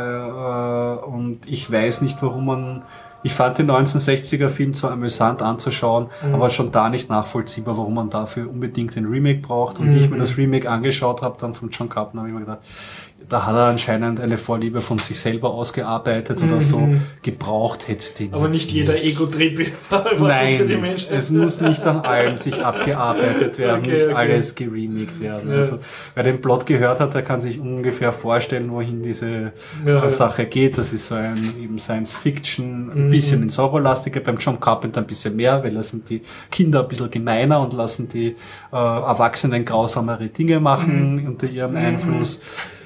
Äh, und ich weiß nicht, warum man... Ich fand den neunzehnhundertsechziger Film zwar amüsant anzuschauen, mhm. aber schon da nicht nachvollziehbar, warum man dafür unbedingt ein Remake braucht. Und mhm. wie ich mir das Remake angeschaut habe, dann von John Carpenter, habe ich mir gedacht, da hat er anscheinend eine Vorliebe von sich selber ausgearbeitet mhm. oder so. Gebraucht hätte es den. Aber nicht jeder Ego-Trip Nein, für die Menschen. Es muss nicht an allem sich abgearbeitet werden, Okay, nicht okay. alles geremaked werden. Ja. Also, wer den Plot gehört hat, der kann sich ungefähr vorstellen, wohin diese Ja, äh, Sache geht. Das ist so ein eben Science-Fiction, ein Mhm. bisschen ins Horrorlastiger, beim John Carpenter ein bisschen mehr, weil da sind die Kinder ein bisschen gemeiner und lassen die äh, Erwachsenen grausamere Dinge machen Mhm. unter ihrem Einfluss.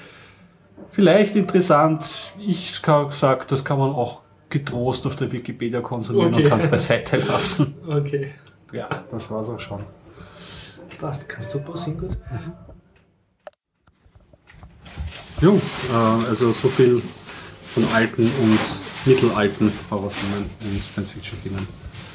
Vielleicht interessant, ich sage, das kann man auch getrost auf der Wikipedia konsumieren Okay. und kann es beiseite lassen. Okay. Ja, das war's auch schon. Passt. Kannst du pausieren kurz? Jo, äh, also so viel von alten und mittelalten Horrorfilmen und Science-Fiction-Filmen.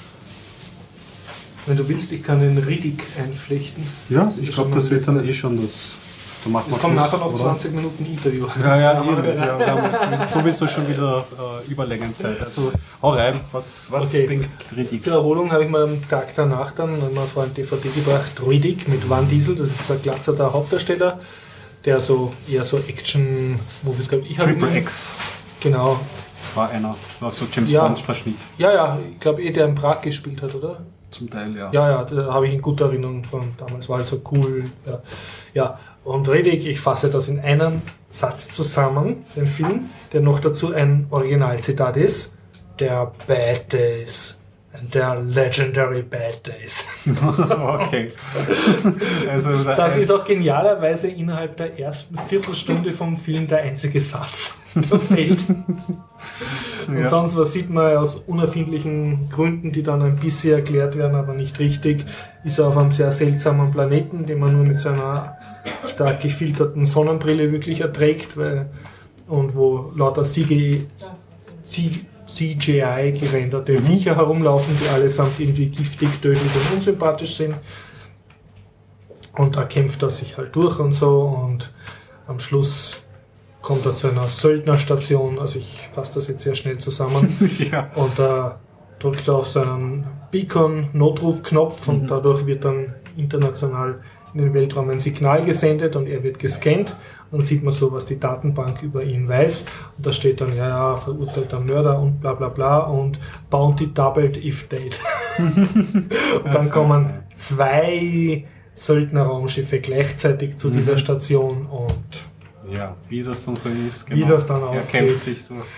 Wenn du willst, ich kann den Riddick einflechten. Ja, Das ich ist glaube, schon das mal wird dann letzte- eh schon das. Da machen Es wir kommt Schluss, nachher noch oder? zwanzig Minuten Interview. Ja, ja, eben. Ja, wir haben sowieso schon wieder äh, Überlängenzeit. Also hau rein, was, was Okay. bringt Kritik? Zur Erholung habe ich mir am Tag danach dann mal vor ein D V D gebracht, Riddick mit Van Diesel, das ist ein glatzerter Hauptdarsteller, der so eher so Action-Movies, glaube ich. habe Triple immer- X Genau. war einer, war so James Ja. Bond Verschnitt. Ja, ja, ich glaube eh, der in Prag gespielt hat, oder? Zum Teil, ja. Ja, ja, da habe ich in guter Erinnerung von damals, war halt so cool. Ja, ja. Und Riddick, ich fasse das in einem Satz zusammen, den Film, der noch dazu ein Originalzitat ist. Der Bad Days. And der Legendary Bad Days. Okay. Also, da- Das ist auch genialerweise innerhalb der ersten Viertelstunde vom Film der einzige Satz, der fällt. Und Ja. sonst was sieht man aus unerfindlichen Gründen, die dann ein bisschen erklärt werden, aber nicht richtig, ist er auf einem sehr seltsamen Planeten, den man nur mit so einer stark gefilterten Sonnenbrille wirklich erträgt, weil, und wo lauter C G I, C G I gerenderte Viecher herumlaufen, die allesamt irgendwie giftig, tödlich und unsympathisch sind. Und da kämpft er sich halt durch und so und am Schluss kommt er zu einer Söldnerstation, also ich fasse das jetzt sehr schnell zusammen, ja. und da drückt er auf seinen Beacon-Notrufknopf und dadurch wird dann international in den Weltraum ein Signal gesendet und er wird gescannt. Dann sieht man so, was die Datenbank über ihn weiß. Und da steht dann, ja, ja, verurteilter Mörder und bla bla bla und Bounty doubled if dead. Und dann kommen zwei Söldnerraumschiffe gleichzeitig zu dieser Station und Ja, wie das dann so ist. Wie das dann Er ausgeht. kämpft sich durch.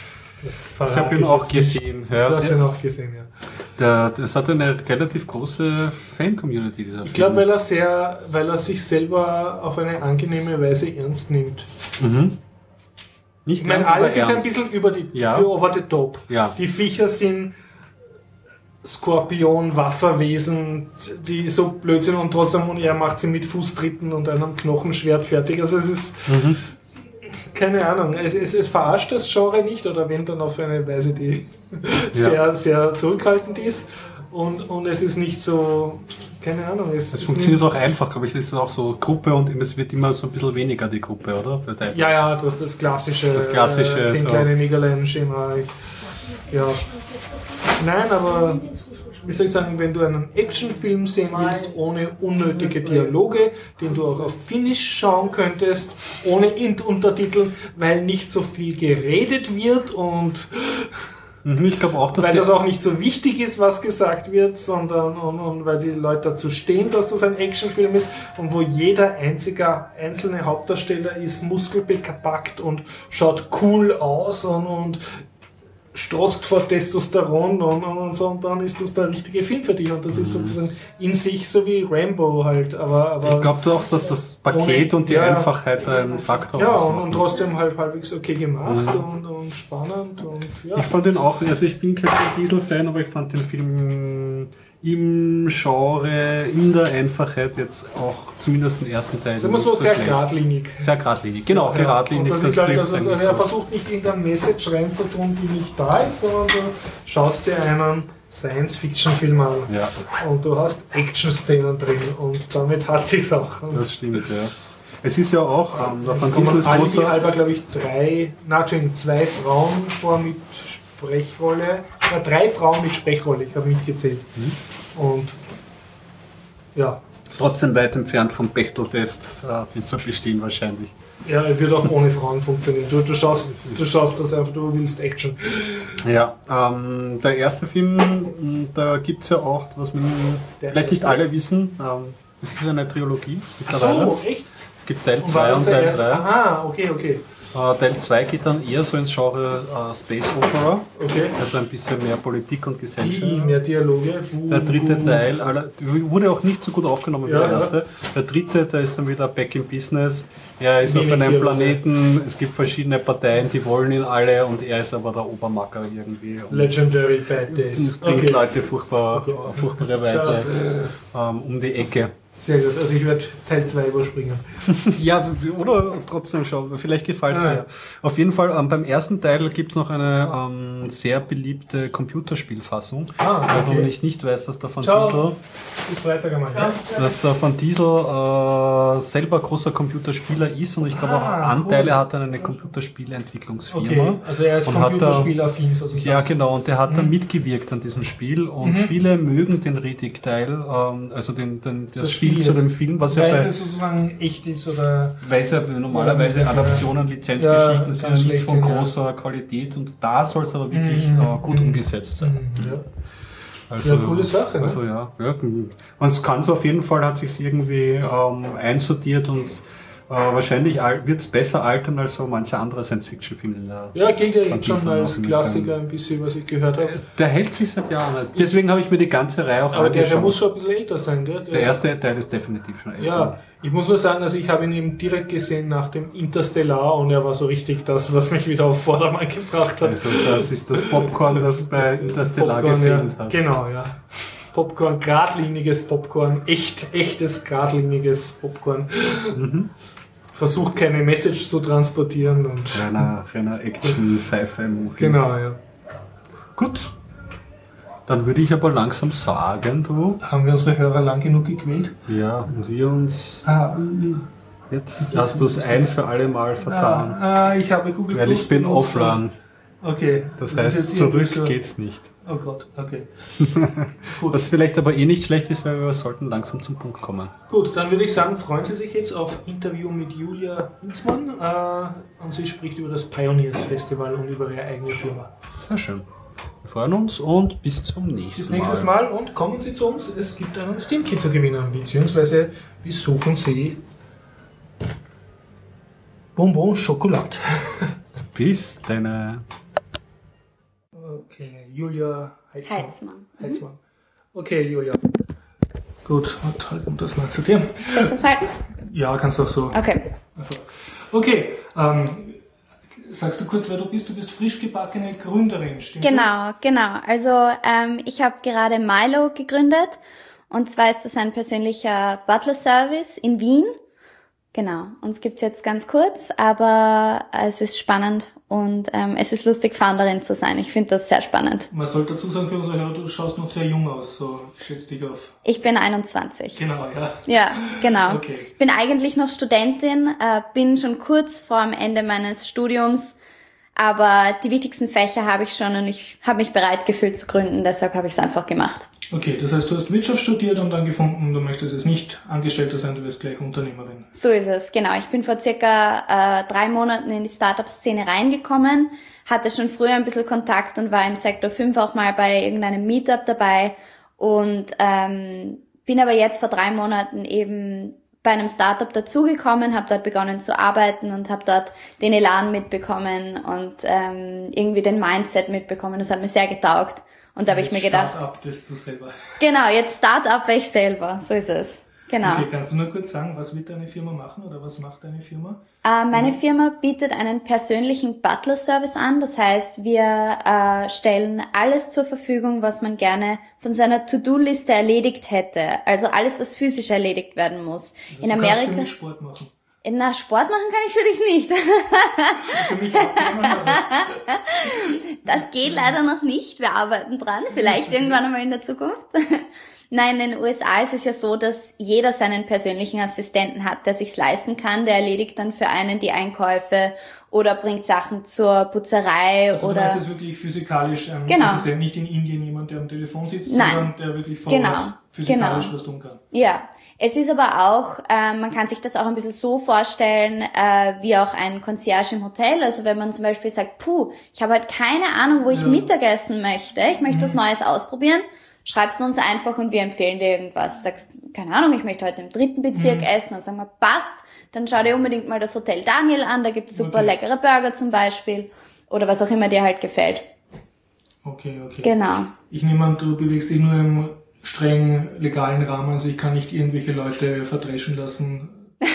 Das Ich verrate habe ihn auch jetzt nicht. gesehen. Ja. Du hast ihn auch gesehen, ja. Der, das hat eine relativ große Fan-Community, dieser Ich Film. glaube, weil er sehr, weil er sich selber auf eine angenehme Weise ernst nimmt. Mhm. Nicht Ich meine, ganz, aber alles ist ein ernst. bisschen über die Ja. over the top. Ja. Die Viecher sind Skorpion, Wasserwesen, die so blöd sind und trotzdem und er macht sie mit Fußtritten und einem Knochenschwert fertig. Also es ist Mhm. keine Ahnung, es, es, es verarscht das Genre nicht oder wenn dann auf eine Weise, die Ja. sehr, sehr zurückhaltend ist und, und es ist nicht so, keine Ahnung. Es, Es ist funktioniert nicht, auch einfach, glaube ich. Es ist auch so Gruppe und es wird immer so ein bisschen weniger die Gruppe, oder? Der Teil. Ja, ja, du hast das klassische, Das klassische, äh, zehn so. kleine Niederländer-Schema. Ja. Nein, aber wie soll ich sagen, wenn du einen Actionfilm sehen willst, ohne unnötige Dialoge, den du auch auf Finnisch schauen könntest, ohne Int-Untertiteln, weil nicht so viel geredet wird und Mhm, ich glaube auch, dass weil der, das auch nicht so wichtig ist, was gesagt wird, sondern und, und weil die Leute dazu stehen, dass das ein Actionfilm ist und wo jeder einzige einzelne Hauptdarsteller ist muskelbepackt und schaut cool aus und, und strotzt vor Testosteron und, und, und so, und dann ist das der richtige Film für dich und das ist sozusagen in sich so wie Rambo halt, aber, aber ich glaube auch, dass das Paket ohne- und die ja. Einfachheit ein Faktor ja, und, ausmachen. und trotzdem halt halbwegs okay gemacht und, und spannend und ja. Ich fand den auch, also ich bin kein Diesel-Fan, aber ich fand den Film im Genre, in der Einfachheit jetzt auch zumindest den ersten Teil. Sagen wir so nicht sehr schlecht. geradlinig. Sehr geradlinig, genau, Ja, geradlinig. und das ist, glaube ich, trifft's das, also eigentlich er gut. versucht nicht irgendeine Message reinzutun, die nicht da ist, sondern du schaust dir einen Science-Fiction-Film an Ja, und du hast Action-Szenen drin und damit hat sich's auch. Und das stimmt, ja. Es ist ja auch, ähm, der es Van kommen Diesel ist alle großer... halber, glaube ich, drei, na, Entschuldigung, zwei Frauen vor mit Sprechrolle, ja, drei Frauen mit Sprechrolle, ich habe nicht gezählt. Mhm. Und ja, Trotzdem weit entfernt vom Bechtel-Test, äh, die zu bestehen wahrscheinlich. ja, er wird auch ohne Frauen funktionieren. Du, du, schaust, du schaust das einfach, du willst Action. Ja, ähm, der erste Film, m, da gibt es ja auch, was man Der vielleicht nicht erste? alle wissen, ähm, es ist eine Trilogie Ach mittlerweile. so, echt? Es gibt Teil Und war zwei das und der Teil erste? drei. Aha, okay, okay. Äh, Teil zwei geht dann eher so ins Genre äh, Space Opera, Okay. also ein bisschen mehr Politik und Gesellschaft. Die, mehr Dialoge. Buh, Der dritte buh. Teil aller, wurde auch nicht so gut aufgenommen wie Ja, der ja. erste. Der dritte, der ist dann wieder back in business. Er ist auf Wenig einem Dialoge. Planeten, es gibt verschiedene Parteien, die wollen ihn alle und er ist aber der Obermacker irgendwie. Und Legendary Bad Days. bringt Okay. Leute furchtbar, Okay. auf furchtbare Weise ähm, um die Ecke. Sehr gut, also ich werde Teil zwei überspringen. Ja, oder trotzdem schon, vielleicht gefällt es Ah, dir. ja. Auf jeden Fall, ähm, beim ersten Teil gibt es noch eine ähm, sehr beliebte Computerspielfassung. Ah, Weil okay. du nicht, nicht weißt, dass der Van Ciao. Diesel, Bis Freitag einmal. Ja. dass der Van Diesel äh, selber großer Computerspieler ist und ich glaube auch Ah, Anteile cool. hat an einer Computerspielentwicklungsfirma. Okay, also er ist Und hat da- Computerspielaffin sozusagen. Ja, genau, und der hat Mhm. dann mitgewirkt an diesem Spiel und viele mögen den Riddick-Teil, ähm, also den, den, das, Das Spiel Spiel zu jetzt. dem Film, was ja Weil bei, es sozusagen echt ist oder. weil es ja normalerweise Ja, Adaptionen, Lizenzgeschichten ja, sind ja ganz nicht schlecht von sind, ja. großer Qualität und da soll es aber wirklich Mhm. äh, gut Mhm. umgesetzt sein. Ja. Also, Ja, coole Sache, ne? Also ja, ja. Man kann es auf jeden Fall, hat sich irgendwie ähm, einsortiert und äh, wahrscheinlich wird es besser altern als so mancher andere Science-Fiction-Film in der. Ja, gilt ja Van jetzt schon Diesel als noch mit Klassiker einem- ein bisschen, was ich gehört habe. Der hält sich seit Jahren. Also deswegen habe ich mir die ganze Reihe auch Aber der, der angeschaut. muss schon ein bisschen älter sein, gell? Der erste Teil ist definitiv schon älter. Ja, ich muss nur sagen, also ich habe ihn eben direkt gesehen nach dem Interstellar und er war so richtig das, was mich wieder auf Vordermann gebracht hat. Also das ist das Popcorn, das bei Interstellar Popcorn, gefehlt ja. hat. Genau, ja. Popcorn, geradliniges Popcorn, echt, echtes, geradliniges Popcorn. Mhm. Versucht keine Message zu transportieren und. Reiner, reiner Action-Sci-Fi-Movie. Genau, ja. Gut. Dann würde ich aber langsam sagen, du. Haben wir unsere Hörer lang genug gequält? Ja, und wir uns. Ah, Jetzt hast du es ein für alle Mal vertan. ah, ah, ich habe Google Weil ich bin benutzt und- offline. Okay. Das ist heißt, jetzt irgendwie zurück so- geht's nicht. Oh Gott, okay. Gut. Was vielleicht aber eh nicht schlecht ist, weil wir sollten langsam zum Punkt kommen. Gut, dann würde ich sagen, freuen Sie sich jetzt auf Interview mit Julia Hinzmann äh, und sie spricht über das Pioneers Festival und über ihre eigene Firma. Sehr schön. Wir freuen uns und bis zum nächsten Bis nächstes Mal und kommen Sie zu uns, es gibt einen Steam-Kit zu gewinnen, beziehungsweise besuchen Sie Bonbon Schokolade. Bis deine. Julia Heitzmann. Heitzmann. Heitzmann. Okay, Julia. Gut, und halten das mal zu dir. Soll ich das halten? Ja, kannst du auch so. Okay. Also, okay, ähm, sagst du kurz, wer du bist? Du bist frisch gebackene Gründerin, stimmt Genau, das? genau. Also ähm, ich habe gerade Milo gegründet und zwar ist das ein persönlicher Butler-Service in Wien. Genau, uns gibt's jetzt ganz kurz, aber es ist spannend und ähm, es ist lustig, Founderin zu sein. Ich finde das sehr spannend. Man sollte dazu sagen für unsere Hörer, du schaust noch sehr jung aus, so ich schätze dich auf. Ich bin einundzwanzig. Genau, ja. Ja, genau. Okay. Bin eigentlich noch Studentin, äh, bin schon kurz vor dem Ende meines Studiums, aber die wichtigsten Fächer habe ich schon und ich habe mich bereit gefühlt zu gründen, deshalb habe ich es einfach gemacht. Okay, das heißt, du hast Wirtschaft studiert und dann gefunden, du möchtest jetzt nicht Angestellter sein, du wirst gleich Unternehmerin. So ist es, genau. Ich bin vor circa äh, drei Monaten in die Startup-Szene reingekommen, hatte schon früher ein bisschen Kontakt und war im Sektor fünf auch mal bei irgendeinem Meetup dabei und ähm, bin aber jetzt vor drei Monaten eben bei einem Startup dazugekommen, habe dort begonnen zu arbeiten und habe dort den Elan mitbekommen und ähm, irgendwie den Mindset mitbekommen. Das hat mir sehr getaugt. Und da habe ich mir gedacht... Start-up bist du selber. Genau, jetzt Start-up wäre ich selber. So ist es. Genau. Okay, kannst du nur kurz sagen, was wird deine Firma machen oder was macht deine Firma? Äh, meine Firma bietet einen persönlichen Butler-Service an. Das heißt, wir äh, stellen alles zur Verfügung, was man gerne von seiner To-Do-Liste erledigt hätte. Also alles, was physisch erledigt werden muss. Also In du Amerika. kannst für mich Sport machen. Na, Sport machen kann ich für dich nicht. Für mich abnehmen, aber Das geht leider noch nicht. Wir arbeiten dran. Vielleicht irgendwann einmal in der Zukunft. Nein, in den U S A ist es ja so, dass jeder seinen persönlichen Assistenten hat, der sich's leisten kann. Der erledigt dann für einen die Einkäufe oder bringt Sachen zur Putzerei also oder... du meinst es wirklich physikalisch, ähm, Genau. das ist ja nicht in Indien jemand, der am Telefon sitzt, Nein. sondern der wirklich vor Genau. Ort physikalisch Genau. was tun kann. Ja, es ist aber auch, äh, man kann sich das auch ein bisschen so vorstellen, äh, wie auch ein Concierge im Hotel. Also wenn man zum Beispiel sagt, puh, ich habe halt keine Ahnung, wo ich Ja. Mittagessen möchte, ich möchte Mhm. was Neues ausprobieren, schreibst du uns einfach und wir empfehlen dir irgendwas. Sagst, keine Ahnung, ich möchte heute im dritten Bezirk Mhm. essen, dann sagen wir, passt, dann schau dir unbedingt mal das Hotel Daniel an, da gibt's super Okay. leckere Burger zum Beispiel oder was auch immer dir halt gefällt. Okay, okay. Genau. Ich nehme an, du bewegst dich nur im streng legalen Rahmen, also ich kann nicht irgendwelche Leute verdreschen lassen.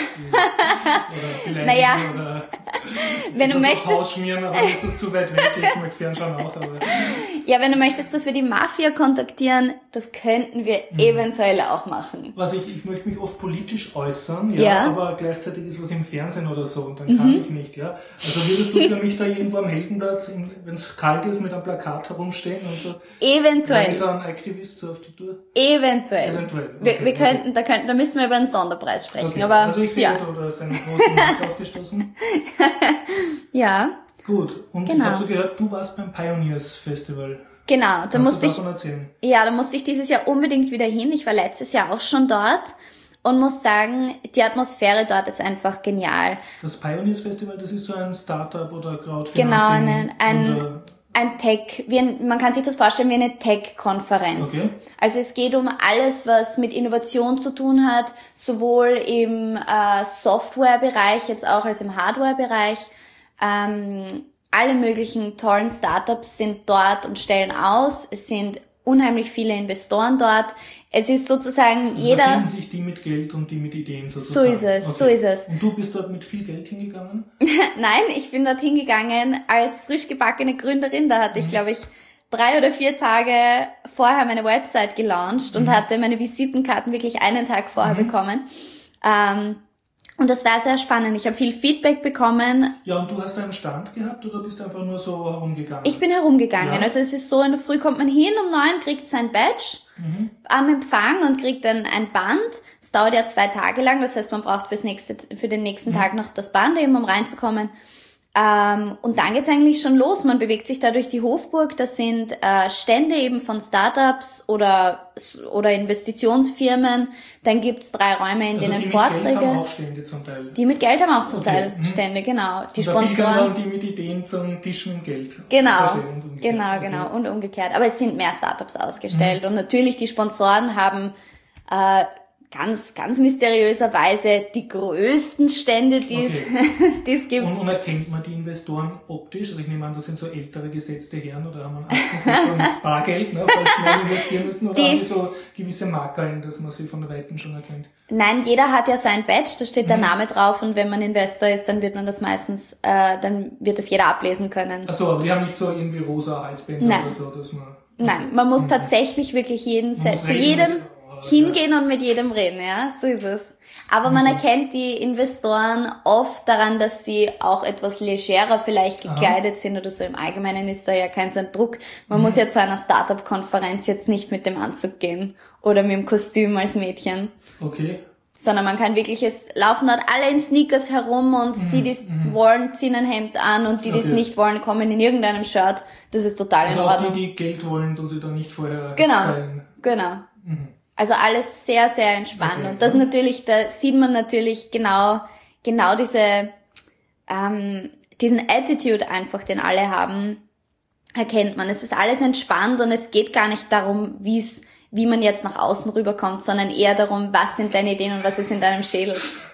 oder beleidigen Naja, oder wenn du etwas möchtest- aufs Haus schmieren, aber ist das zu weit weg, ich möchte fernschauen auch. Aber Ja, wenn du möchtest, dass wir die Mafia kontaktieren, das könnten wir Mhm. eventuell auch machen. was ich, ich möchte mich oft politisch äußern, ja, Ja. aber gleichzeitig ist was im Fernsehen oder so und dann kann ich nicht, ja. Also würdest du für mich da irgendwo am Heldenplatz, wenn es kalt ist, mit einem Plakat herumstehen und so, Eventuell. da ein Aktivist so auf die Tour? Eventuell. Eventuell, Wir, okay, wir okay. könnten, da könnten, da müssen wir über einen Sonderpreis sprechen. Okay. Aber Also ich sehe, ja, du, du hast einen großen Markt ausgestoßen. ja, Gut, und ich Genau. habe so gehört, du warst beim Pioneers Festival. genau. Da Kannst musste du ich, davon erzählen? ja, da musste ich dieses Jahr unbedingt wieder hin. Ich war letztes Jahr auch schon dort und muss sagen, die Atmosphäre dort ist einfach genial. Das Pioneers Festival, das ist so ein Startup oder Genau, Crowdfunding. ein, ein, oder- ein Tech, wie ein, man kann sich das vorstellen wie eine Tech-Konferenz. Okay. Also es geht um alles, was mit Innovation zu tun hat, sowohl im äh, Softwarebereich jetzt auch als im Hardwarebereich. Ähm, alle möglichen tollen Startups sind dort und stellen aus. Es sind unheimlich viele Investoren dort. Es ist sozusagen Also jeder... da finden sich die mit Geld und die mit Ideen So sozusagen. ist es, so ist es. Und du bist dort mit viel Geld hingegangen? Nein, ich bin dort hingegangen als frisch gebackene Gründerin. Da hatte ich, glaube ich, drei oder vier Tage vorher meine Website gelauncht und hatte meine Visitenkarten wirklich einen Tag vorher bekommen. Ähm, und das war sehr spannend. Ich habe viel Feedback bekommen. Ja, und du hast einen Stand gehabt oder bist du einfach nur so herumgegangen? Ich bin herumgegangen. Ja. Also es ist so, in der Früh kommt man hin, um neun kriegt sein Badge am Empfang und kriegt dann ein Band. Es dauert ja zwei Tage lang, das heißt, man braucht fürs nächste, für den nächsten Tag noch das Band, eben um reinzukommen. Ähm, und dann geht's eigentlich schon los. Man bewegt sich da durch die Hofburg. Das sind äh, Stände eben von Startups oder oder Investitionsfirmen. Dann gibt's drei Räume, in also denen die mit Vorträge. Geld haben auch Stände zum Teil. Die mit Geld haben auch zum Okay. Teil Mhm. Stände, genau. Die und da pilgern Sponsoren. dann die mit Ideen zum Tisch mit Geld. Genau, Verstehe, und umgekehrt. genau, Okay. genau und umgekehrt. Aber es sind mehr Startups ausgestellt und natürlich die Sponsoren haben äh, ganz, ganz mysteriöserweise die größten Stände, die es, die es gibt. Und, und erkennt man die Investoren optisch? Also ich nehme an, das sind so ältere gesetzte Herren oder haben einen Anspruch von Bargeld, ne, falls schnell investieren müssen, oder Die- haben die so gewisse Markern, dass man sie von der Weitem schon erkennt? Nein, jeder hat ja sein Badge, da steht der Name drauf und wenn man Investor ist, dann wird man das meistens, äh, dann wird das jeder ablesen können. Achso, aber die haben nicht so irgendwie rosa Halsbänder Nein. oder so, dass man... Nein, man muss tatsächlich wirklich jeden, muss Se- zu reden jedem mit- oh, hingehen und mit jedem reden, ja, so ist es. Aber man erkennt die Investoren oft daran, dass sie auch etwas legerer vielleicht gekleidet sind oder so. Im Allgemeinen ist da ja kein so ein Druck. Man muss ja zu einer Startup-Konferenz jetzt nicht mit dem Anzug gehen oder mit dem Kostüm als Mädchen. Okay. Sondern man kann wirklich, es laufen dort alle in Sneakers herum und die, die es wollen, ziehen ein Hemd an und die, die es Okay. nicht wollen, kommen in irgendeinem Shirt. Das ist total Also in auch Ordnung. die, die Geld wollen, dass sie dann nicht vorher Genau, stylen. genau. Also alles sehr, sehr entspannt. Okay, und das ja. natürlich, da sieht man natürlich genau, genau diese, ähm, diesen Attitude einfach, den alle haben, erkennt man. Es ist alles entspannt und es geht gar nicht darum, wie es, wie man jetzt nach außen rüberkommt, sondern eher darum, was sind deine Ideen und was ist in deinem Schädel.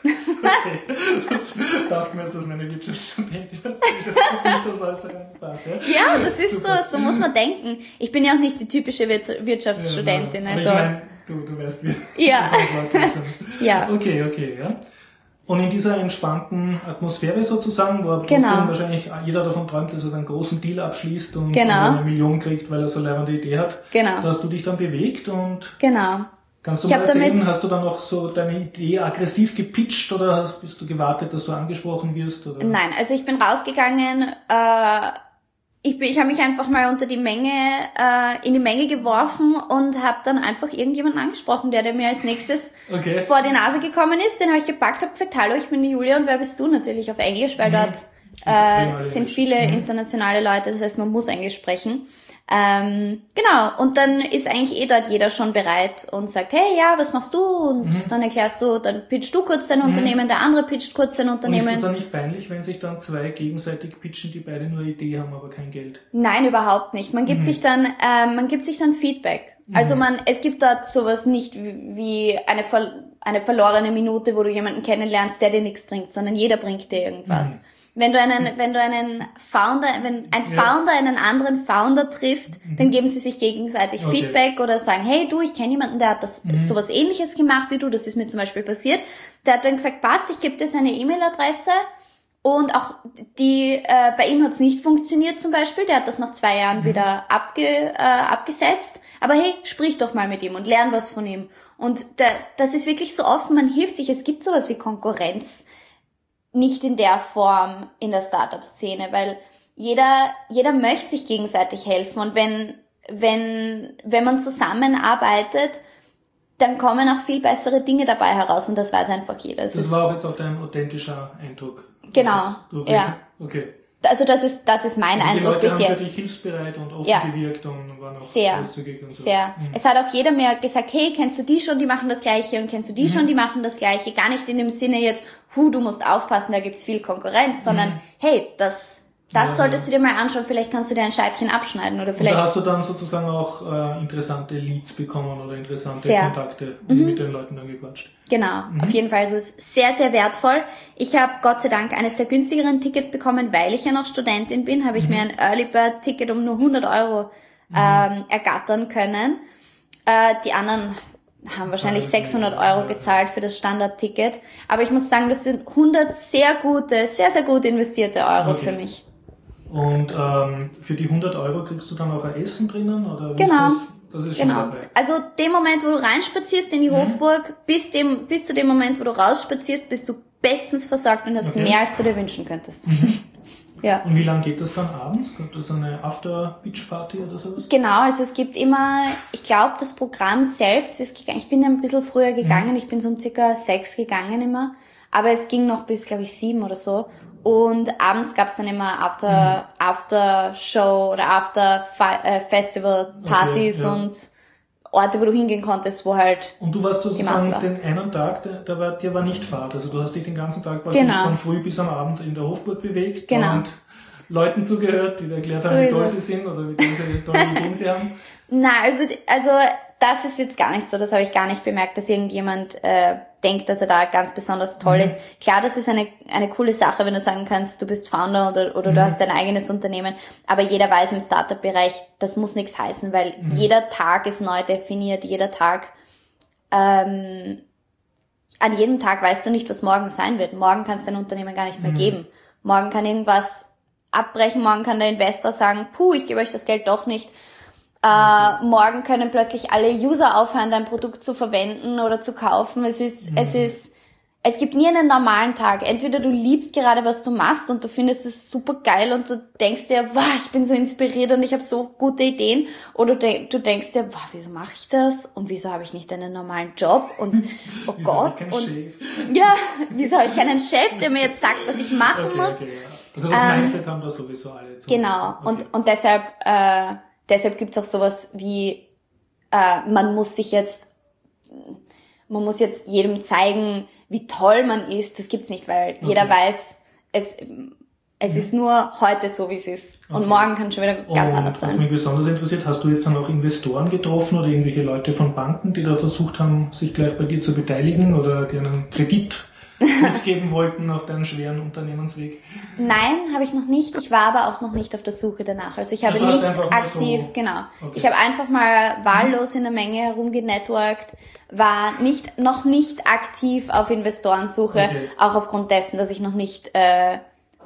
Okay. Das dachte mir, dass meine Wirtschaftsstudentin erzählt, das ist nicht das Äußere passt, ja? Ja, das ist Super. so, so muss man denken. Ich bin ja auch nicht die typische Wir- Wirtschaftsstudentin, Ja, aber also. ich mein, du, du weißt, wie Ja. das ausläuft schon. Ja. Okay, okay, ja. Und in dieser entspannten Atmosphäre sozusagen, wo aber Genau. trotzdem wahrscheinlich jeder davon träumt, dass er einen großen Deal abschließt und, Genau. und eine Million kriegt, weil er so eine leibende Idee hat, Genau. da hast du dich dann bewegt und Genau. kannst du Ich mal hab erzählen, damit- hast du dann noch so deine Idee aggressiv gepitcht oder hast, bist du gewartet, dass du angesprochen wirst? Oder? Nein, also ich bin rausgegangen, äh, ich, bin- ich habe mich einfach mal unter die Menge, äh, in die Menge geworfen und habe dann einfach irgendjemanden angesprochen, der, der mir als nächstes Okay. vor die Nase gekommen ist. Den habe ich gepackt, habe gesagt, hallo, ich bin die Julia und wer bist du? Natürlich auf Englisch, weil dort einmal äh, sind Englisch. viele internationale Leute, das heißt, man muss Englisch sprechen. Ähm, genau, und dann ist eigentlich eh dort jeder schon bereit und sagt, hey, ja, was machst du? Und dann erklärst du, dann pitchst du kurz dein Unternehmen, der andere pitcht kurz sein Und ist Unternehmen. das dann nicht peinlich, wenn sich dann zwei gegenseitig pitchen, die beide nur eine Idee haben, aber kein Geld? Nein, überhaupt nicht. Man gibt sich dann, ähm, man gibt sich dann Feedback. Also man, es gibt dort sowas nicht wie wie eine ver eine verlorene Minute, wo du jemanden kennenlernst, der dir nichts bringt, sondern jeder bringt dir irgendwas. Wenn du einen, wenn du einen Founder, wenn ein Ja. Founder einen anderen Founder trifft, dann geben sie sich gegenseitig Okay. Feedback oder sagen, hey du, ich kenne jemanden, der hat das sowas Ähnliches gemacht wie du, das ist mir zum Beispiel passiert. Der hat dann gesagt, passt, ich gebe dir seine E-Mail-Adresse. Und auch die, äh, bei ihm hat's nicht funktioniert zum Beispiel, der hat das nach zwei Jahren wieder abge, äh, abgesetzt. Aber hey, sprich doch mal mit ihm und lern was von ihm. Und da, das ist wirklich so offen, man hilft sich. Es gibt sowas wie Konkurrenz nicht in der Form in der Startup-Szene, weil jeder, jeder möchte sich gegenseitig helfen. Und wenn, wenn, wenn man zusammenarbeitet, dann kommen auch viel bessere Dinge dabei heraus und das weiß einfach jeder. Es Das ist- war auch jetzt auch dein authentischer Eindruck. Genau, Du- ja. Okay. Also das ist, das ist mein Also die Eindruck Leute bis haben für jetzt. dich hilfsbereit und offen Ja. gewirkt und waren auch Sehr, großzügig und so. sehr. Mhm. Es hat auch jeder mir gesagt, hey, kennst du die schon, die machen das Gleiche und kennst du die Mhm. schon, die machen das Gleiche. Gar nicht in dem Sinne jetzt, hu, du musst aufpassen, da gibt's viel Konkurrenz, sondern hey, das, das Ja, solltest ja. du dir mal anschauen, vielleicht kannst du dir ein Scheibchen abschneiden oder Und vielleicht. da hast du dann sozusagen auch äh, interessante Leads bekommen oder interessante Sehr. Mhm. Kontakte und mit den Leuten dann gequatscht. Genau, auf jeden Fall. Also es ist sehr, sehr wertvoll. Ich habe Gott sei Dank eines der günstigeren Tickets bekommen, weil ich ja noch Studentin bin, habe ich mir ein Early Bird Ticket um nur hundert Euro ähm, ergattern können. Äh, die anderen haben wahrscheinlich Ah, sechshundert ja. Euro gezahlt für das Standardticket. Aber ich muss sagen, das sind hundert sehr gute, sehr, sehr gut investierte Euro Okay. für mich. Und ähm, für die hundert Euro kriegst du dann auch ein Essen drinnen? Oder wie Genau. Ist das, das ist schon Genau. dabei. Also dem Moment, wo du reinspazierst in die Hofburg, bis, dem, bis zu dem Moment, wo du rausspazierst, bist du bestens versorgt und hast Okay. mehr, als du dir wünschen könntest. Ja. Und wie lange geht das dann abends? Kommt das eine After-Beach-Party oder sowas? Genau, also es gibt immer, ich glaube, das Programm selbst ist gegangen. Ich bin ja ein bisschen früher gegangen, ich bin so um circa sechs gegangen immer, aber es ging noch bis, glaube ich, sieben oder so. Und abends gab's dann immer After, After Show oder After Fi- äh, Festival Partys Okay, ja. und Orte, wo du hingehen konntest, wo halt, Und du warst sozusagen Masse war. den einen Tag, der, der war, dir war nicht Fahrt. Also du hast dich den ganzen Tag praktisch Genau. von früh bis am Abend in der Hofburg bewegt Genau. und Leuten zugehört, die dir erklärt So haben, wie ist toll es. sie sind oder wie toll sie, tolle Ideen sie haben. na, also, also, das ist jetzt gar nicht so, das habe ich gar nicht bemerkt, dass irgendjemand äh, denkt, dass er da ganz besonders toll Mhm. ist. Klar, das ist eine eine coole Sache, wenn du sagen kannst, du bist Founder oder, oder Mhm. du hast dein eigenes Unternehmen, aber jeder weiß im Startup-Bereich, das muss nichts heißen, weil Mhm. jeder Tag ist neu definiert, jeder Tag, ähm, an jedem Tag weißt du nicht, was morgen sein wird. Morgen kann es dein Unternehmen gar nicht mehr Mhm. geben. Morgen kann irgendwas abbrechen, morgen kann der Investor sagen, puh, ich gebe euch das Geld doch nicht. Äh, morgen können plötzlich alle User aufhören, dein Produkt zu verwenden oder zu kaufen. Es ist, Mhm. es ist, es gibt nie einen normalen Tag. Entweder du liebst gerade, was du machst und du findest es super geil und du denkst dir, wow, ich bin so inspiriert und ich habe so gute Ideen. Oder du, du denkst dir, wow, wieso mache ich das? Und wieso habe ich nicht einen normalen Job? Und oh Wieso Gott. hab ich keinen Und Chef? ja, wieso habe ich keinen Chef, der mir jetzt sagt, was ich machen Okay, muss? okay, ja. Also das Ähm, Mindset haben da sowieso alle. zumindest. Genau, Okay. und, und deshalb, äh, deshalb gibt's auch sowas wie, äh, man muss sich jetzt, man muss jetzt jedem zeigen, wie toll man ist. Das gibt's nicht, weil jeder weiß, es, es ist nur heute so, wie es ist. Und Okay. morgen kann schon wieder ganz Und anders was sein. mich besonders interessiert, hast du jetzt dann auch Investoren getroffen oder irgendwelche Leute von Banken, die da versucht haben, sich gleich bei dir zu beteiligen oder dir einen Kredit mitgeben wollten auf deinen schweren Unternehmensweg? Nein, habe ich noch nicht. Ich war aber auch noch nicht auf der Suche danach. Also ich habe Also du hast nicht einfach mal aktiv, so- genau. Okay. Ich habe einfach mal wahllos in der Menge herumgenetworkt, war nicht, noch nicht aktiv auf Investorensuche, Okay. auch aufgrund dessen, dass ich noch nicht, äh,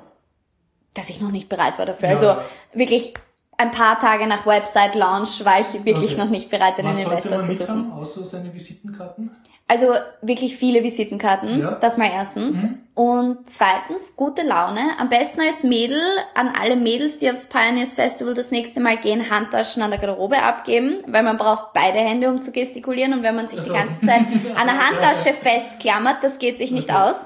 dass ich noch nicht bereit war dafür. Ja. Also wirklich ein paar Tage nach Website-Launch war ich wirklich Okay. noch nicht bereit, einen Was sollte Investor man zu mit suchen. haben, außer seine Visitenkarten? Also wirklich viele Visitenkarten, Ja. das mal erstens. Mhm. Und zweitens, gute Laune. Am besten als Mädel an alle Mädels, die aufs Pioneers Festival das nächste Mal gehen, Handtaschen an der Garderobe abgeben, weil man braucht beide Hände, um zu gestikulieren. Und wenn man sich Also. die ganze Zeit an der Handtasche festklammert, das geht sich nicht Okay. aus.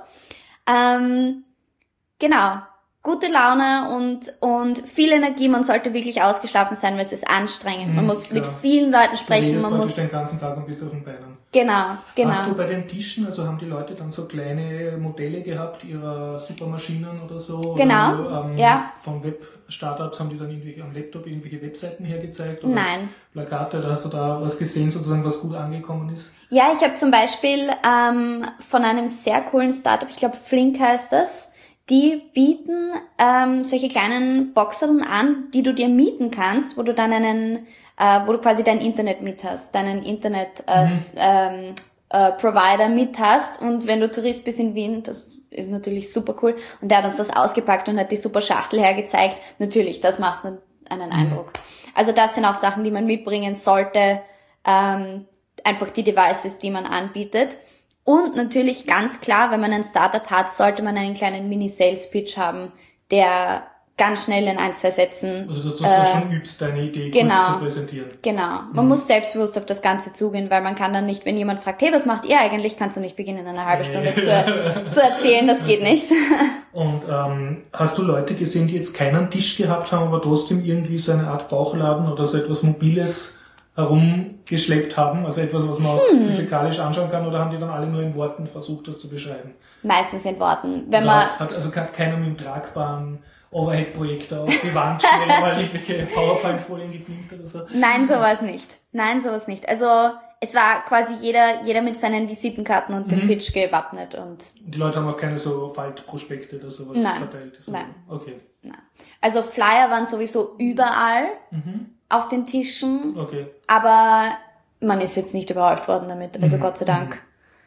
Ähm, genau. Gute Laune und, und viel Energie. Man sollte wirklich ausgeschlafen sein, weil es ist anstrengend. Man Mhm, muss mit klar. vielen Leuten Du sprechen. redest Man praktisch muss, den ganzen Tag und bist auf den Beinen. genau, genau. Hast du bei den Tischen, also haben die Leute dann so kleine Modelle gehabt ihrer Supermaschinen oder so? Genau, Oder, ähm, ja. Von Web-Startups haben die dann irgendwie am Laptop irgendwelche Webseiten hergezeigt? Oder Nein. Plakate, oder hast du da was gesehen, sozusagen, was gut angekommen ist? Ja, ich habe zum Beispiel ähm, von einem sehr coolen Startup, ich glaube Flink heißt das, die bieten ähm, solche kleinen Boxern an, die du dir mieten kannst, wo du dann einen, äh, wo du quasi dein Internet mit hast, deinen Internet äh, Mhm. ähm, äh, Provider mit hast, und wenn du Tourist bist in Wien, das ist natürlich super cool, und der hat uns das ausgepackt und hat die super Schachtel hergezeigt. Natürlich, das macht einen, einen Eindruck. Also das sind auch Sachen, die man mitbringen sollte, ähm, einfach die Devices, die man anbietet. Und natürlich ganz klar, wenn man ein Startup hat, sollte man einen kleinen Mini-Sales-Pitch haben, der ganz schnell in ein, zwei Sätzen, Also, dass du äh, so schon übst, deine Idee genau. kurz zu präsentieren. genau, man muss selbstbewusst auf das Ganze zugehen, weil man kann dann nicht, wenn jemand fragt, hey, was macht ihr eigentlich, kannst du nicht beginnen, eine halbe Stunde zu, zu erzählen, das geht nicht. Und ähm, hast du Leute gesehen, die jetzt keinen Tisch gehabt haben, aber trotzdem irgendwie so eine Art Bauchladen oder so etwas Mobiles herumgeschleppt haben? Also etwas, was man auch Hm. physikalisch anschauen kann, oder haben die dann alle nur in Worten versucht, das zu beschreiben? Meistens in Worten. Wenn Oder man, hat also ke- keiner mit dem tragbaren Overhead-Projektor auf die Wand schnell mal irgendwelche PowerPoint-Folien gebeamt oder so? nein, sowas nicht. Nein, sowas nicht. Also, es war quasi jeder, jeder mit seinen Visitenkarten und dem Mhm. Pitch gewappnet und Und die Leute haben auch keine so Faltprospekte oder sowas Nein. verteilt? So. Nein. Okay. na. Also Flyer waren sowieso überall Mhm. auf den Tischen, Okay. aber man ist jetzt nicht überhäuft worden damit, also Mhm. Gott sei Dank.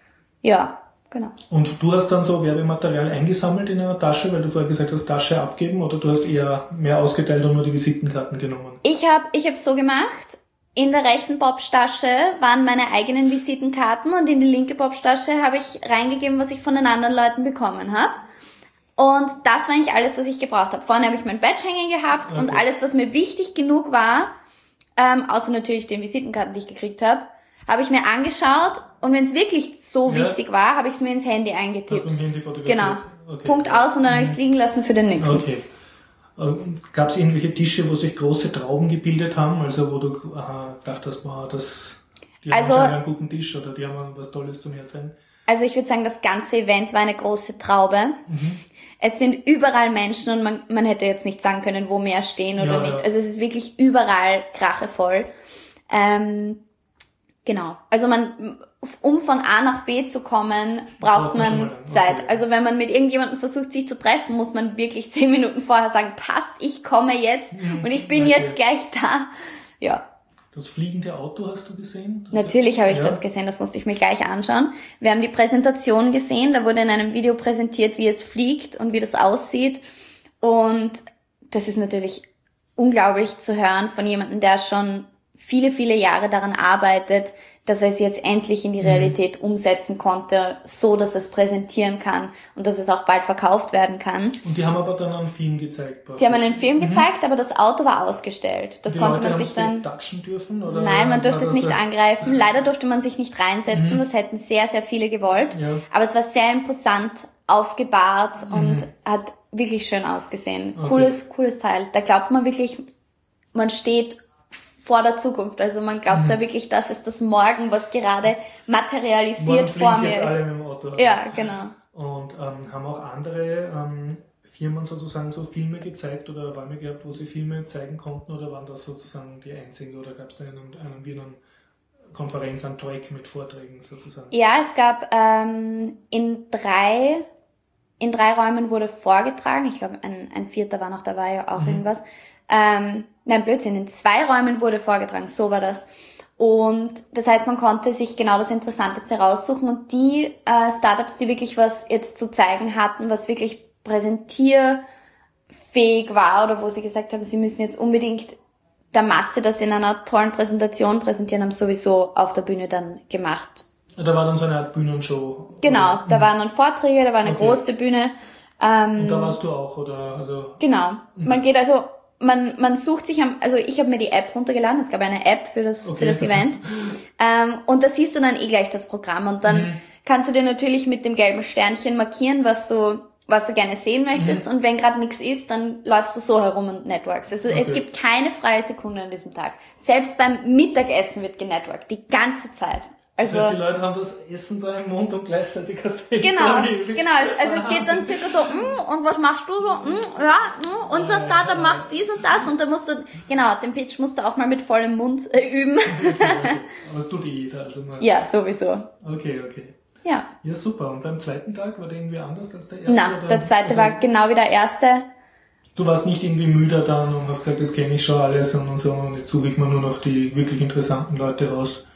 Ja, genau. Und du hast dann so Werbematerial eingesammelt in einer Tasche, weil du vorher gesagt hast, Tasche abgeben, oder du hast eher mehr ausgeteilt und nur die Visitenkarten genommen? Ich habe ich hab so gemacht, in der rechten Popstasche waren meine eigenen Visitenkarten und in die linke Popstasche habe ich reingegeben, was ich von den anderen Leuten bekommen habe. Und das war eigentlich alles, was ich gebraucht habe. Vorne habe ich mein Badge hängen gehabt und Okay. alles, was mir wichtig genug war, ähm, außer natürlich den Visitenkarten, die ich gekriegt habe, habe ich mir angeschaut, und wenn es wirklich so Ja. wichtig war, habe ich es mir ins Handy Hast eingetippt. du mit dem Handy fotografiert? Genau. Okay. Punkt aus, und dann habe ich es liegen lassen für den nächsten. Okay. Gab es irgendwelche Tische, wo sich große Trauben gebildet haben, also wo du aha, dachtest, wow, das, die haben Also- wahrscheinlich einen guten Tisch oder die haben was Tolles zum Erzählen? Also ich würde sagen, das ganze Event war eine große Traube. Mhm. Es sind überall Menschen, und man, man hätte jetzt nicht sagen können, wo mehr stehen oder Ja, nicht. ja. Also es ist wirklich überall krachevoll. Ähm, Genau. Also man, um von A nach B zu kommen, braucht man Zeit. Okay. Also wenn man mit irgendjemandem versucht, sich zu treffen, muss man wirklich zehn Minuten vorher sagen, passt, ich komme jetzt mhm. und ich bin okay. jetzt gleich da. Ja. Das fliegende Auto hast du gesehen? Natürlich habe ich ja. das gesehen, das musste ich mir gleich anschauen. Wir haben die Präsentation gesehen, da wurde in einem Video präsentiert, wie es fliegt und wie das aussieht. Und das ist natürlich unglaublich zu hören von jemandem, der schon viele, viele Jahre daran arbeitet, dass er es jetzt endlich in die Realität mhm. umsetzen konnte, so dass es präsentieren kann und dass es auch bald verkauft werden kann. Und die haben aber dann einen Film gezeigt? Die haben einen Film mhm. gezeigt, aber das Auto war ausgestellt. Das die konnte Leute man sich dann... touchen dürfen? Oder Nein, man durfte es nicht so angreifen. Leider durfte man sich nicht reinsetzen. Mhm. Das hätten sehr, sehr viele gewollt. Ja. Aber es war sehr imposant aufgebahrt mhm. und hat wirklich schön ausgesehen. Okay. Cooles, cooles Teil. Da glaubt man wirklich, man steht vor der Zukunft. Also man glaubt mhm. da wirklich, das ist das Morgen, was gerade materialisiert vor mir jetzt ist. Alle mit dem Auto. Ja, genau. Und ähm, haben auch andere ähm, Firmen sozusagen so Filme gezeigt oder Räume gehabt, wo sie Filme zeigen konnten, oder waren das sozusagen die einzigen, oder gab es da einen, einen wie einen Konferenz, einen Talk mit Vorträgen sozusagen? Ja, es gab ähm, in drei in drei Räumen wurde vorgetragen. Ich glaube, ein, ein vierter war noch dabei, auch mhm. irgendwas. Ähm, nein, Blödsinn, in zwei Räumen wurde vorgetragen, so war das. Und das heißt, man konnte sich genau das Interessanteste raussuchen und die äh, Startups, die wirklich was jetzt zu zeigen hatten, was wirklich präsentierfähig war oder wo sie gesagt haben, sie müssen jetzt unbedingt der Masse das in einer tollen Präsentation präsentieren, haben sowieso auf der Bühne dann gemacht. Da war dann so eine Art Bühnenshow? Genau, oder? da waren dann Vorträge, da war eine okay. große Bühne. Ähm, und da warst du auch, oder? Also, genau, mhm. man geht also... Man, man sucht sich, am, also ich habe mir die App runtergeladen, es gab eine App für das, okay, für das Event, ähm, und da siehst du dann eh gleich das Programm und dann mhm. kannst du dir natürlich mit dem gelben Sternchen markieren, was du, was du gerne sehen möchtest, mhm. und wenn gerade nichts ist, dann läufst du so herum und networkst. Also okay. es gibt keine freie Sekunde an diesem Tag. Selbst beim Mittagessen wird genetworkt, die ganze Zeit. Also, das heißt, die Leute haben das Essen da im Mund und gleichzeitig erzählt. Genau, genau. Also es geht dann circa so, mm, und was machst du so? Mm, ja, mm, unser Startup macht dies und das, und da musst du, genau, den Pitch musst du auch mal mit vollem Mund äh, üben. Okay, okay. Aber es tut eh jeder, also mal. Ja, sowieso. Okay, okay. Ja. Ja, super. Und beim zweiten Tag war der irgendwie anders als der erste? Nein, oder? der zweite also, war genau wie der erste. Du warst nicht irgendwie müde dann und hast gesagt, das kenne ich schon alles und so, und jetzt suche ich mir nur noch die wirklich interessanten Leute raus.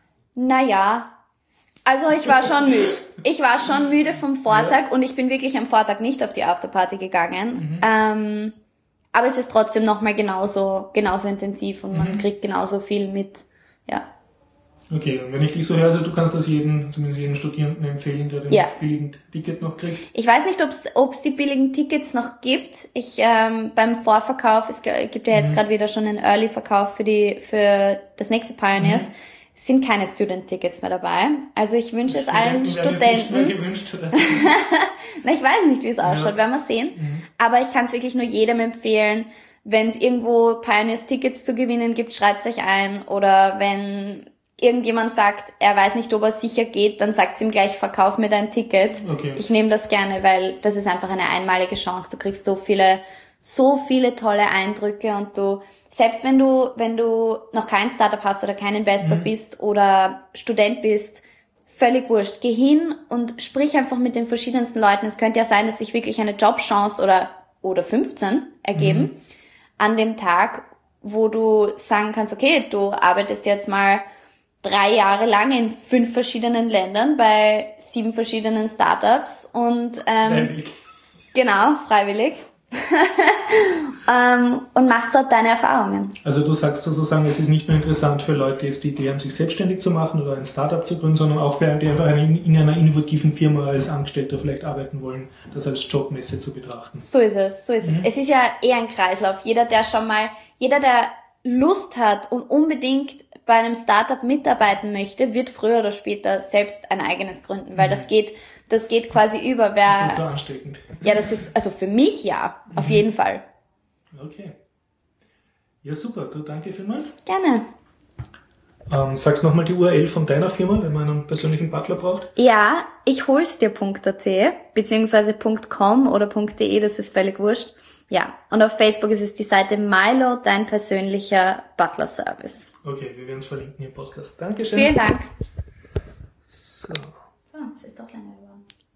Naja, also ich war schon müde. Ich war schon müde vom Vortag ja. und ich bin wirklich am Vortag nicht auf die Afterparty gegangen. Mhm. Ähm, aber es ist trotzdem nochmal genauso, genauso intensiv und mhm. man kriegt genauso viel mit, ja. Okay, und wenn ich dich so höre, also du kannst das jedem, zumindest jedem Studierenden empfehlen, der den ja. billigen Ticket noch kriegt? Ich weiß nicht, ob es die billigen Tickets noch gibt. Ich ähm, beim Vorverkauf, es gibt ja jetzt mhm. gerade wieder schon einen Early-Verkauf für die für das nächste Pioneers. Mhm. Sind keine Student-Tickets mehr dabei. Also ich wünsche es allen Studenten. Gewünscht, oder? Na, ich weiß nicht, wie es ausschaut, ja. werden wir sehen. Mhm. Aber ich kann es wirklich nur jedem empfehlen, wenn es irgendwo Pioneers-Tickets zu gewinnen gibt, schreibt euch ein. Oder wenn irgendjemand sagt, er weiß nicht, ob er sicher geht, dann sagt ihm gleich, verkauf mir dein Ticket. Okay. Ich nehme das gerne, weil das ist einfach eine einmalige Chance. Du kriegst so viele, so viele tolle Eindrücke und du selbst wenn du, wenn du noch kein Startup hast oder kein Investor mhm. bist oder Student bist, völlig wurscht. Geh hin und sprich einfach mit den verschiedensten Leuten. Es könnte ja sein, dass sich wirklich eine Jobchance oder, oder fünfzehn ergeben mhm. an dem Tag, wo du sagen kannst, okay, du arbeitest jetzt mal drei Jahre lang in fünf verschiedenen Ländern bei sieben verschiedenen Startups und, ähm, freiwillig. Genau, freiwillig. um, und machst dort deine Erfahrungen. Also du sagst sozusagen, es ist nicht nur interessant für Leute, die jetzt die Idee haben, sich selbstständig zu machen oder ein Startup zu gründen, sondern auch für die einfach in einer innovativen Firma als Angestellter vielleicht arbeiten wollen, das als Jobmesse zu betrachten. So ist es, so ist mhm. es. Es ist ja eher ein Kreislauf. Jeder, der schon mal, jeder, der Lust hat und unbedingt bei einem Startup mitarbeiten möchte, wird früher oder später selbst ein eigenes gründen, weil mhm. das geht Das geht quasi über. Wer, ist das so ansteckend? Ja, das ist, also für mich ja, auf mhm. jeden Fall. Okay. Ja, super. Du, danke vielmals. Gerne. Ähm, sagst nochmal die U R L von deiner Firma, wenn man einen persönlichen Butler braucht? Ja, ich hol's dir.at, beziehungsweise .com oder .de, das ist völlig wurscht. Ja, und auf Facebook ist es die Seite Milo, dein persönlicher Butler-Service. Okay, wir werden es verlinken im Podcast. Dankeschön. Vielen Dank. So. So, es ist doch länger geworden.